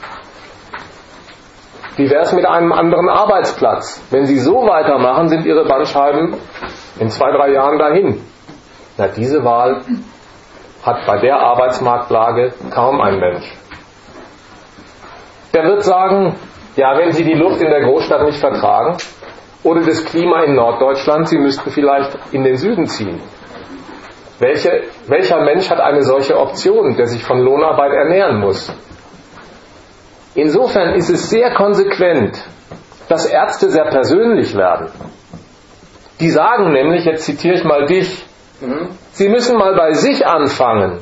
[SPEAKER 3] Wie wäre es mit einem anderen Arbeitsplatz? Wenn Sie so weitermachen, sind Ihre Bandscheiben in 2-3 Jahren dahin. Na, diese Wahl hat bei der Arbeitsmarktlage kaum ein Mensch. Der wird sagen, ja, wenn Sie die Luft in der Großstadt nicht vertragen oder das Klima in Norddeutschland, Sie müssten vielleicht in den Süden ziehen. Welcher Mensch hat eine solche Option, der sich von Lohnarbeit ernähren muss? Insofern ist es sehr konsequent, dass Ärzte sehr persönlich werden. Die sagen nämlich, jetzt zitiere ich mal dich, sie müssen mal bei sich anfangen.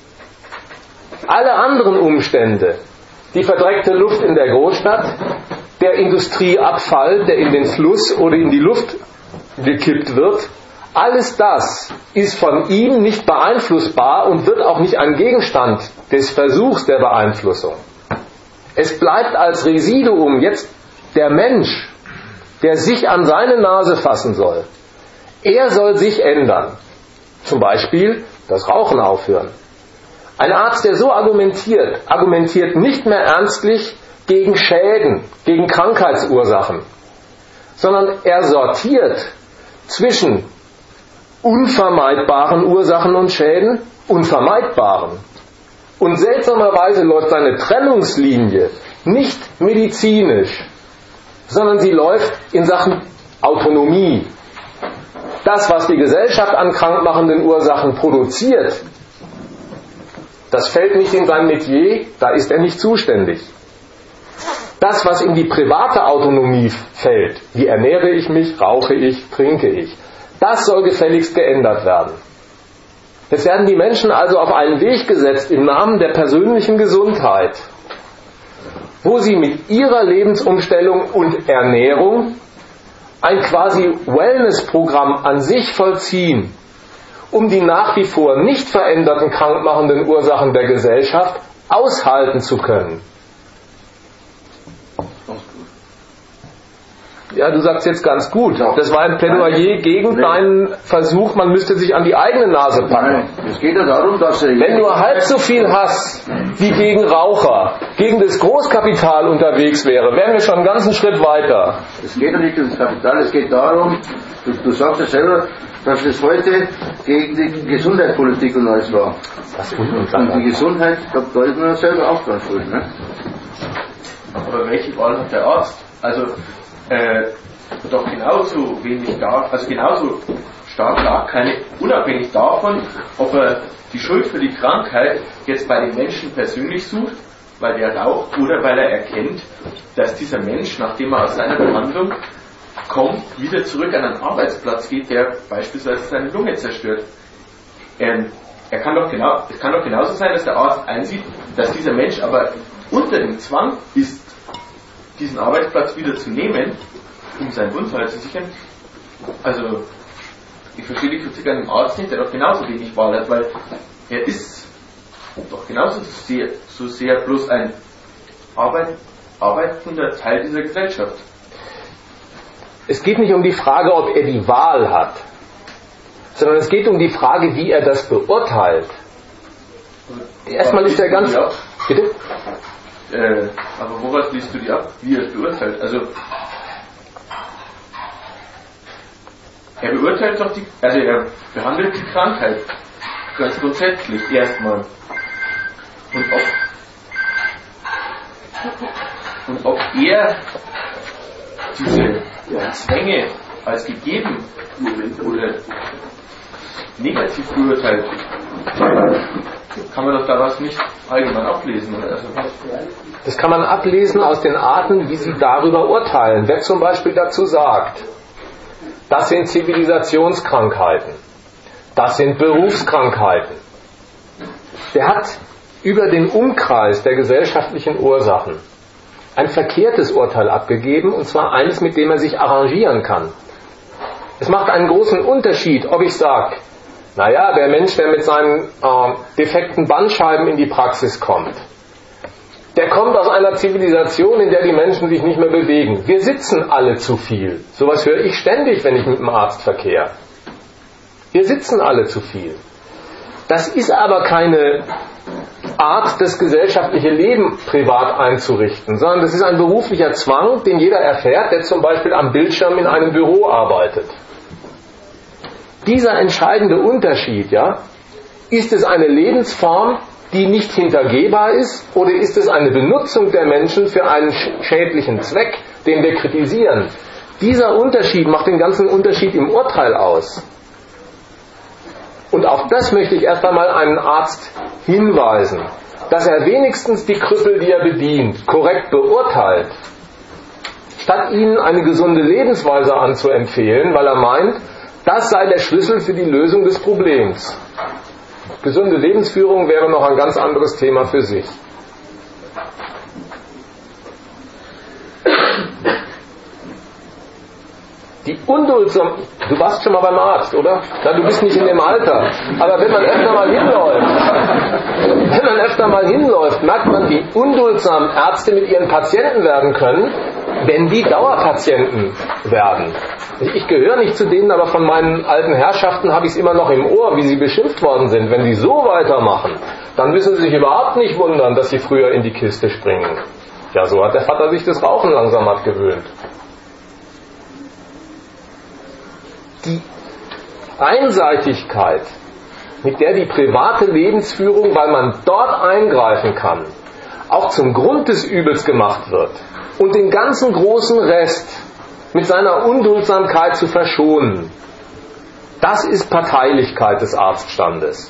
[SPEAKER 3] Alle anderen Umstände, die verdreckte Luft in der Großstadt, der Industrieabfall, der in den Fluss oder in die Luft gekippt wird, alles das ist von ihm nicht beeinflussbar und wird auch nicht ein Gegenstand des Versuchs der Beeinflussung. Es bleibt als Residuum jetzt der Mensch, der sich an seine Nase fassen soll. Er soll sich ändern. Zum Beispiel das Rauchen aufhören. Ein Arzt, der so argumentiert nicht mehr ernstlich gegen Schäden, gegen Krankheitsursachen, sondern er sortiert zwischen unvermeidbaren Ursachen und Schäden, unvermeidbaren. Und seltsamerweise läuft seine Trennungslinie nicht medizinisch, sondern sie läuft in Sachen Autonomie. Das, was die Gesellschaft an krankmachenden Ursachen produziert, das fällt nicht in sein Metier, da ist er nicht zuständig. Das, was in die private Autonomie fällt, wie ernähre ich mich, rauche ich, trinke ich, das soll gefälligst geändert werden. Jetzt werden die Menschen also auf einen Weg gesetzt im Namen der persönlichen Gesundheit, wo sie mit ihrer Lebensumstellung und Ernährung ein quasi Wellness-Programm an sich vollziehen, um die nach wie vor nicht veränderten krankmachenden Ursachen der Gesellschaft aushalten zu können. Ja, du sagst jetzt ganz gut. Das war ein Plädoyer gegen deinen Versuch, man müsste sich an die eigene Nase packen.
[SPEAKER 5] Es geht ja darum, dass
[SPEAKER 3] wenn du halb so viel Hass wie gegen Raucher, gegen das Großkapital unterwegs wäre, wären wir schon einen ganzen Schritt weiter.
[SPEAKER 5] Es geht ja nicht um das Kapital, es geht darum, du sagst ja selber, dass es heute gegen die Gesundheitspolitik und alles war. Und die Gesundheit, da ist man selber auch dran schuld. Ne?
[SPEAKER 10] Aber welche Wahl hat der Arzt? Also doch genauso wenig da, also genauso stark lag keine, unabhängig davon, ob er die Schuld für die Krankheit jetzt bei den Menschen persönlich sucht, weil er raucht, oder weil er erkennt, dass dieser Mensch, nachdem er aus seiner Behandlung kommt, wieder zurück an einen Arbeitsplatz geht, der beispielsweise seine Lunge zerstört. Es kann doch genauso sein, dass der Arzt einsieht, dass dieser Mensch aber unter dem Zwang ist, diesen Arbeitsplatz wieder zu nehmen, um seinen Unterhalt zu sichern. Also ich verstehe die Kritik an dem Arzt nicht, der doch genauso wenig Wahl hat, weil er ist doch genauso so sehr bloß ein arbeitender Teil dieser Gesellschaft.
[SPEAKER 3] Es geht nicht um die Frage, ob er die Wahl hat, sondern es geht um die Frage, wie er das beurteilt. Erstmal ist er ganz... Bitte?
[SPEAKER 10] Aber woraus liest du die ab, wie er es beurteilt? Also, er beurteilt doch er behandelt die Krankheit ganz grundsätzlich erstmal. Und ob er diese Zwänge als gegeben oder negativ beurteilt, kann man doch daraus nicht allgemein ablesen. Oder? Also
[SPEAKER 3] das kann man ablesen aus den Arten, wie sie darüber urteilen. Wer zum Beispiel dazu sagt, das sind Zivilisationskrankheiten, das sind Berufskrankheiten, der hat über den Umkreis der gesellschaftlichen Ursachen ein verkehrtes Urteil abgegeben, und zwar eines, mit dem er sich arrangieren kann. Es macht einen großen Unterschied, ob ich sage, naja, der Mensch, der mit seinen defekten Bandscheiben in die Praxis kommt, der kommt aus einer Zivilisation, in der die Menschen sich nicht mehr bewegen. Wir sitzen alle zu viel. Sowas höre ich ständig, wenn ich mit einem Arzt verkehre. Wir sitzen alle zu viel. Das ist aber keine Art, das gesellschaftliche Leben privat einzurichten, sondern das ist ein beruflicher Zwang, den jeder erfährt, der zum Beispiel am Bildschirm in einem Büro arbeitet. Dieser entscheidende Unterschied, ja, ist es eine Lebensform, die nicht hintergehbar ist, oder ist es eine Benutzung der Menschen für einen schädlichen Zweck, den wir kritisieren? Dieser Unterschied macht den ganzen Unterschied im Urteil aus. Und auf das möchte ich erst einmal einen Arzt hinweisen, dass er wenigstens die Krüppel, die er bedient, korrekt beurteilt, statt ihnen eine gesunde Lebensweise anzuempfehlen, weil er meint, das sei der Schlüssel für die Lösung des Problems. Gesunde Lebensführung wäre noch ein ganz anderes Thema für sich. Die unduldsam... Du warst schon mal beim Arzt, oder? Na, du bist nicht in dem Alter. Aber wenn man öfter mal hinläuft, merkt man, wie unduldsam Ärzte mit ihren Patienten werden können, wenn die Dauerpatienten werden. Ich gehöre nicht zu denen, aber von meinen alten Herrschaften habe ich es immer noch im Ohr, wie sie beschimpft worden sind. Wenn die so weitermachen, dann müssen sie sich überhaupt nicht wundern, dass sie früher in die Kiste springen. Ja, so hat der Vater sich das Rauchen langsam abgewöhnt. Die Einseitigkeit, mit der die private Lebensführung, weil man dort eingreifen kann, auch zum Grund des Übels gemacht wird und den ganzen großen Rest mit seiner Unduldsamkeit zu verschonen, das ist Parteilichkeit des Arztstandes.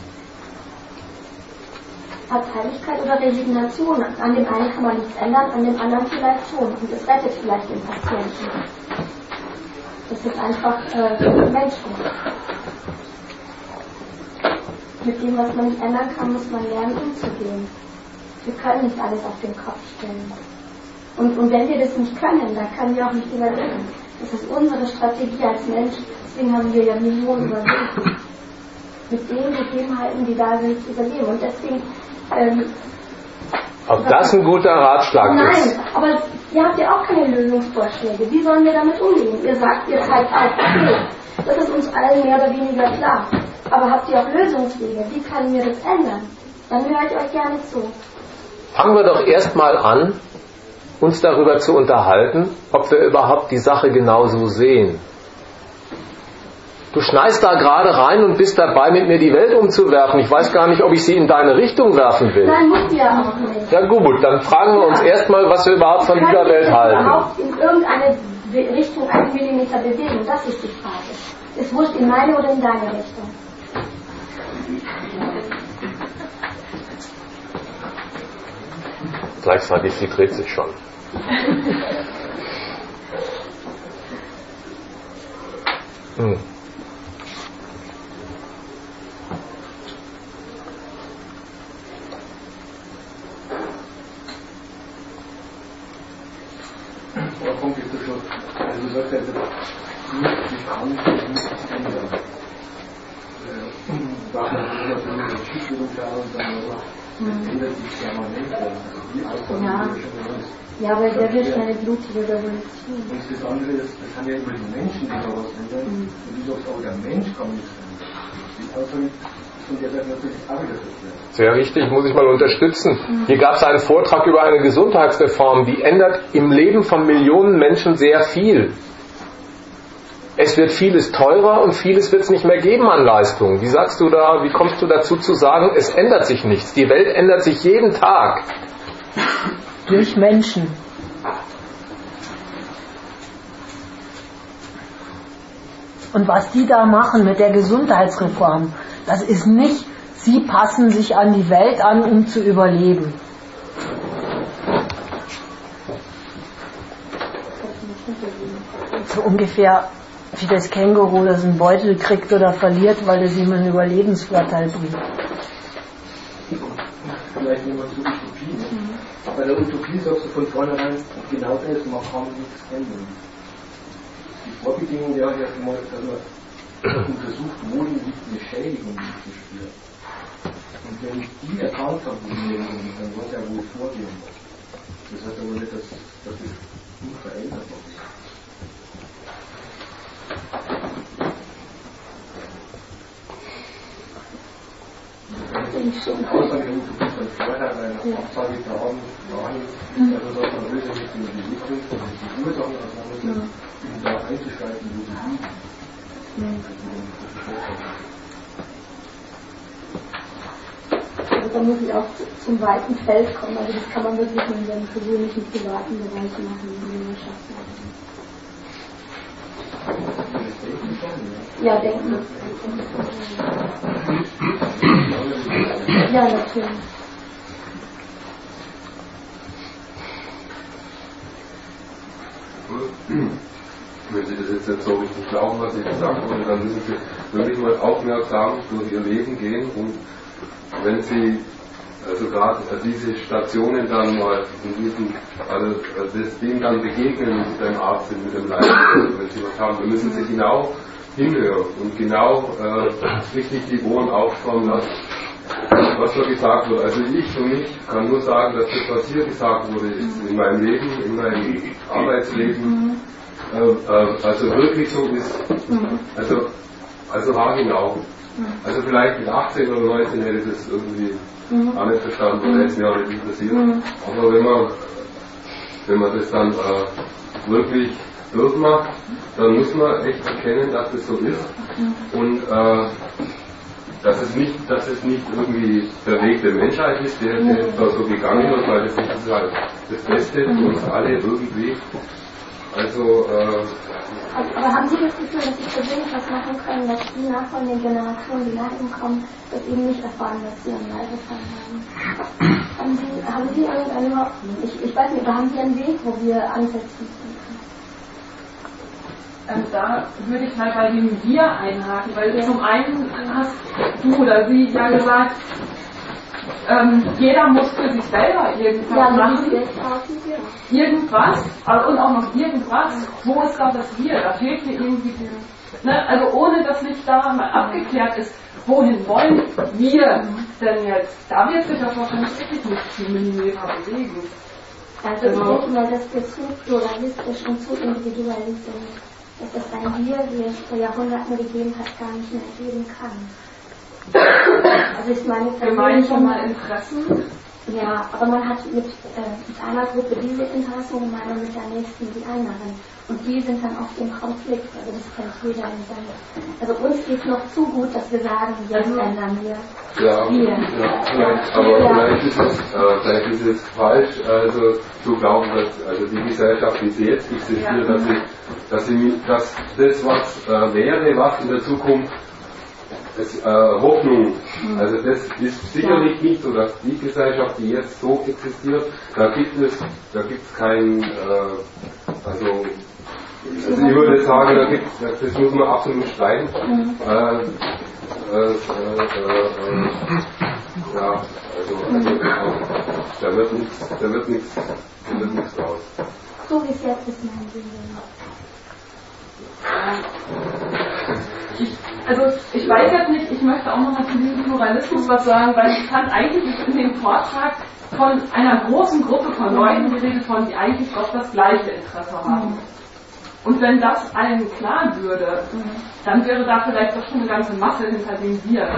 [SPEAKER 2] Parteilichkeit oder Resignation. An dem einen kann man nichts ändern, an dem anderen vielleicht schon. Und es rettet vielleicht den Patienten. Das ist einfach Menschen. Mit dem, was man nicht ändern kann, muss man lernen, umzugehen. Wir können nicht alles auf den Kopf stellen. Und wenn wir das nicht können, dann können wir auch nicht überleben. Das ist unsere Strategie als Mensch. Deswegen haben wir ja Millionen überlebt. Mit den Gegebenheiten, die da sind, zu überleben. Und deswegen...
[SPEAKER 3] ob das ein guter Ratschlag ist?
[SPEAKER 2] Nein, aber ihr habt ja auch keine Lösungsvorschläge. Wie sollen wir damit umgehen? Ihr sagt, ihr zeigt auf, okay. Das ist uns allen mehr oder weniger klar. Aber habt ihr auch Lösungswege? Wie können wir das ändern? Dann höre ich euch gerne zu.
[SPEAKER 3] Fangen wir doch erstmal an, uns darüber zu unterhalten, ob wir überhaupt die Sache genauso sehen. Du schneist da gerade rein und bist dabei, mit mir die Welt umzuwerfen. Ich weiß gar nicht, ob ich sie in deine Richtung werfen will.
[SPEAKER 2] Nein, muss ja auch nicht.
[SPEAKER 3] Ja gut, dann fragen wir uns erstmal, was wir überhaupt von dieser Welt halten.
[SPEAKER 2] Überhaupt in irgendeine Richtung 1 Millimeter bewegen, das ist die Frage. Es wurscht in meine oder in deine Richtung.
[SPEAKER 3] Gleich sage ich, sie dreht sich schon.
[SPEAKER 4] Der Punkt ist schon, also du sagst ja, die kann sich nicht ändern. braucht man immer so eine Schiffung und dann ändert sich permanent.
[SPEAKER 2] Ja, aber der will eine blutige Revolution.
[SPEAKER 4] Und das andere ist, das sind ja immer die Menschen, die da was ändern. Und wie gesagt, aber der Mensch kann nichts ändern. Die Aussage von der wird natürlich auch wieder verkehrt.
[SPEAKER 3] Sehr wichtig, muss ich mal unterstützen. Hier gab es einen Vortrag über eine Gesundheitsreform, die ändert im Leben von Millionen Menschen sehr viel. Es wird vieles teurer und vieles wird es nicht mehr geben an Leistungen. Wie sagst du da, wie kommst du dazu zu sagen, es ändert sich nichts? Die Welt ändert sich jeden Tag.
[SPEAKER 1] Durch Menschen. Und was die da machen mit der Gesundheitsreform, das ist nicht, sie passen sich an die Welt an, um zu überleben. So ungefähr wie das Känguru, das einen Beutel kriegt oder verliert, weil es ihm einen Überlebensvorteil bringt.
[SPEAKER 4] Vielleicht nehmen wir so Utopie. Bei der Utopie sagst du von vornherein genau das, man kann nichts ändern. Die Vorbedingung wäre ja erstmal, dass man untersucht, wo liegt eine Schädigung, die ich spüre. Und wenn ich die erkannt habe, wo die Schädigung ist, dann weiß ich ja, wo ich vorgehen muss. Das heißt aber nicht, dass das unveränderbar ist.
[SPEAKER 2] Ich
[SPEAKER 4] Aussage Utopie von vorher, eine Absage daran, also dass man will, dass die Entwicklung, die Ursachen auseinandersetzt, um da einzuschalten, wo sie liegen.
[SPEAKER 2] Also da muss ich auch zum weiten Feld kommen, also das kann man wirklich in seinem persönlichen, privaten Bereich machen, in der Wirtschaft. Ja, denken. Ja, natürlich.
[SPEAKER 9] Wenn Sie das jetzt nicht so richtig glauben, was ich gesagt habe, dann müssen Sie wirklich mal aufmerksam durch Ihr Leben gehen und wenn Sie also gerade diese Stationen dann mal in diesem, also dem dann begegnen, wenn Sie beim Arzt sind, mit dem Leid, wenn Sie was haben, dann müssen Sie genau hinhören und genau richtig die Ohren aufspannen lassen, was da gesagt wird. Also ich für mich kann nur sagen, dass das, was hier gesagt wurde, ist in meinem Leben, in meinem Arbeitsleben, also wirklich so ist. Also haargenau. Also vielleicht mit 18 oder 19 hätte ich das irgendwie auch nicht verstanden oder hätte es mir auch nicht interessiert. Aber wenn man das dann wirklich durchmacht, dann muss man echt erkennen, dass das so ist und dass es nicht irgendwie der Weg der Menschheit ist, der da so gegangen wird, weil das ist halt das Beste für uns alle irgendwie. Also
[SPEAKER 2] aber haben Sie das Gefühl, dass Sie persönlich was machen können, dass die nachfolgenden Generationen, die nach Ihnen kommen, das eben nicht erfahren, was Sie am Leib erfahren haben? Haben Sie irgendeine, ich weiß nicht, oder haben Sie einen Weg, wo wir ansetzen können?
[SPEAKER 7] Da würde ich mal bei dem Wir einhaken, weil zum einen hast du oder sie ja gesagt, jeder muss für sich selber irgendwas machen. Irgendwas, und auch noch irgendwas. Wo ist da das Wir? Da fehlt mir irgendwie also ohne dass nicht da mal abgeklärt ist, wohin wollen wir denn jetzt? Da wird sich das wahrscheinlich wirklich nicht viel Millimeter bewegen.
[SPEAKER 2] Also ich denke mal, dass wir zu pluralistisch und zu individuell sind. Dass das ein Wir, wie es vor Jahrhunderten gegeben hat, gar nicht mehr geben kann. Also ich meine,
[SPEAKER 7] gemeinsame Interessen.
[SPEAKER 2] Ja, aber man hat mit einer Gruppe diese Interessen gemeint und mit der nächsten die anderen. Und die sind dann oft im Konflikt, also das kennt jeder in seinem. Also uns geht es noch zu gut, dass wir sagen, jetzt ändern wir.
[SPEAKER 9] Ja, vielleicht ist es falsch, also zu glauben, dass also die Gesellschaft, wie sie jetzt existiert, dass das was wäre, was in der Zukunft Hoffnung, also das ist sicherlich nicht so, dass die Gesellschaft, die jetzt so existiert, da gibt es kein, also ich würde sagen, das muss man absolut streiten. Ja, da wird nichts raus.
[SPEAKER 2] So wie es jetzt ist, mein Sinn.
[SPEAKER 7] Also ich weiß jetzt nicht, ich möchte auch noch zu diesem Pluralismus was sagen, weil ich fand eigentlich in dem Vortrag von einer großen Gruppe von Leuten geredet, die eigentlich doch das gleiche Interesse haben. Und wenn das allen klar würde, dann wäre da vielleicht doch schon eine ganze Masse hinter dem Wir.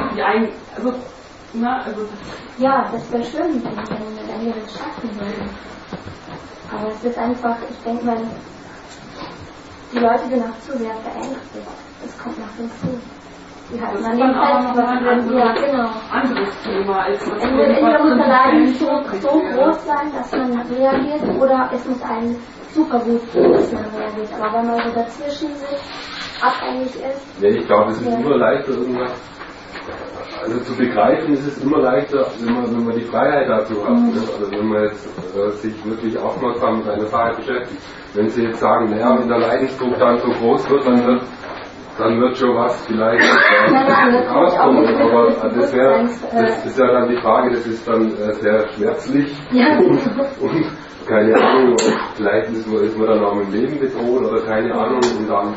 [SPEAKER 2] Ja, das wäre schön, wenn wir das schaffen würden. Aber es ist einfach, ich denke mal, die Leute sind auch zu sehr verängstigt. Das kommt noch hinzu. Die hatten an dem
[SPEAKER 7] anderes Thema.
[SPEAKER 2] Entweder muss der Leiden so groß sein, dass man reagiert, oder es muss einem super gut gehen, dass man reagiert. Aber wenn man so dazwischen sich abhängig ist.
[SPEAKER 9] Ja, ich glaube, es ist immer leichter, irgendwas. Also zu begreifen ist es immer leichter, wenn man die Freiheit dazu hat. Also wenn man jetzt sich wirklich aufmerksam mit einer Sache beschäftigt. Wenn Sie jetzt sagen, naja, wenn der Leidensdruck dann so groß wird, dann wird schon was vielleicht rauskommen. Aber das ist ja dann die Frage, das ist dann sehr schmerzlich. Ja. Und keine Ahnung, vielleicht ist man dann auch im Leben bedroht oder keine Ahnung, und dann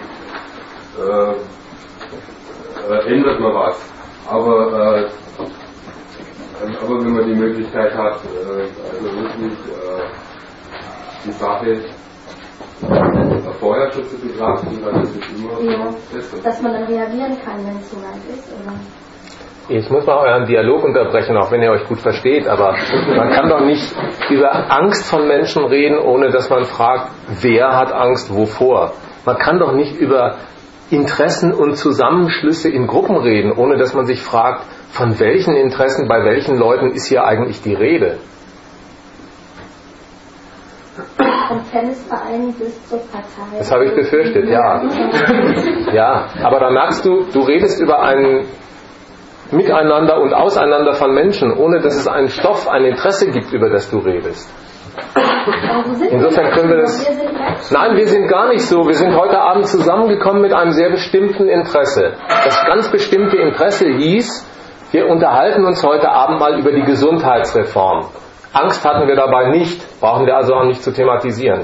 [SPEAKER 9] ändert man was. Aber wenn man die Möglichkeit hat, also wirklich die Sache vorher schon zu betrachten, dann ist es immer besser.
[SPEAKER 2] Dass man dann reagieren kann, wenn es so weit ist, oder?
[SPEAKER 3] Ich muss mal euren Dialog unterbrechen, auch wenn ihr euch gut versteht, aber man kann doch nicht über Angst von Menschen reden, ohne dass man fragt, wer hat Angst, wovor. Man kann doch nicht über Interessen und Zusammenschlüsse in Gruppen reden, ohne dass man sich fragt, von welchen Interessen, bei welchen Leuten ist hier eigentlich die Rede?
[SPEAKER 2] Vom Tennisverein bis zur Partei.
[SPEAKER 3] Das habe ich befürchtet, ja. Ja, aber da merkst du, du redest über ein Miteinander und Auseinander von Menschen, ohne dass es einen Stoff, ein Interesse gibt, über das du redest. Insofern können wir das... Nein, wir sind gar nicht so. Wir sind heute Abend zusammengekommen mit einem sehr bestimmten Interesse. Das ganz bestimmte Interesse hieß, wir unterhalten uns heute Abend mal über die Gesundheitsreform. Angst hatten wir dabei nicht, brauchen wir also auch nicht zu thematisieren.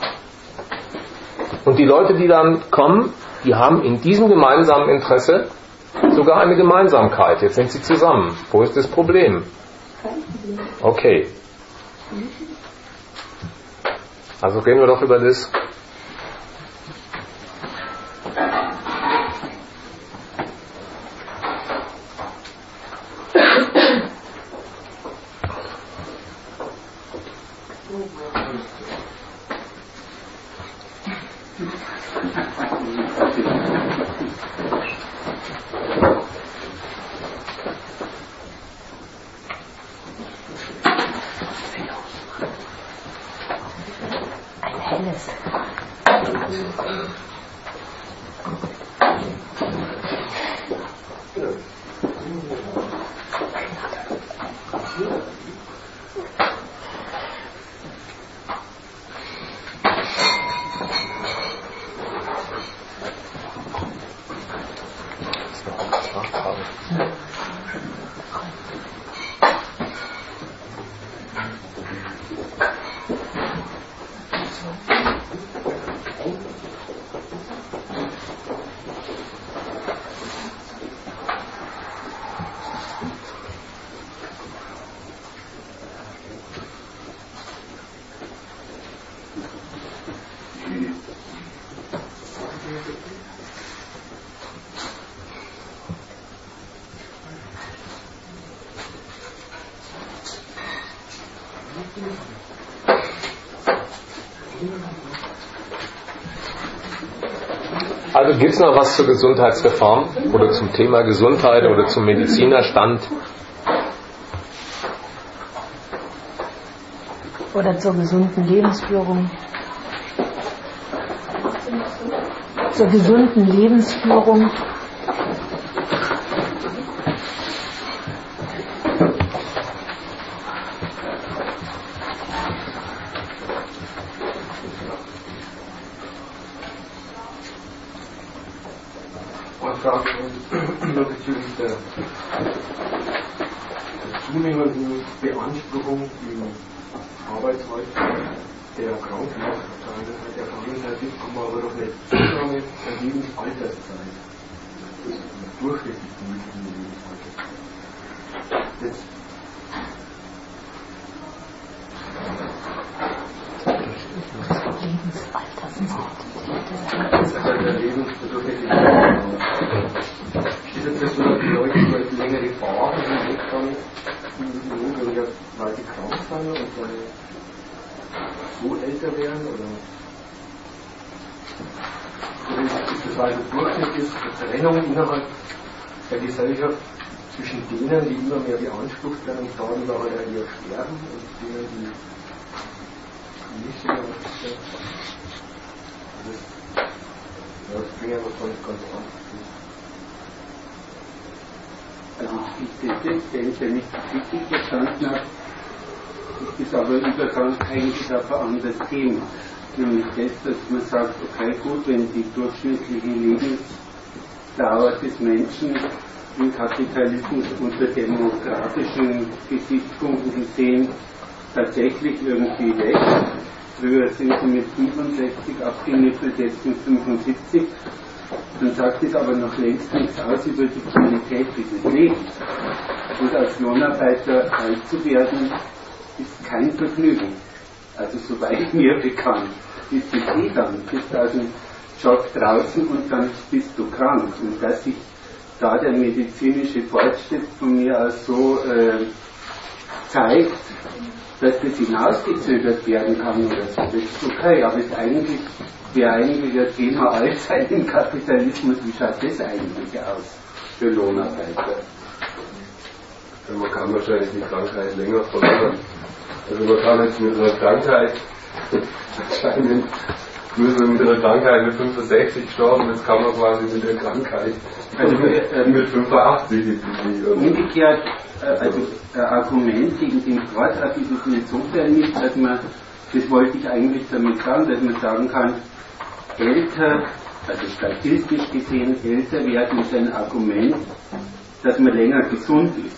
[SPEAKER 3] Und die Leute, die dann kommen, die haben in diesem gemeinsamen Interesse sogar eine Gemeinsamkeit. Jetzt sind sie zusammen. Wo ist das Problem? Okay. Also reden wir doch über das. Also gibt es noch was zur Gesundheitsreform oder zum Thema Gesundheit oder zum Medizinerstand?
[SPEAKER 1] Oder zur gesunden Lebensführung? Zur gesunden Lebensführung?
[SPEAKER 4] Bezüglich der zunehmenden Beanspruchung im Arbeitsmarkt der Krankenmacht. Auf der anderen Seite kommen wir aber doch eine Zunahme der Lebensalterszeit. durchschnittlich gemütlichen Lebensmittel. Jetzt der Lebensbedürfnisse steht jetzt so, dass die Leute längere Phasen hinweg dann weil sie krank sind und dann so älter werden oder ist das also Durchschnitt ist eine Trennung innerhalb der Gesellschaft zwischen denen, die immer mehr beansprucht werden und sagen, da halt eher sterben und denen, die nicht so beansprucht werden. Das bringt aber schon ganz anders.
[SPEAKER 6] Also wenn ich das richtig verstanden habe, ist aber Übergang eigentlich auf ein anderes Thema. Nämlich das, dass man sagt, okay gut, wenn die durchschnittliche Lebensdauer des Menschen im Kapitalismus unter demokratischen Gesichtspunkten gesehen tatsächlich irgendwie wächst. Früher sind sie mit 65 abgenippelt, jetzt mit 75. Dann sagt es aber noch längst nichts aus über die Qualität dieses Lebens. Und als Lohnarbeiter alt zu werden, ist kein Vergnügen. Also soweit mir bekannt, ist es dann, bist aus dem Job draußen und dann bist du krank. Und dass sich da der medizinische Fortschritt von mir aus so zeigt, dass das hinausgezögert werden kann oder so, das ist okay, aber es wäre eigentlich ein Thema Allzeit im Kapitalismus. Wie schaut das eigentlich aus für Lohnarbeiter?
[SPEAKER 9] Man kann wahrscheinlich die Krankheit länger verlängern. Also man kann jetzt mit einer Krankheit anscheinend mit einer Krankheit mit 65 gestorben, jetzt kann man quasi mit der Krankheit mit 85
[SPEAKER 6] umgekehrt, also ein Argument gegen den Vortrag ist es insofern nicht, dass man, das wollte ich eigentlich damit sagen, dass man sagen kann, älter, also statistisch gesehen, älter werden ist ein Argument, dass man länger gesund ist.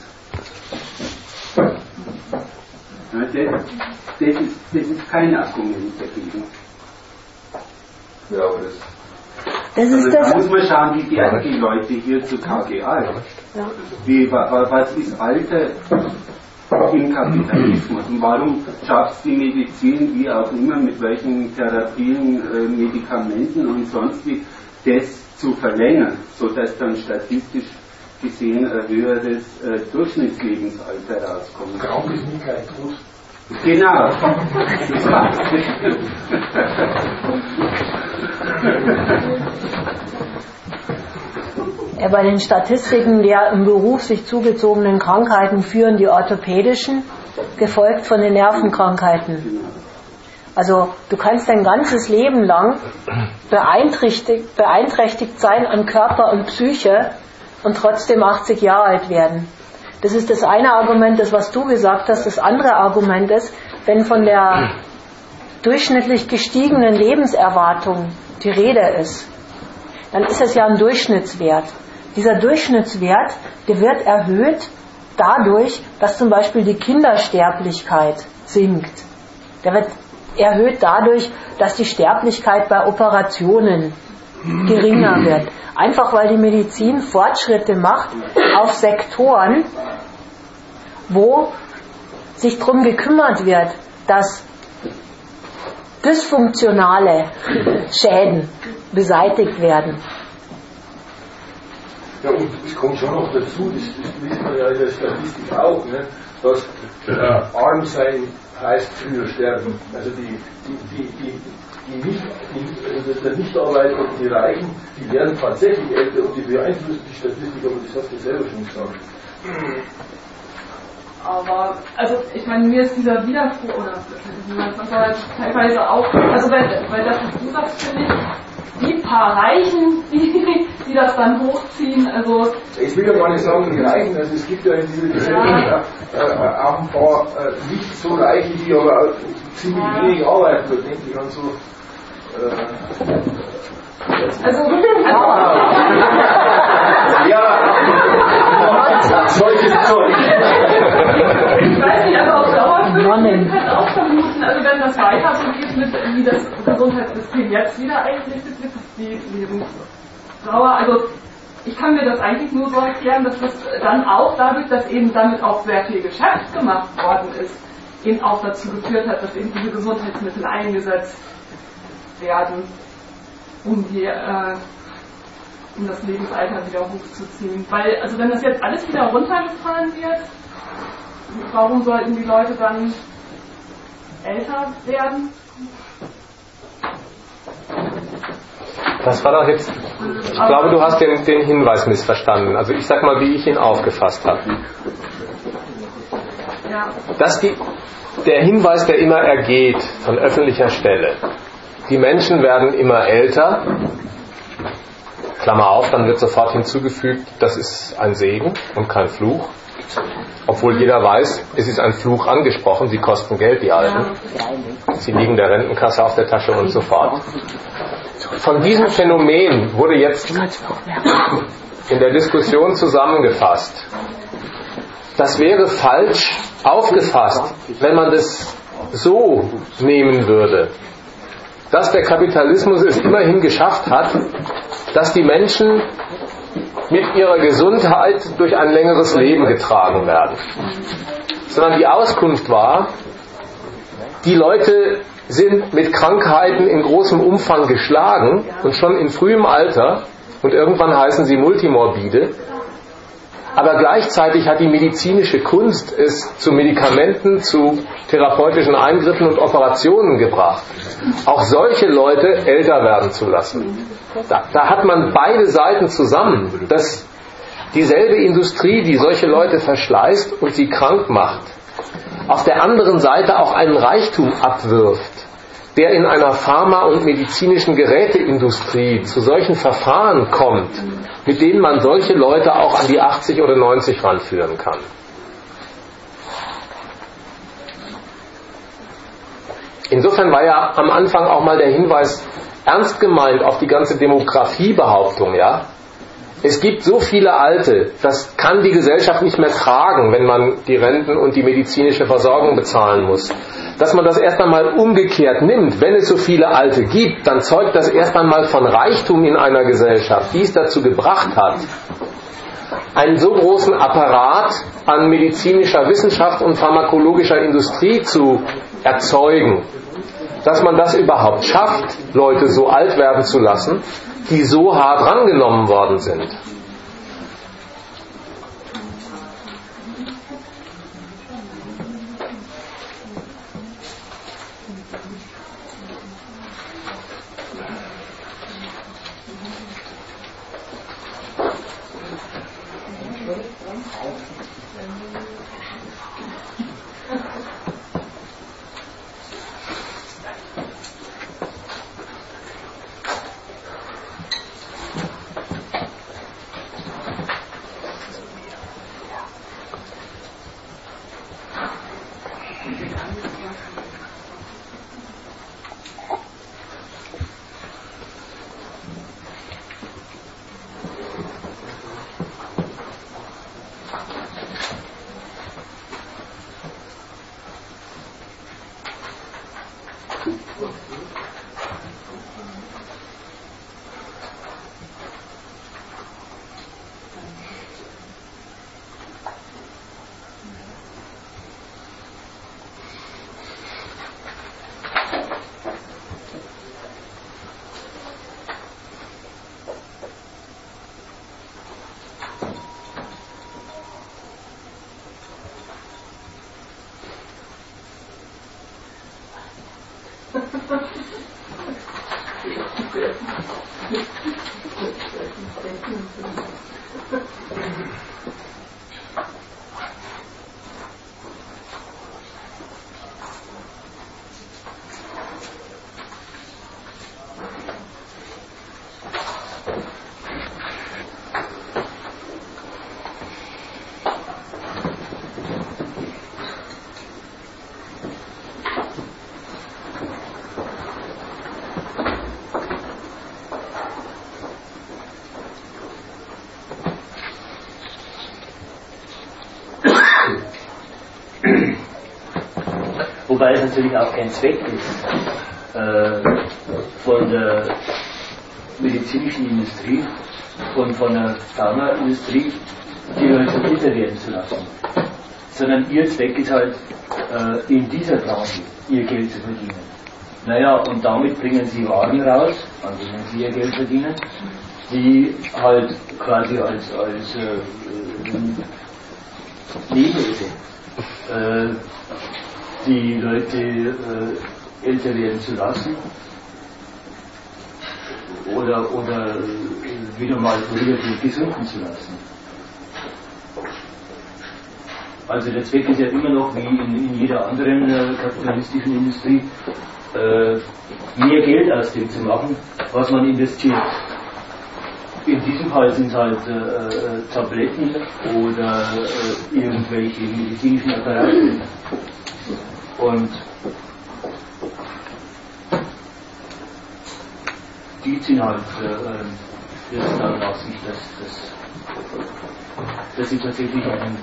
[SPEAKER 6] Das ist kein Argument dagegen.
[SPEAKER 9] Ja, aber
[SPEAKER 6] da muss man schauen, wie werden die Leute heutzutage alt. Ja. Was ist Alter im Kapitalismus und warum schafft die Medizin, wie auch immer, mit welchen Therapien, Medikamenten und sonst wie, das zu verlängern, sodass dann statistisch gesehen ein höheres Durchschnittslebensalter rauskommt.
[SPEAKER 4] Krank ist nie gleich tot.
[SPEAKER 6] Genau.
[SPEAKER 1] Ja, bei den Statistiken der im Beruf sich zugezogenen Krankheiten führen die orthopädischen, gefolgt von den Nervenkrankheiten. Also du kannst dein ganzes Leben lang beeinträchtigt sein an Körper und Psyche und trotzdem 80 Jahre alt werden. Das ist das eine Argument, das was du gesagt hast. Das andere Argument ist, wenn von der durchschnittlich gestiegenen Lebenserwartung die Rede ist, dann ist es ja ein Durchschnittswert. Dieser Durchschnittswert, der wird erhöht dadurch, dass zum Beispiel die Kindersterblichkeit sinkt. Der wird erhöht dadurch, dass die Sterblichkeit bei Operationen geringer wird. Einfach weil die Medizin Fortschritte macht auf Sektoren, wo sich darum gekümmert wird, dass dysfunktionale Schäden beseitigt werden.
[SPEAKER 4] Ja, und es kommt schon noch dazu, das wissen wir ja in der Statistik auch, ne, dass arm sein heißt früher sterben. Also der Nichtarbeiter und die Reichen, die werden tatsächlich älter und die beeinflussen die Statistik, aber das hast du selber schon gesagt.
[SPEAKER 7] Aber, also ich meine, mir ist dieser Widerspruch, oder teilweise auch, also weil das, was du sagst, finde ich, die paar Reichen, die das dann hochziehen, also...
[SPEAKER 4] Ich will ja gar nicht sagen, die Reichen, also es gibt ja in dieser Gesellschaft auch ein paar nicht so Reiche, die aber ziemlich wenig arbeiten, da denke ich an so... solche Zeug.
[SPEAKER 7] Ich weiß nicht, aber auf Dauer würde ich halt auch vermuten, also wenn das weiter so geht, wie das Gesundheitssystem jetzt wieder eingerichtet wird, die Lebensdauer, also ich kann mir das eigentlich nur so erklären, dass das dann auch dadurch, dass eben damit auch sehr viel Geschäft gemacht worden ist, eben auch dazu geführt hat, dass eben diese Gesundheitsmittel eingesetzt werden, um das Lebensalter wieder hochzuziehen. Weil, also wenn das jetzt alles wieder runtergefahren wird, warum sollten die Leute dann älter werden?
[SPEAKER 3] Das war doch jetzt, ich glaube, du hast den Hinweis missverstanden. Also ich sag mal, wie ich ihn aufgefasst habe.
[SPEAKER 7] Ja.
[SPEAKER 3] Dass der Hinweis, der immer ergeht von öffentlicher Stelle, die Menschen werden immer älter, Klammer auf, dann wird sofort hinzugefügt, das ist ein Segen und kein Fluch. Obwohl jeder weiß, es ist ein Fluch angesprochen, sie kosten Geld, die Alten. Sie liegen der Rentenkasse auf der Tasche und so fort. Von diesem Phänomen wurde jetzt in der Diskussion zusammengefasst. Das wäre falsch aufgefasst, wenn man das so nehmen würde, dass der Kapitalismus es immerhin geschafft hat, dass die Menschen mit ihrer Gesundheit durch ein längeres Leben getragen werden. Sondern die Auskunft war, die Leute sind mit Krankheiten in großem Umfang geschlagen und schon in frühem Alter und irgendwann heißen sie multimorbide. Aber gleichzeitig hat die medizinische Kunst es zu Medikamenten, zu therapeutischen Eingriffen und Operationen gebracht, auch solche Leute älter werden zu lassen. Da hat man beide Seiten zusammen, dass dieselbe Industrie, die solche Leute verschleißt und sie krank macht, auf der anderen Seite auch einen Reichtum abwirft, der in einer Pharma- und medizinischen Geräteindustrie zu solchen Verfahren kommt, mit denen man solche Leute auch an die 80 oder 90 ranführen kann. Insofern war ja am Anfang auch mal der Hinweis ernst gemeint auf die ganze Demografiebehauptung, ja. Es gibt so viele Alte, das kann die Gesellschaft nicht mehr tragen, wenn man die Renten und die medizinische Versorgung bezahlen muss. Dass man das erst einmal umgekehrt nimmt, wenn es so viele Alte gibt, dann zeugt das erst einmal von Reichtum in einer Gesellschaft, die es dazu gebracht hat, einen so großen Apparat an medizinischer Wissenschaft und pharmakologischer Industrie zu erzeugen, dass man das überhaupt schafft, Leute so alt werden zu lassen, die so hart rangenommen worden sind.
[SPEAKER 11] Wobei es natürlich auch kein Zweck ist, von der medizinischen Industrie und von der Pharmaindustrie, die Leute älter werden zu lassen. Sondern ihr Zweck ist halt, in dieser Branche ihr Geld zu verdienen. Naja, und damit bringen sie Waren raus, an denen sie ihr Geld verdienen, die halt quasi als Nebeneffekt die Leute älter werden zu lassen oder wieder mal vorübergehend gesunden zu lassen. Also der Zweck ist ja immer noch, wie in jeder anderen kapitalistischen Industrie, mehr Geld aus dem zu machen, was man investiert. In diesem Fall sind es halt Tabletten oder irgendwelche medizinischen Apparate. Und die ziehen halt jetzt dann nach sich, dass sie tatsächlich einen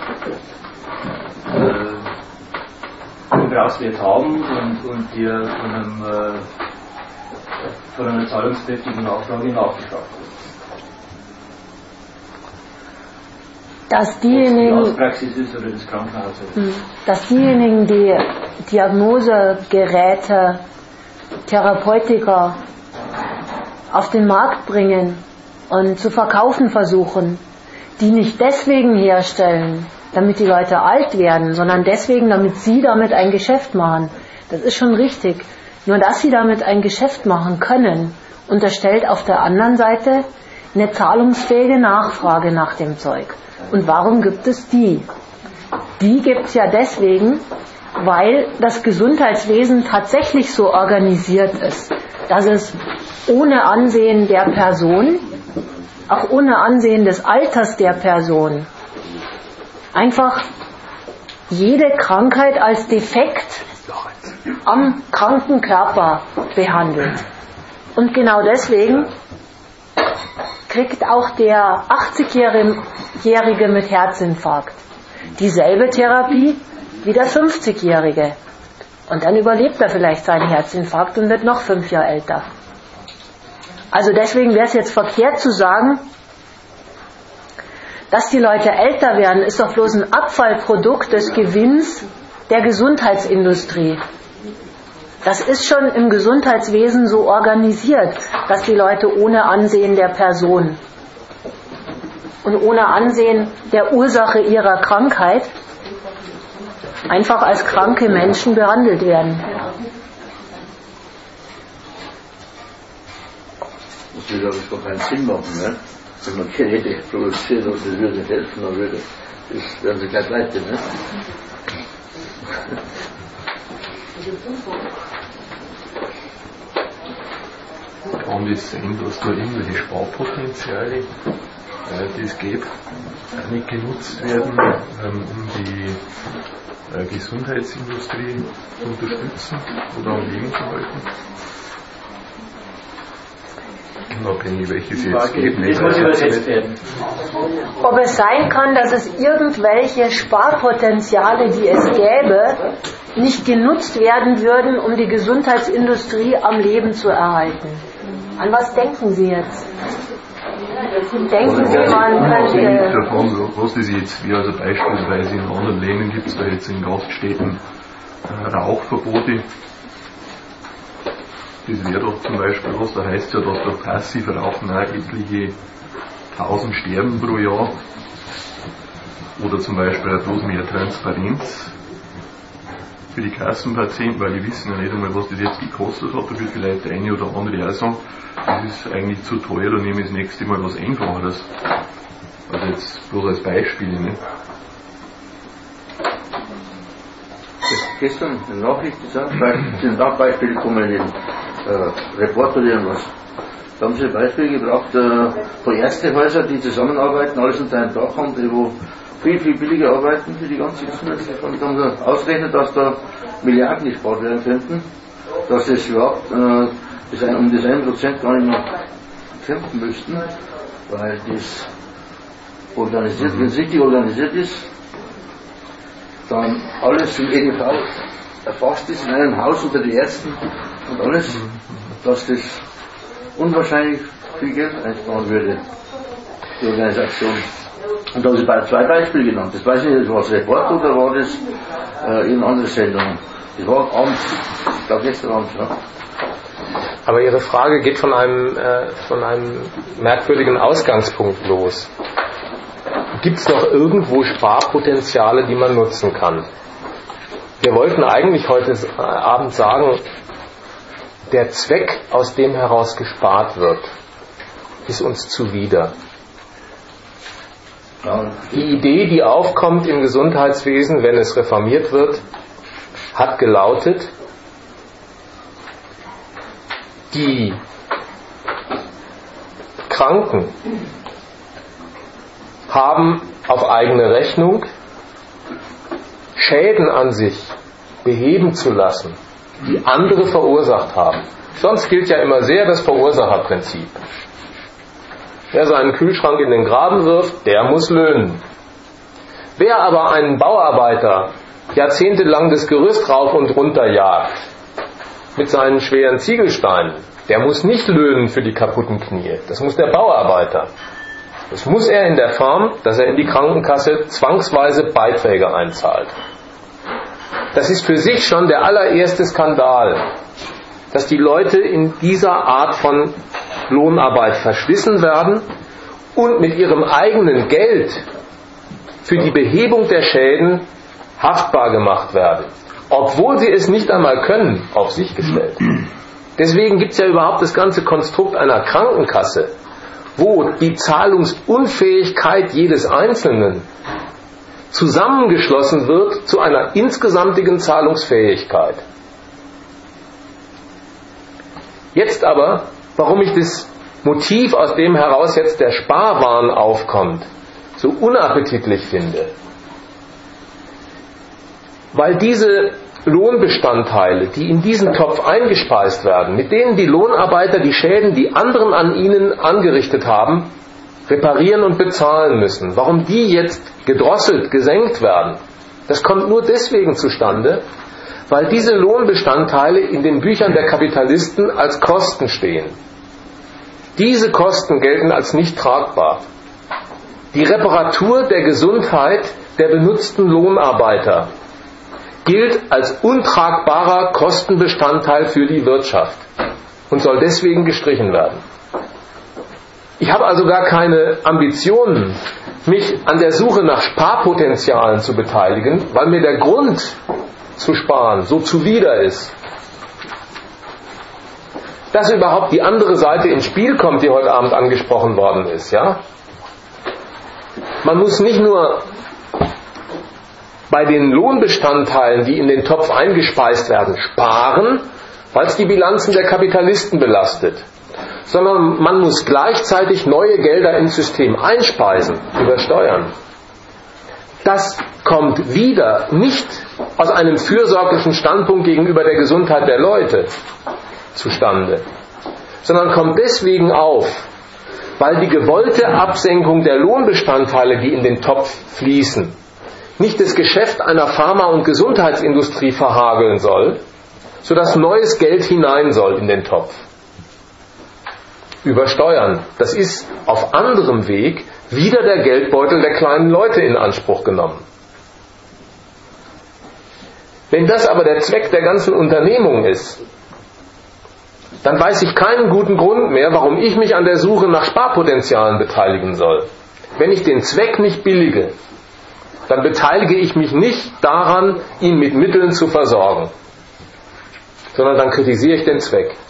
[SPEAKER 11] Gebrauchswert haben und der von einer zahlungskräftigen Nachfrage nachgefragt wird.
[SPEAKER 1] Dass diejenigen, die Diagnosegeräte, Therapeutika auf den Markt bringen und zu verkaufen versuchen, die nicht deswegen herstellen, damit die Leute alt werden, sondern deswegen, damit sie damit ein Geschäft machen. Das ist schon richtig. Nur dass sie damit ein Geschäft machen können, unterstellt auf der anderen Seite eine zahlungsfähige Nachfrage nach dem Zeug. Und warum gibt es die? Die gibt es ja deswegen, weil das Gesundheitswesen tatsächlich so organisiert ist, dass es ohne Ansehen der Person, auch ohne Ansehen des Alters der Person, einfach jede Krankheit als Defekt am kranken Körper behandelt. Und genau deswegen kriegt auch der 80-Jährige mit Herzinfarkt dieselbe Therapie wie der 50-Jährige. Und dann überlebt er vielleicht seinen Herzinfarkt und wird noch 5 Jahre älter. Also deswegen wäre es jetzt verkehrt zu sagen, dass die Leute älter werden, ist doch bloß ein Abfallprodukt des Gewinns der Gesundheitsindustrie. Das ist schon im Gesundheitswesen so organisiert, dass die Leute ohne Ansehen der Person und ohne Ansehen der Ursache ihrer Krankheit einfach als kranke Menschen behandelt werden.
[SPEAKER 5] Das würde aber doch keinen Sinn machen, ne? Wenn man Geräte produziert und das würde helfen, dann wären sie gleich pleite, ne?
[SPEAKER 3] Kann es sein, dass da irgendwelche Sparpotenziale, die es gibt, nicht genutzt werden, um die Gesundheitsindustrie zu unterstützen oder am Leben zu halten? Unabhängig, welches jetzt geht.
[SPEAKER 11] Das muss übersetzt werden.
[SPEAKER 1] Ob es sein kann, dass es irgendwelche Sparpotenziale, die es gäbe, nicht genutzt werden würden, um die Gesundheitsindustrie am Leben zu erhalten. An was denken Sie jetzt? Denken Sie, man könnte...
[SPEAKER 3] Davon, was das jetzt wäre, also beispielsweise in anderen Ländern gibt es da jetzt in Gaststätten Rauchverbote. Das wäre doch zum Beispiel was, da heißt ja, dass durch passiv Rauchen auch etliche 1000 sterben pro Jahr. Oder zum Beispiel bloß mehr Transparenz für die Kassenpatienten, weil die wissen ja nicht einmal, was das jetzt gekostet hat. Da wird vielleicht der eine oder andere auch sagen, das ist eigentlich zu teuer, dann nehme ich das nächste Mal was Einfacheres. Also jetzt bloß als Beispiel. Ne?
[SPEAKER 5] Gestern eine Nachricht gesagt, sind auch Beispiele gekommen in den Report oder irgendwas. Da haben sie ein Beispiel gebracht von Ärztehäusern, die zusammenarbeiten, alles unter einem Dach haben, die wo viel, viel billiger arbeiten für die ganze Gesundheitswelt. Und haben sie ausgerechnet, dass da Milliarden gespart werden könnten, dass es überhaupt um das 1% gar nicht mehr kämpfen müssten, weil das organisiert, wenn es richtig organisiert ist, dann alles im EDV erfasst ist in einem Haus unter den Ärzten und alles, dass das unwahrscheinlich viel Geld einsparen würde, die Organisation. Und da habe ich 2 Beispiele genannt. Das weiß ich nicht, war das Report oder war das in anderen Sendungen? Das war abends, ich glaube gestern Abend. Ja.
[SPEAKER 3] Aber Ihre Frage geht von einem merkwürdigen Ausgangspunkt los. Gibt es noch irgendwo Sparpotenziale, die man nutzen kann? Wir wollten eigentlich heute Abend sagen, der Zweck, aus dem heraus gespart wird, ist uns zuwider. Die Idee, die aufkommt im Gesundheitswesen, wenn es reformiert wird, hat gelautet, die Kranken haben auf eigene Rechnung Schäden an sich beheben zu lassen, die andere verursacht haben. Sonst gilt ja immer sehr das Verursacherprinzip. Wer seinen Kühlschrank in den Graben wirft, der muss löhnen. Wer aber einen Bauarbeiter jahrzehntelang das Gerüst rauf und runter jagt mit seinen schweren Ziegelsteinen, der muss nicht löhnen für die kaputten Knie. Das muss der Bauarbeiter. Das muss er in der Form, dass er in die Krankenkasse zwangsweise Beiträge einzahlt. Das ist für sich schon der allererste Skandal, dass die Leute in dieser Art von Lohnarbeit verschlissen werden und mit ihrem eigenen Geld für die Behebung der Schäden haftbar gemacht werden, obwohl sie es nicht einmal können, auf sich gestellt. Deswegen gibt es ja überhaupt das ganze Konstrukt einer Krankenkasse, wo die Zahlungsunfähigkeit jedes Einzelnen zusammengeschlossen wird zu einer insgesamtigen Zahlungsfähigkeit. Jetzt aber, warum ich das Motiv, aus dem heraus jetzt der Sparwahn aufkommt, so unappetitlich finde. Weil diese Lohnbestandteile, die in diesen Topf eingespeist werden, mit denen die Lohnarbeiter die Schäden, die anderen an ihnen angerichtet haben, reparieren und bezahlen müssen. Warum die jetzt gedrosselt, gesenkt werden, das kommt nur deswegen zustande, weil diese Lohnbestandteile in den Büchern der Kapitalisten als Kosten stehen. Diese Kosten gelten als nicht tragbar. Die Reparatur der Gesundheit der benutzten Lohnarbeiter gilt als untragbarer Kostenbestandteil für die Wirtschaft und soll deswegen gestrichen werden. Ich habe also gar keine Ambitionen, mich an der Suche nach Sparpotenzialen zu beteiligen, weil mir der Grund zu sparen so zuwider ist. Dass überhaupt die andere Seite ins Spiel kommt, die heute Abend angesprochen worden ist, ja? Man muss nicht nur bei den Lohnbestandteilen, die in den Topf eingespeist werden, sparen, weil es die Bilanzen der Kapitalisten belastet, sondern man muss gleichzeitig neue Gelder ins System einspeisen, über Steuern. Das kommt wieder nicht aus einem fürsorglichen Standpunkt gegenüber der Gesundheit der Leute zustande, sondern kommt deswegen auf, weil die gewollte Absenkung der Lohnbestandteile, die in den Topf fließen, nicht das Geschäft einer Pharma- und Gesundheitsindustrie verhageln soll, sodass neues Geld hinein soll in den Topf. Über Steuern. Das ist auf anderem Weg wieder der Geldbeutel der kleinen Leute in Anspruch genommen. Wenn das aber der Zweck der ganzen Unternehmung ist, dann weiß ich keinen guten Grund mehr, warum ich mich an der Suche nach Sparpotenzialen beteiligen soll. Wenn ich den Zweck nicht billige, dann beteilige ich mich nicht daran, ihn mit Mitteln zu versorgen, sondern dann kritisiere ich den Zweck.